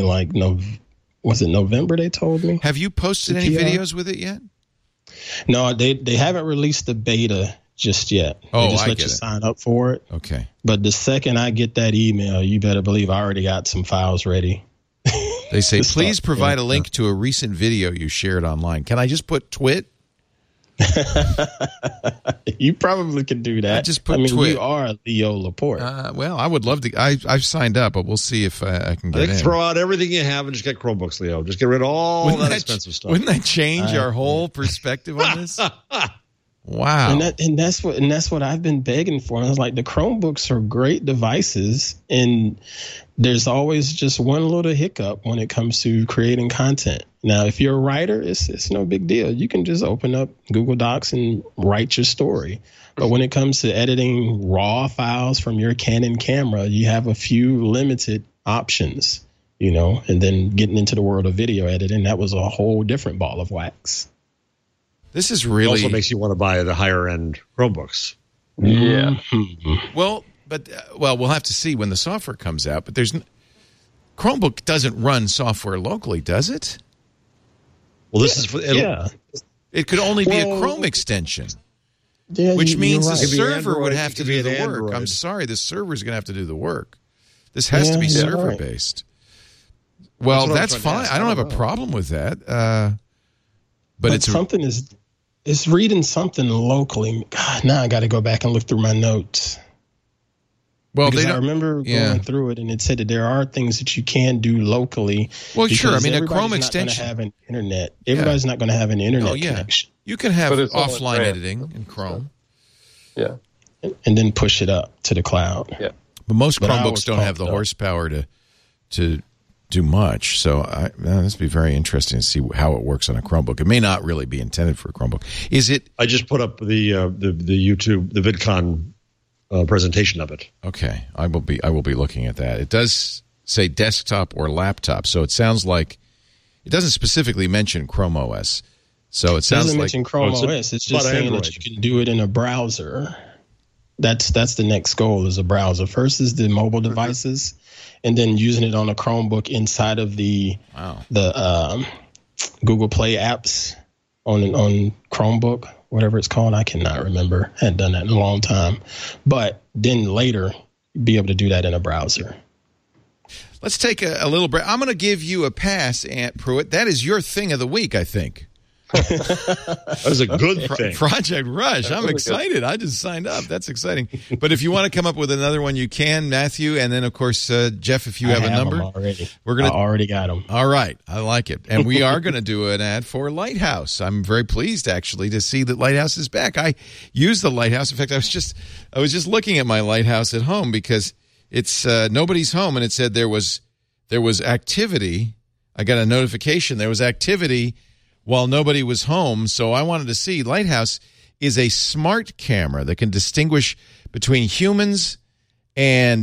was it November they told me? Have you posted any videos with it yet? No, they haven't released the beta just yet. They just let you sign up for it. Okay. But the second I get that email, you better believe I already got some files ready. They say, please provide a link to a recent video you shared online. Can I just put twit? You probably can do that. Just put twit. You are Leo Laporte. Well, I would love to. I've signed up, but we'll see if I can get in. Throw out everything you have and just get Chromebooks, Leo. Just get rid of all that expensive stuff. Wouldn't that change our whole perspective on this? Wow. And that's what I've been begging for. I was like, the Chromebooks are great devices, and there's always just one little hiccup when it comes to creating content. Now, if you're a writer, it's no big deal. You can just open up Google Docs and write your story. But when it comes to editing raw files from your Canon camera, you have a few limited options, and then getting into the world of video editing, that was a whole different ball of wax. This is really... It also makes you want to buy the higher-end Chromebooks. Yeah. Mm-hmm. Well, we'll have to see when the software comes out. But Chromebook doesn't run software locally, does it? Well, this is for... It could only be a Chrome extension, which means the server would have to do the work. I'm sorry, the server is going to have to do the work. This has to be server-based. Well, that's fine. I don't have a problem with that. But something is reading something locally. God, now I got to go back and look through my notes. Well, I remember going through it, and it said that there are things that you can do locally. Well, sure. I mean, a Chrome Everybody's extension. not going to have an internet. Everybody's not going to have an internet connection. You can have offline editing in Chrome. Yeah. And then push it up to the cloud. Yeah. But most Chromebooks don't have the horsepower to do much. So this would be very interesting to see how it works on a Chromebook. It may not really be intended for a Chromebook. Is it? I just put up the YouTube, the VidCon presentation of it. Okay, I will be looking at that. It does say desktop or laptop, so it sounds like it doesn't specifically mention Chrome OS. So it sounds doesn't like mention Chrome OS. It's just saying Android. That you can do it in a browser. That's the next goal is a browser. First is the mobile devices, and then using it on a Chromebook inside of the Google Play apps on Chromebook, whatever it's called. I cannot remember. I hadn't done that in a long time. But then later, be able to do that in a browser. Let's take a little break. I'm going to give you a pass, Aunt Pruitt. That is your thing of the week, I think. That was a good thing. Project Rush. I'm excited. I just signed up. That's exciting. But if you want to come up with another one, you can, Matthew. And then, of course, Jeff, if you have a number. I already got them. All right. I like it. And we are going to do an ad for Lighthouse. I'm very pleased, actually, to see that Lighthouse is back. I use the Lighthouse. In fact, I was just looking at my Lighthouse at home because it's nobody's home, and it said there was activity. I got a notification. There was activity while nobody was home, so I wanted to see. Lighthouse is a smart camera that can distinguish between humans and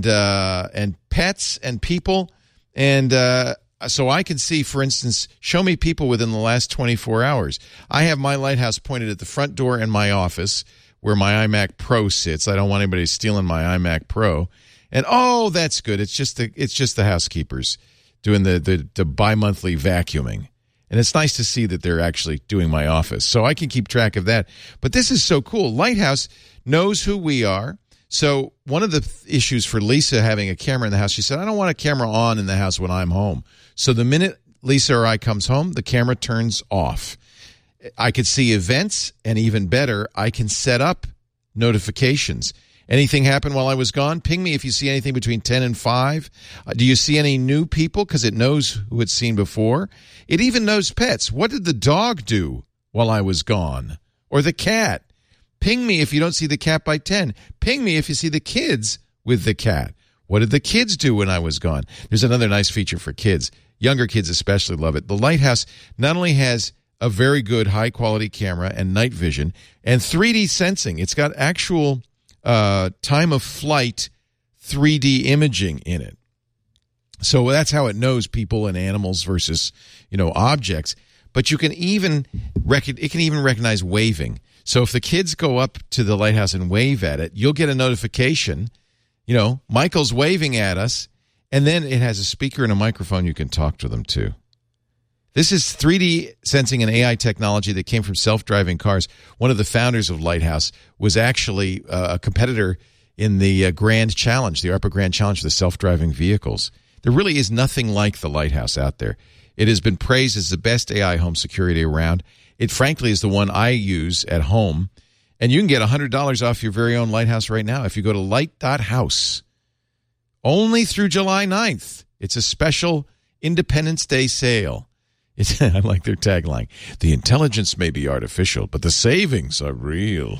pets and people, and so I can see, for instance, show me people within the last 24 hours. I have my Lighthouse pointed at the front door in my office where my iMac Pro sits. I don't want anybody stealing my iMac Pro. And that's good. It's just the housekeepers doing the bi-monthly vacuuming. And it's nice to see that they're actually doing my office. So I can keep track of that. But this is so cool. Lighthouse knows who we are. So one of the issues for Lisa having a camera in the house, she said, I don't want a camera on in the house when I'm home. So the minute Lisa or I comes home, the camera turns off. I could see events, and even better, I can set up notifications. Anything happen while I was gone? Ping me if you see anything between 10 and 5. Do you see any new people? Because it knows who it's seen before. It even knows pets. What did the dog do while I was gone? Or the cat? Ping me if you don't see the cat by 10. Ping me if you see the kids with the cat. What did the kids do when I was gone? There's another nice feature for kids. Younger kids especially love it. The Lighthouse not only has a very good high-quality camera and night vision and 3D sensing. It's got actual time of flight 3D imaging in it. So that's how it knows people and animals versus, objects. But you can even recognize waving. So if the kids go up to the Lighthouse and wave at it, you'll get a notification. Michael's waving at us, and then it has a speaker and a microphone you can talk to them to. This is 3D sensing and AI technology that came from self-driving cars. One of the founders of Lighthouse was actually a competitor in the Grand Challenge, the ARPA Grand Challenge for the self-driving vehicles. There really is nothing like the Lighthouse out there. It has been praised as the best AI home security around. It, frankly, is the one I use at home. And you can get $100 off your very own Lighthouse right now if you go to light.house. Only through July 9th. It's a special Independence Day sale. I like their tagline. The intelligence may be artificial, but the savings are real.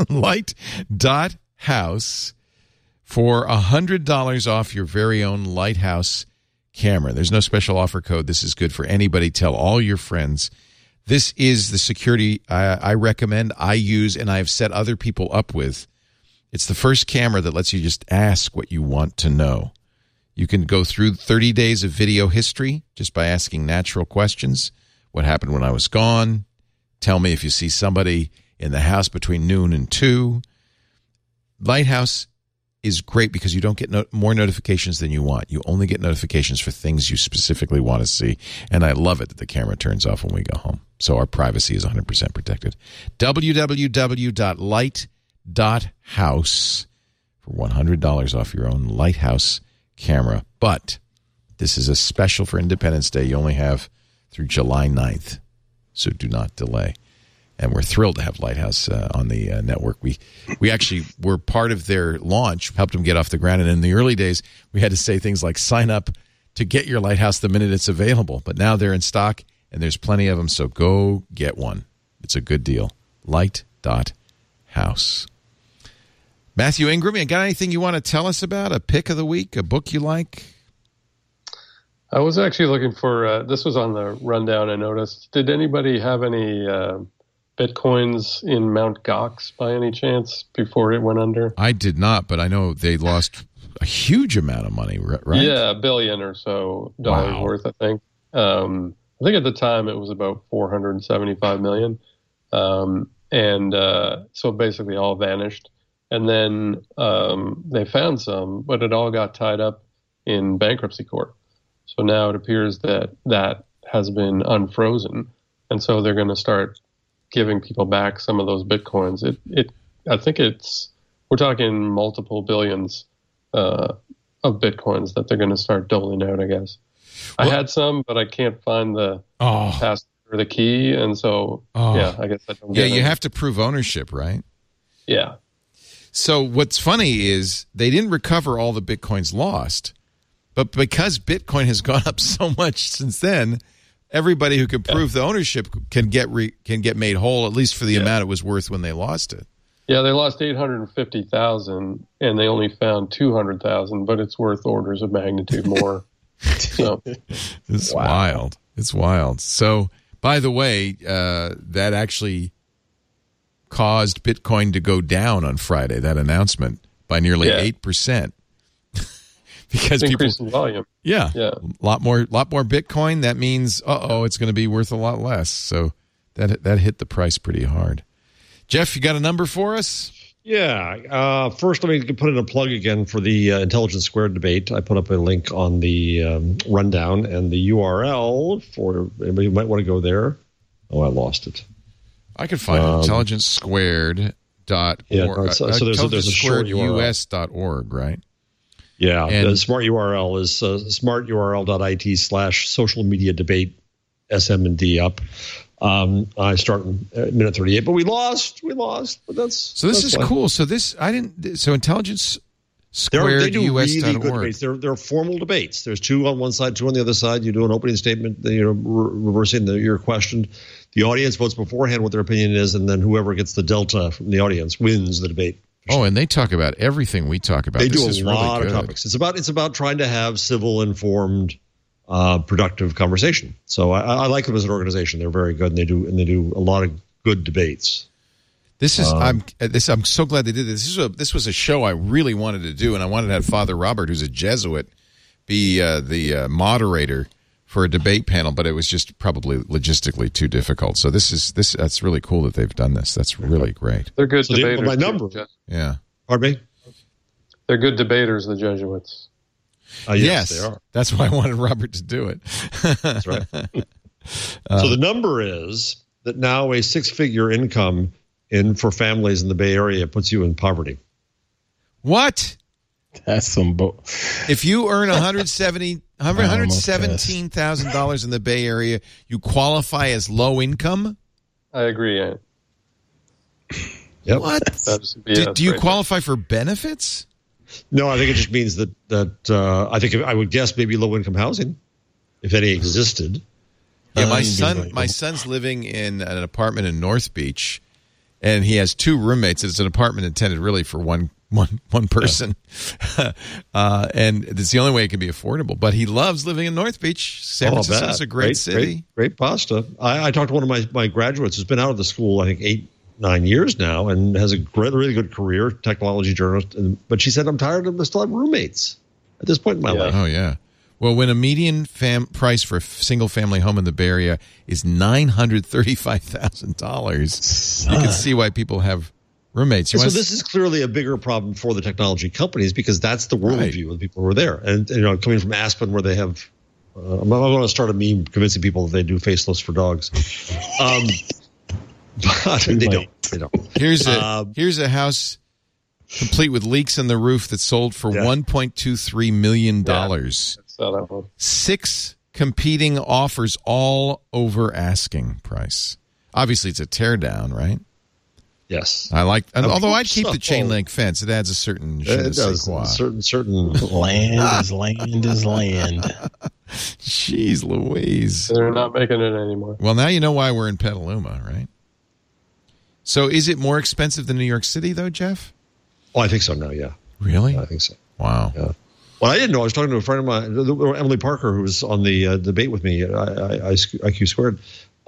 Light.house for $100 off your very own Lighthouse camera. There's no special offer code. This is good for anybody. Tell all your friends. This is the security I recommend, I use, and I've set other people up with. It's the first camera that lets you just ask what you want to know. You can go through 30 days of video history just by asking natural questions. What happened when I was gone? Tell me if you see somebody in the house between noon and 2. Lighthouse is great because you don't get more notifications than you want. You only get notifications for things you specifically want to see. And I love it that the camera turns off when we go home. So our privacy is 100% protected. www.light.house for $100 off your own Lighthouse camera. But this is a special for Independence Day. You only have through July 9th, so do not delay. And we're thrilled to have Lighthouse on the network. We actually were part of their launch, helped them get off the ground. And in the early days, we had to say things like sign up to get your Lighthouse the minute it's available. But now they're in stock, and there's plenty of them, so go get one. It's a good deal. Light.house. Matthew Ingram, you got anything you want to tell us about? A pick of the week, a book you like? I was actually looking for, this was on the rundown I noticed. Did anybody have any Bitcoins in Mt. Gox by any chance before it went under? I did not, but I know they lost a huge amount of money, right? Yeah, $1 billion or so worth, I think. I think at the time it was about 475 million. So basically all vanished. And then they found some, but it all got tied up in bankruptcy court. So now it appears that has been unfrozen. And so they're going to start giving people back some of those Bitcoins. I think we're talking multiple billions of Bitcoins that they're going to start doling out, I guess. Well, I had some, but I can't find the password or the key. And so, I guess I don't get it. Yeah, you have to prove ownership, right? Yeah. So what's funny is they didn't recover all the Bitcoins lost, but because Bitcoin has gone up so much since then, everybody who can prove the ownership can get made whole, at least for the amount it was worth when they lost it. Yeah, they lost 850,000, and they only found 200,000, but it's worth orders of magnitude more. So it's wild. It's wild. So, by the way, that actually caused Bitcoin to go down on Friday, that announcement, by nearly 8%. Because people in volume. Yeah. A lot more Bitcoin, that means it's going to be worth a lot less. So that hit the price pretty hard. Jeff, you got a number for us? Yeah. First, let me put in a plug again for the Intelligence Squared debate. I put up a link on the rundown and the URL for anybody who might want to go there. Oh, I lost it. I could find it. IntelligenceSquared.org. Yeah, so there's a short URL. IntelligenceSquaredUS.org, right? Yeah, and the smart URL is smarturl.it/social media debate SM&D up. I start in minute 38, but we lost. But that's is cool. So Intelligence Squared they do US. really good debates. They're formal debates. There's two on one side, two on the other side. You do an opening statement, reversing your question. The audience votes beforehand what their opinion is, and then whoever gets the delta from the audience wins the debate. Oh, and they talk about everything we talk about. They do a lot of topics. It's about trying to have civil, informed, productive conversation. So I like them as an organization. They're very good, and they do a lot of good debates. I'm so glad they did this. This was a show I really wanted to do, and I wanted to have Father Robert, who's a Jesuit, be the moderator for a debate panel, but it was just probably logistically too difficult. So that's really cool that they've done this. That's really great. They're good debaters. My number. Yeah. Pardon me? They're good debaters, the Jesuits. Yes, they are. That's why I wanted Robert to do it. That's right. So the number is that now a six-figure income for families in the Bay Area puts you in poverty. What? That's some If you earn $117,000 in the Bay Area, you qualify as low income? I agree. Yep. What? Do you qualify for benefits? No, I think it just means that I think I would guess maybe low income housing, if any existed. Yeah, my son's living in an apartment in North Beach, and he has two roommates. It's an apartment intended really for one person, and it's the only way it can be affordable. But he loves living in North Beach. San Francisco is a great city. Great pasta. I talked to one of my graduates who's been out of the school, I think 8-9 years now, and has a really good career, technology journalist. But she said, I'm tired of still have roommates at this point in my life. Oh, yeah. Well, when a median price for a single-family home in the Bay Area is $935,000, you can see why people have roommates. So this is clearly a bigger problem for the technology companies because that's the worldview of the people who are there. And coming from Aspen, where they have, I'm going to start a meme convincing people that they do faceless for dogs. But they don't. Here's a house complete with leaks in the roof that sold for $1.23 million. Yeah, 6 competing offers, all over asking price. Obviously, it's a teardown, right? Yes. Although I'd keep the chain link fence. It adds a certain certain land is land. Jeez Louise. They're not making it anymore. Well, now you know why we're in Petaluma, right? So is it more expensive than New York City, though, Jeff? Oh, I think so now, yeah. Really? Yeah, I think so. Wow. Yeah. Well, I didn't know. I was talking to a friend of mine, Emily Parker, who was on the debate with me at IQ Squared,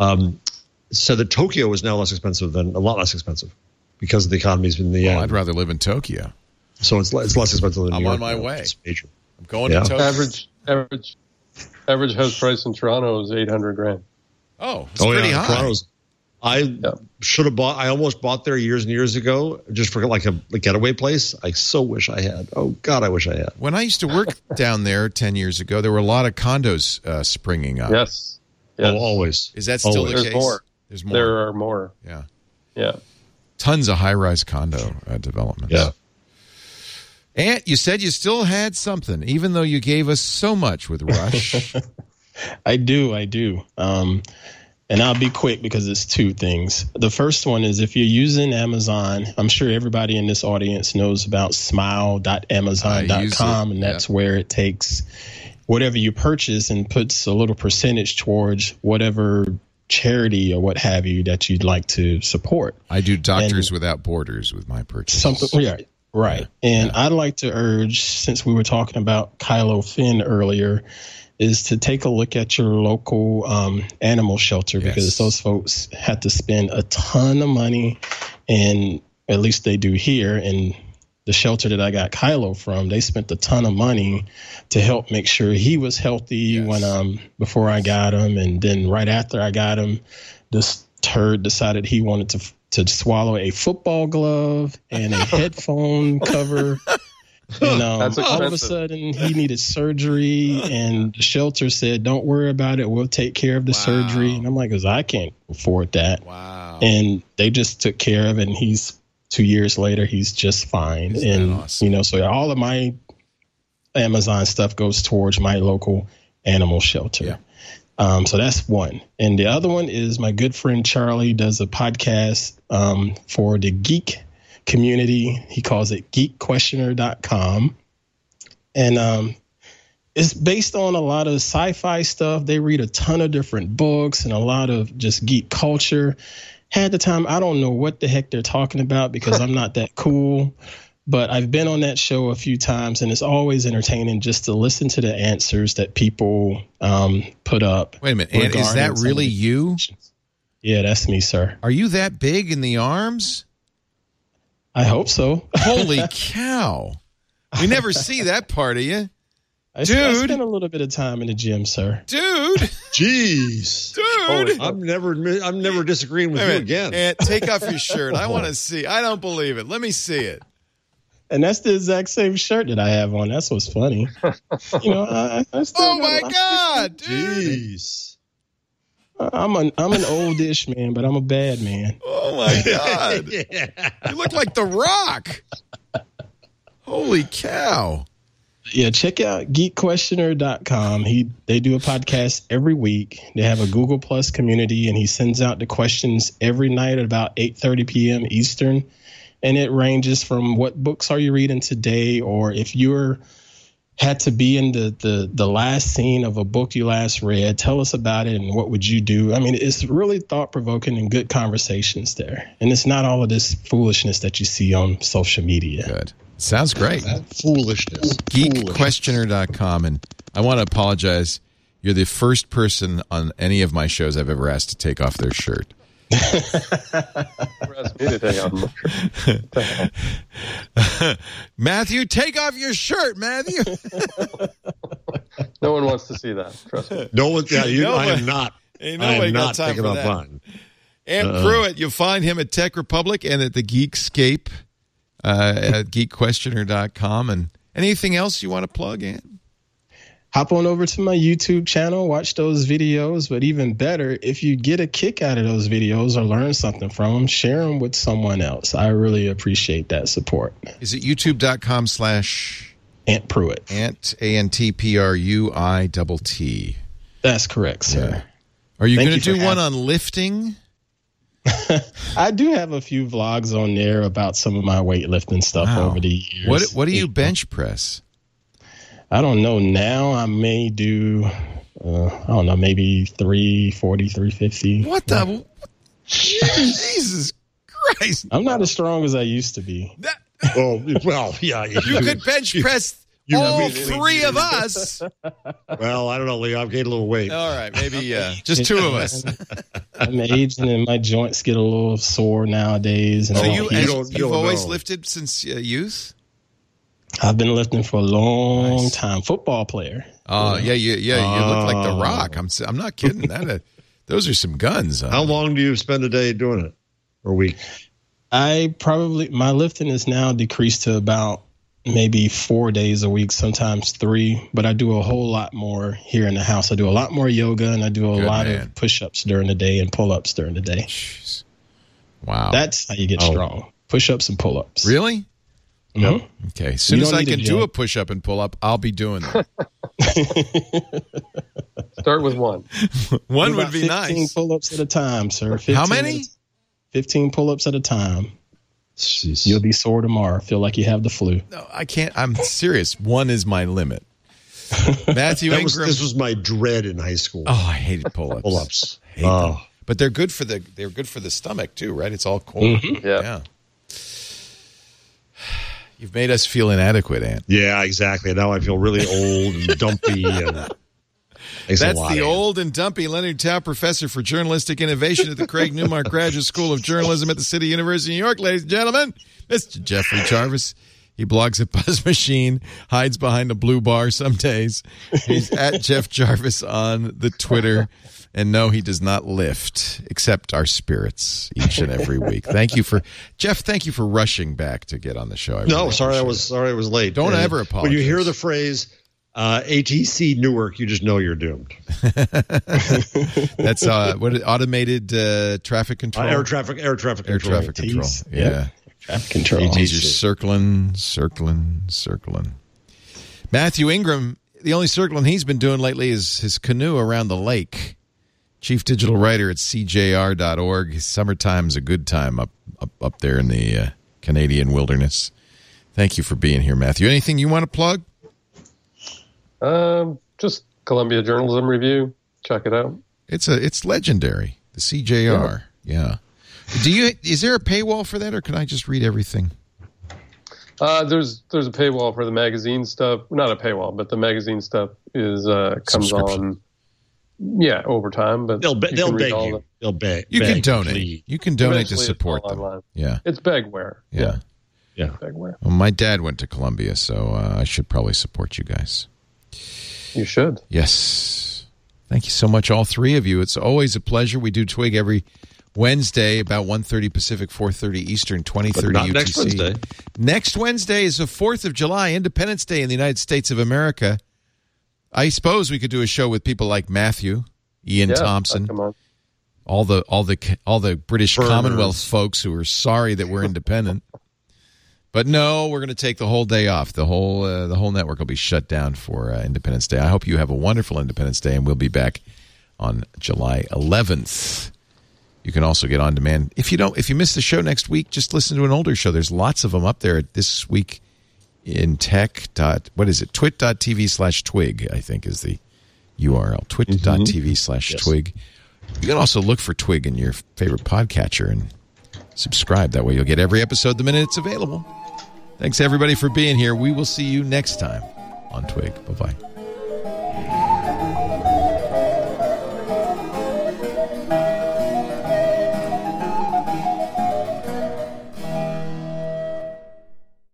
said that Tokyo is now a lot less expensive because of the economies in the end. I'd rather live in Tokyo. So it's less expensive than New York. I'm on my way. It's major. I'm going to Tokyo. Average house price in Toronto is $800,000. Oh, it's pretty high. Toronto's, I should have bought. I almost bought there years and years ago, just for like a getaway place. I so wish I had. Oh God, I wish I had. When I used to work down there 10 years ago, there were a lot of condos springing up. Yes. Oh, always. Is that still the case? There's more. There are more. Yeah. Tons of high-rise condo developments. Yeah. And you said you still had something, even though you gave us so much with Rush. I do. And I'll be quick because it's two things. The first one is if you're using Amazon, I'm sure everybody in this audience knows about smile.amazon.com, and that's where it takes whatever you purchase and puts a little percentage towards whatever charity or what have you that you'd like to support. I do Doctors Without Borders with my purchases. Right. And I'd like to urge, since we were talking about Kylo Finn earlier, is to take a look at your local animal shelter, because those folks had to spend a ton of money, and at least they do here. And the shelter that I got Kylo from, they spent a ton of money to help make sure he was healthy when before I got him. And then right after I got him, this turd decided he wanted to swallow a football glove and a headphone cover. And all of a sudden, he needed surgery, and the shelter said, "Don't worry about it. We'll take care of the surgery." And I'm like, "Cause I can't afford that." Wow. And they just took care of it, and he's 2 years later, he's just fine. And awesome? So all of my Amazon stuff goes towards my local animal shelter. Yeah. So that's one. And the other one is my good friend Charlie does a podcast for the geek community. He calls it geekquestioner.com. And it's based on a lot of sci-fi stuff. They read a ton of different books and a lot of just geek culture. At the time, I don't know what the heck they're talking about because I'm not that cool. But I've been on that show a few times, and it's always entertaining just to listen to the answers that people put up. Wait a minute, and is that really you? Yeah, that's me, sir. Are you that big in the arms? I hope so. Holy cow. We never see that part of you. I spent a little bit of time in the gym, sir. Dude. Jeez. Dude. I'm never disagreeing with you again. And take off your shirt. I want to see. I don't believe it. Let me see it. And that's the exact same shirt that I have on. That's what's funny. I oh my God, dude. Jeez. I'm an oldish man, but I'm a bad man. Oh my God. You look like The Rock. Holy cow. Yeah, check out geekquestioner.com. They do a podcast every week. They have a Google Plus community, and he sends out the questions every night at about 8:30 p.m. Eastern. And it ranges from what books are you reading today, or if you're had to be in the last scene of a book you last read, tell us about it and what would you do? I mean, it's really thought-provoking and good conversations there. And it's not all of this foolishness that you see on social media. Good. Sounds great. Foolishness. Geekquestioner.com. And I want to apologize. You're the first person on any of my shows I've ever asked to take off their shirt. Matthew, take off your shirt, Matthew. No one wants to see that. Trust me. No one. Yeah, I am not. I am not taking off mine. And Pruitt, you'll find him at Tech Republic and at the Geekscape at geekquestioner.com. And anything else you want to plug in? Hop on over to my YouTube channel, watch those videos. But even better, if you get a kick out of those videos or learn something from them, share them with someone else. I really appreciate that support. Is it youtube.com/ Ant Pruitt? Ant, ANTPRUITT. That's correct, sir. Yeah. Are you going to do one on lifting? I do have a few vlogs on there about some of my weightlifting stuff over the years. What do you bench press? I don't know. Now I may do, I don't know, maybe 340, 350. What the? Jesus Christ. I'm not as strong as I used to be. Well, yeah. You could bench press All three of us. Well, I don't know, Leo. I've gained a little weight. All right, maybe just two of us. I'm aging and my joints get a little sore nowadays. And so you've always lifted since youth? I've been lifting for a long time. Football player. Oh, yeah. You look like The Rock. I'm not kidding. Those are some guns. How long do you spend a day doing it, or a week? My lifting is now decreased to about maybe 4 days a week, sometimes 3, but I do a whole lot more here in the house. I do a lot more yoga, and I do a lot of push-ups during the day and pull-ups during the day. Jeez. Wow. That's how you get strong. Push-ups and pull-ups. Really? Mm-hmm. Okay. As soon as I can do a push-up and pull-up, I'll be doing that. Start with one. One would be 15 nice. 15 pull-ups at a time, sir. How many? 15 pull-ups at a time. Jeez. You'll be sore tomorrow. Feel like you have the flu. No, I can't. I'm serious. One is my limit. Matthew Ingram. This was my dread in high school. Oh, I hated pull-ups. Pull-ups. I hate them. But they're good for the stomach too, right? It's all core. Mm-hmm. Yeah. You've made us feel inadequate, Ant. Yeah, exactly. Now I feel really old and dumpy. That's the old and dumpy Leonard Tao Professor for Journalistic Innovation at the Craig Newmark Graduate School of Journalism at the City University of New York, ladies and gentlemen, Mr. Jeffrey Jarvis. He blogs at Buzz Machine, hides behind a blue bar some days. He's at Jeff Jarvis on the Twitter. And no, he does not lift, except our spirits each and every week. Thank you for rushing back to get on the show. Sorry I was late. Don't ever apologize. When you hear the phrase ATC Newark, you just know you're doomed. That's automated traffic control. Air traffic control. Yeah. Traffic control. ATs are circling. Matthew Ingram, the only circling he's been doing lately is his canoe around the lake. Chief digital writer at CJR.org. Summertime's a good time up there in the Canadian wilderness. Thank you for being here, Matthew. Anything you want to plug? Just Columbia Journalism Review. Check it out. It's legendary. The CJR. Yeah. Is there a paywall for that, or can I just read everything? There's a paywall for the magazine stuff. Not a paywall, but the magazine stuff comes on. Yeah, over time, but they'll beg you. They'll beg. You can donate. Please. You can donate to Eventually support them. online. Yeah, it's begware. Yeah. Begware. Well, my dad went to Columbia, so I should probably support you guys. You should. Yes. Thank you so much, all three of you. It's always a pleasure. We do Twig every Wednesday, about 1:30 Pacific, 4:30 Eastern, 20:30 UTC. Next Wednesday. Next Wednesday is the 4th of July, Independence Day in the United States of America. I suppose we could do a show with people like Matthew, Ian Thompson, all the British Commonwealth folks who are sorry that we're independent. But no, we're going to take the whole day off. The whole network will be shut down for Independence Day. I hope you have a wonderful Independence Day, and we'll be back on July 11th. You can also get on demand. If you miss the show next week, just listen to an older show. There's lots of them up there this week. In twit.tv/twig, I think is the URL. Twit.tv/twig. You can also look for Twig in your favorite podcatcher and subscribe. That way you'll get every episode the minute it's available. Thanks, everybody, for being here. We will see you next time on Twig. Bye-bye.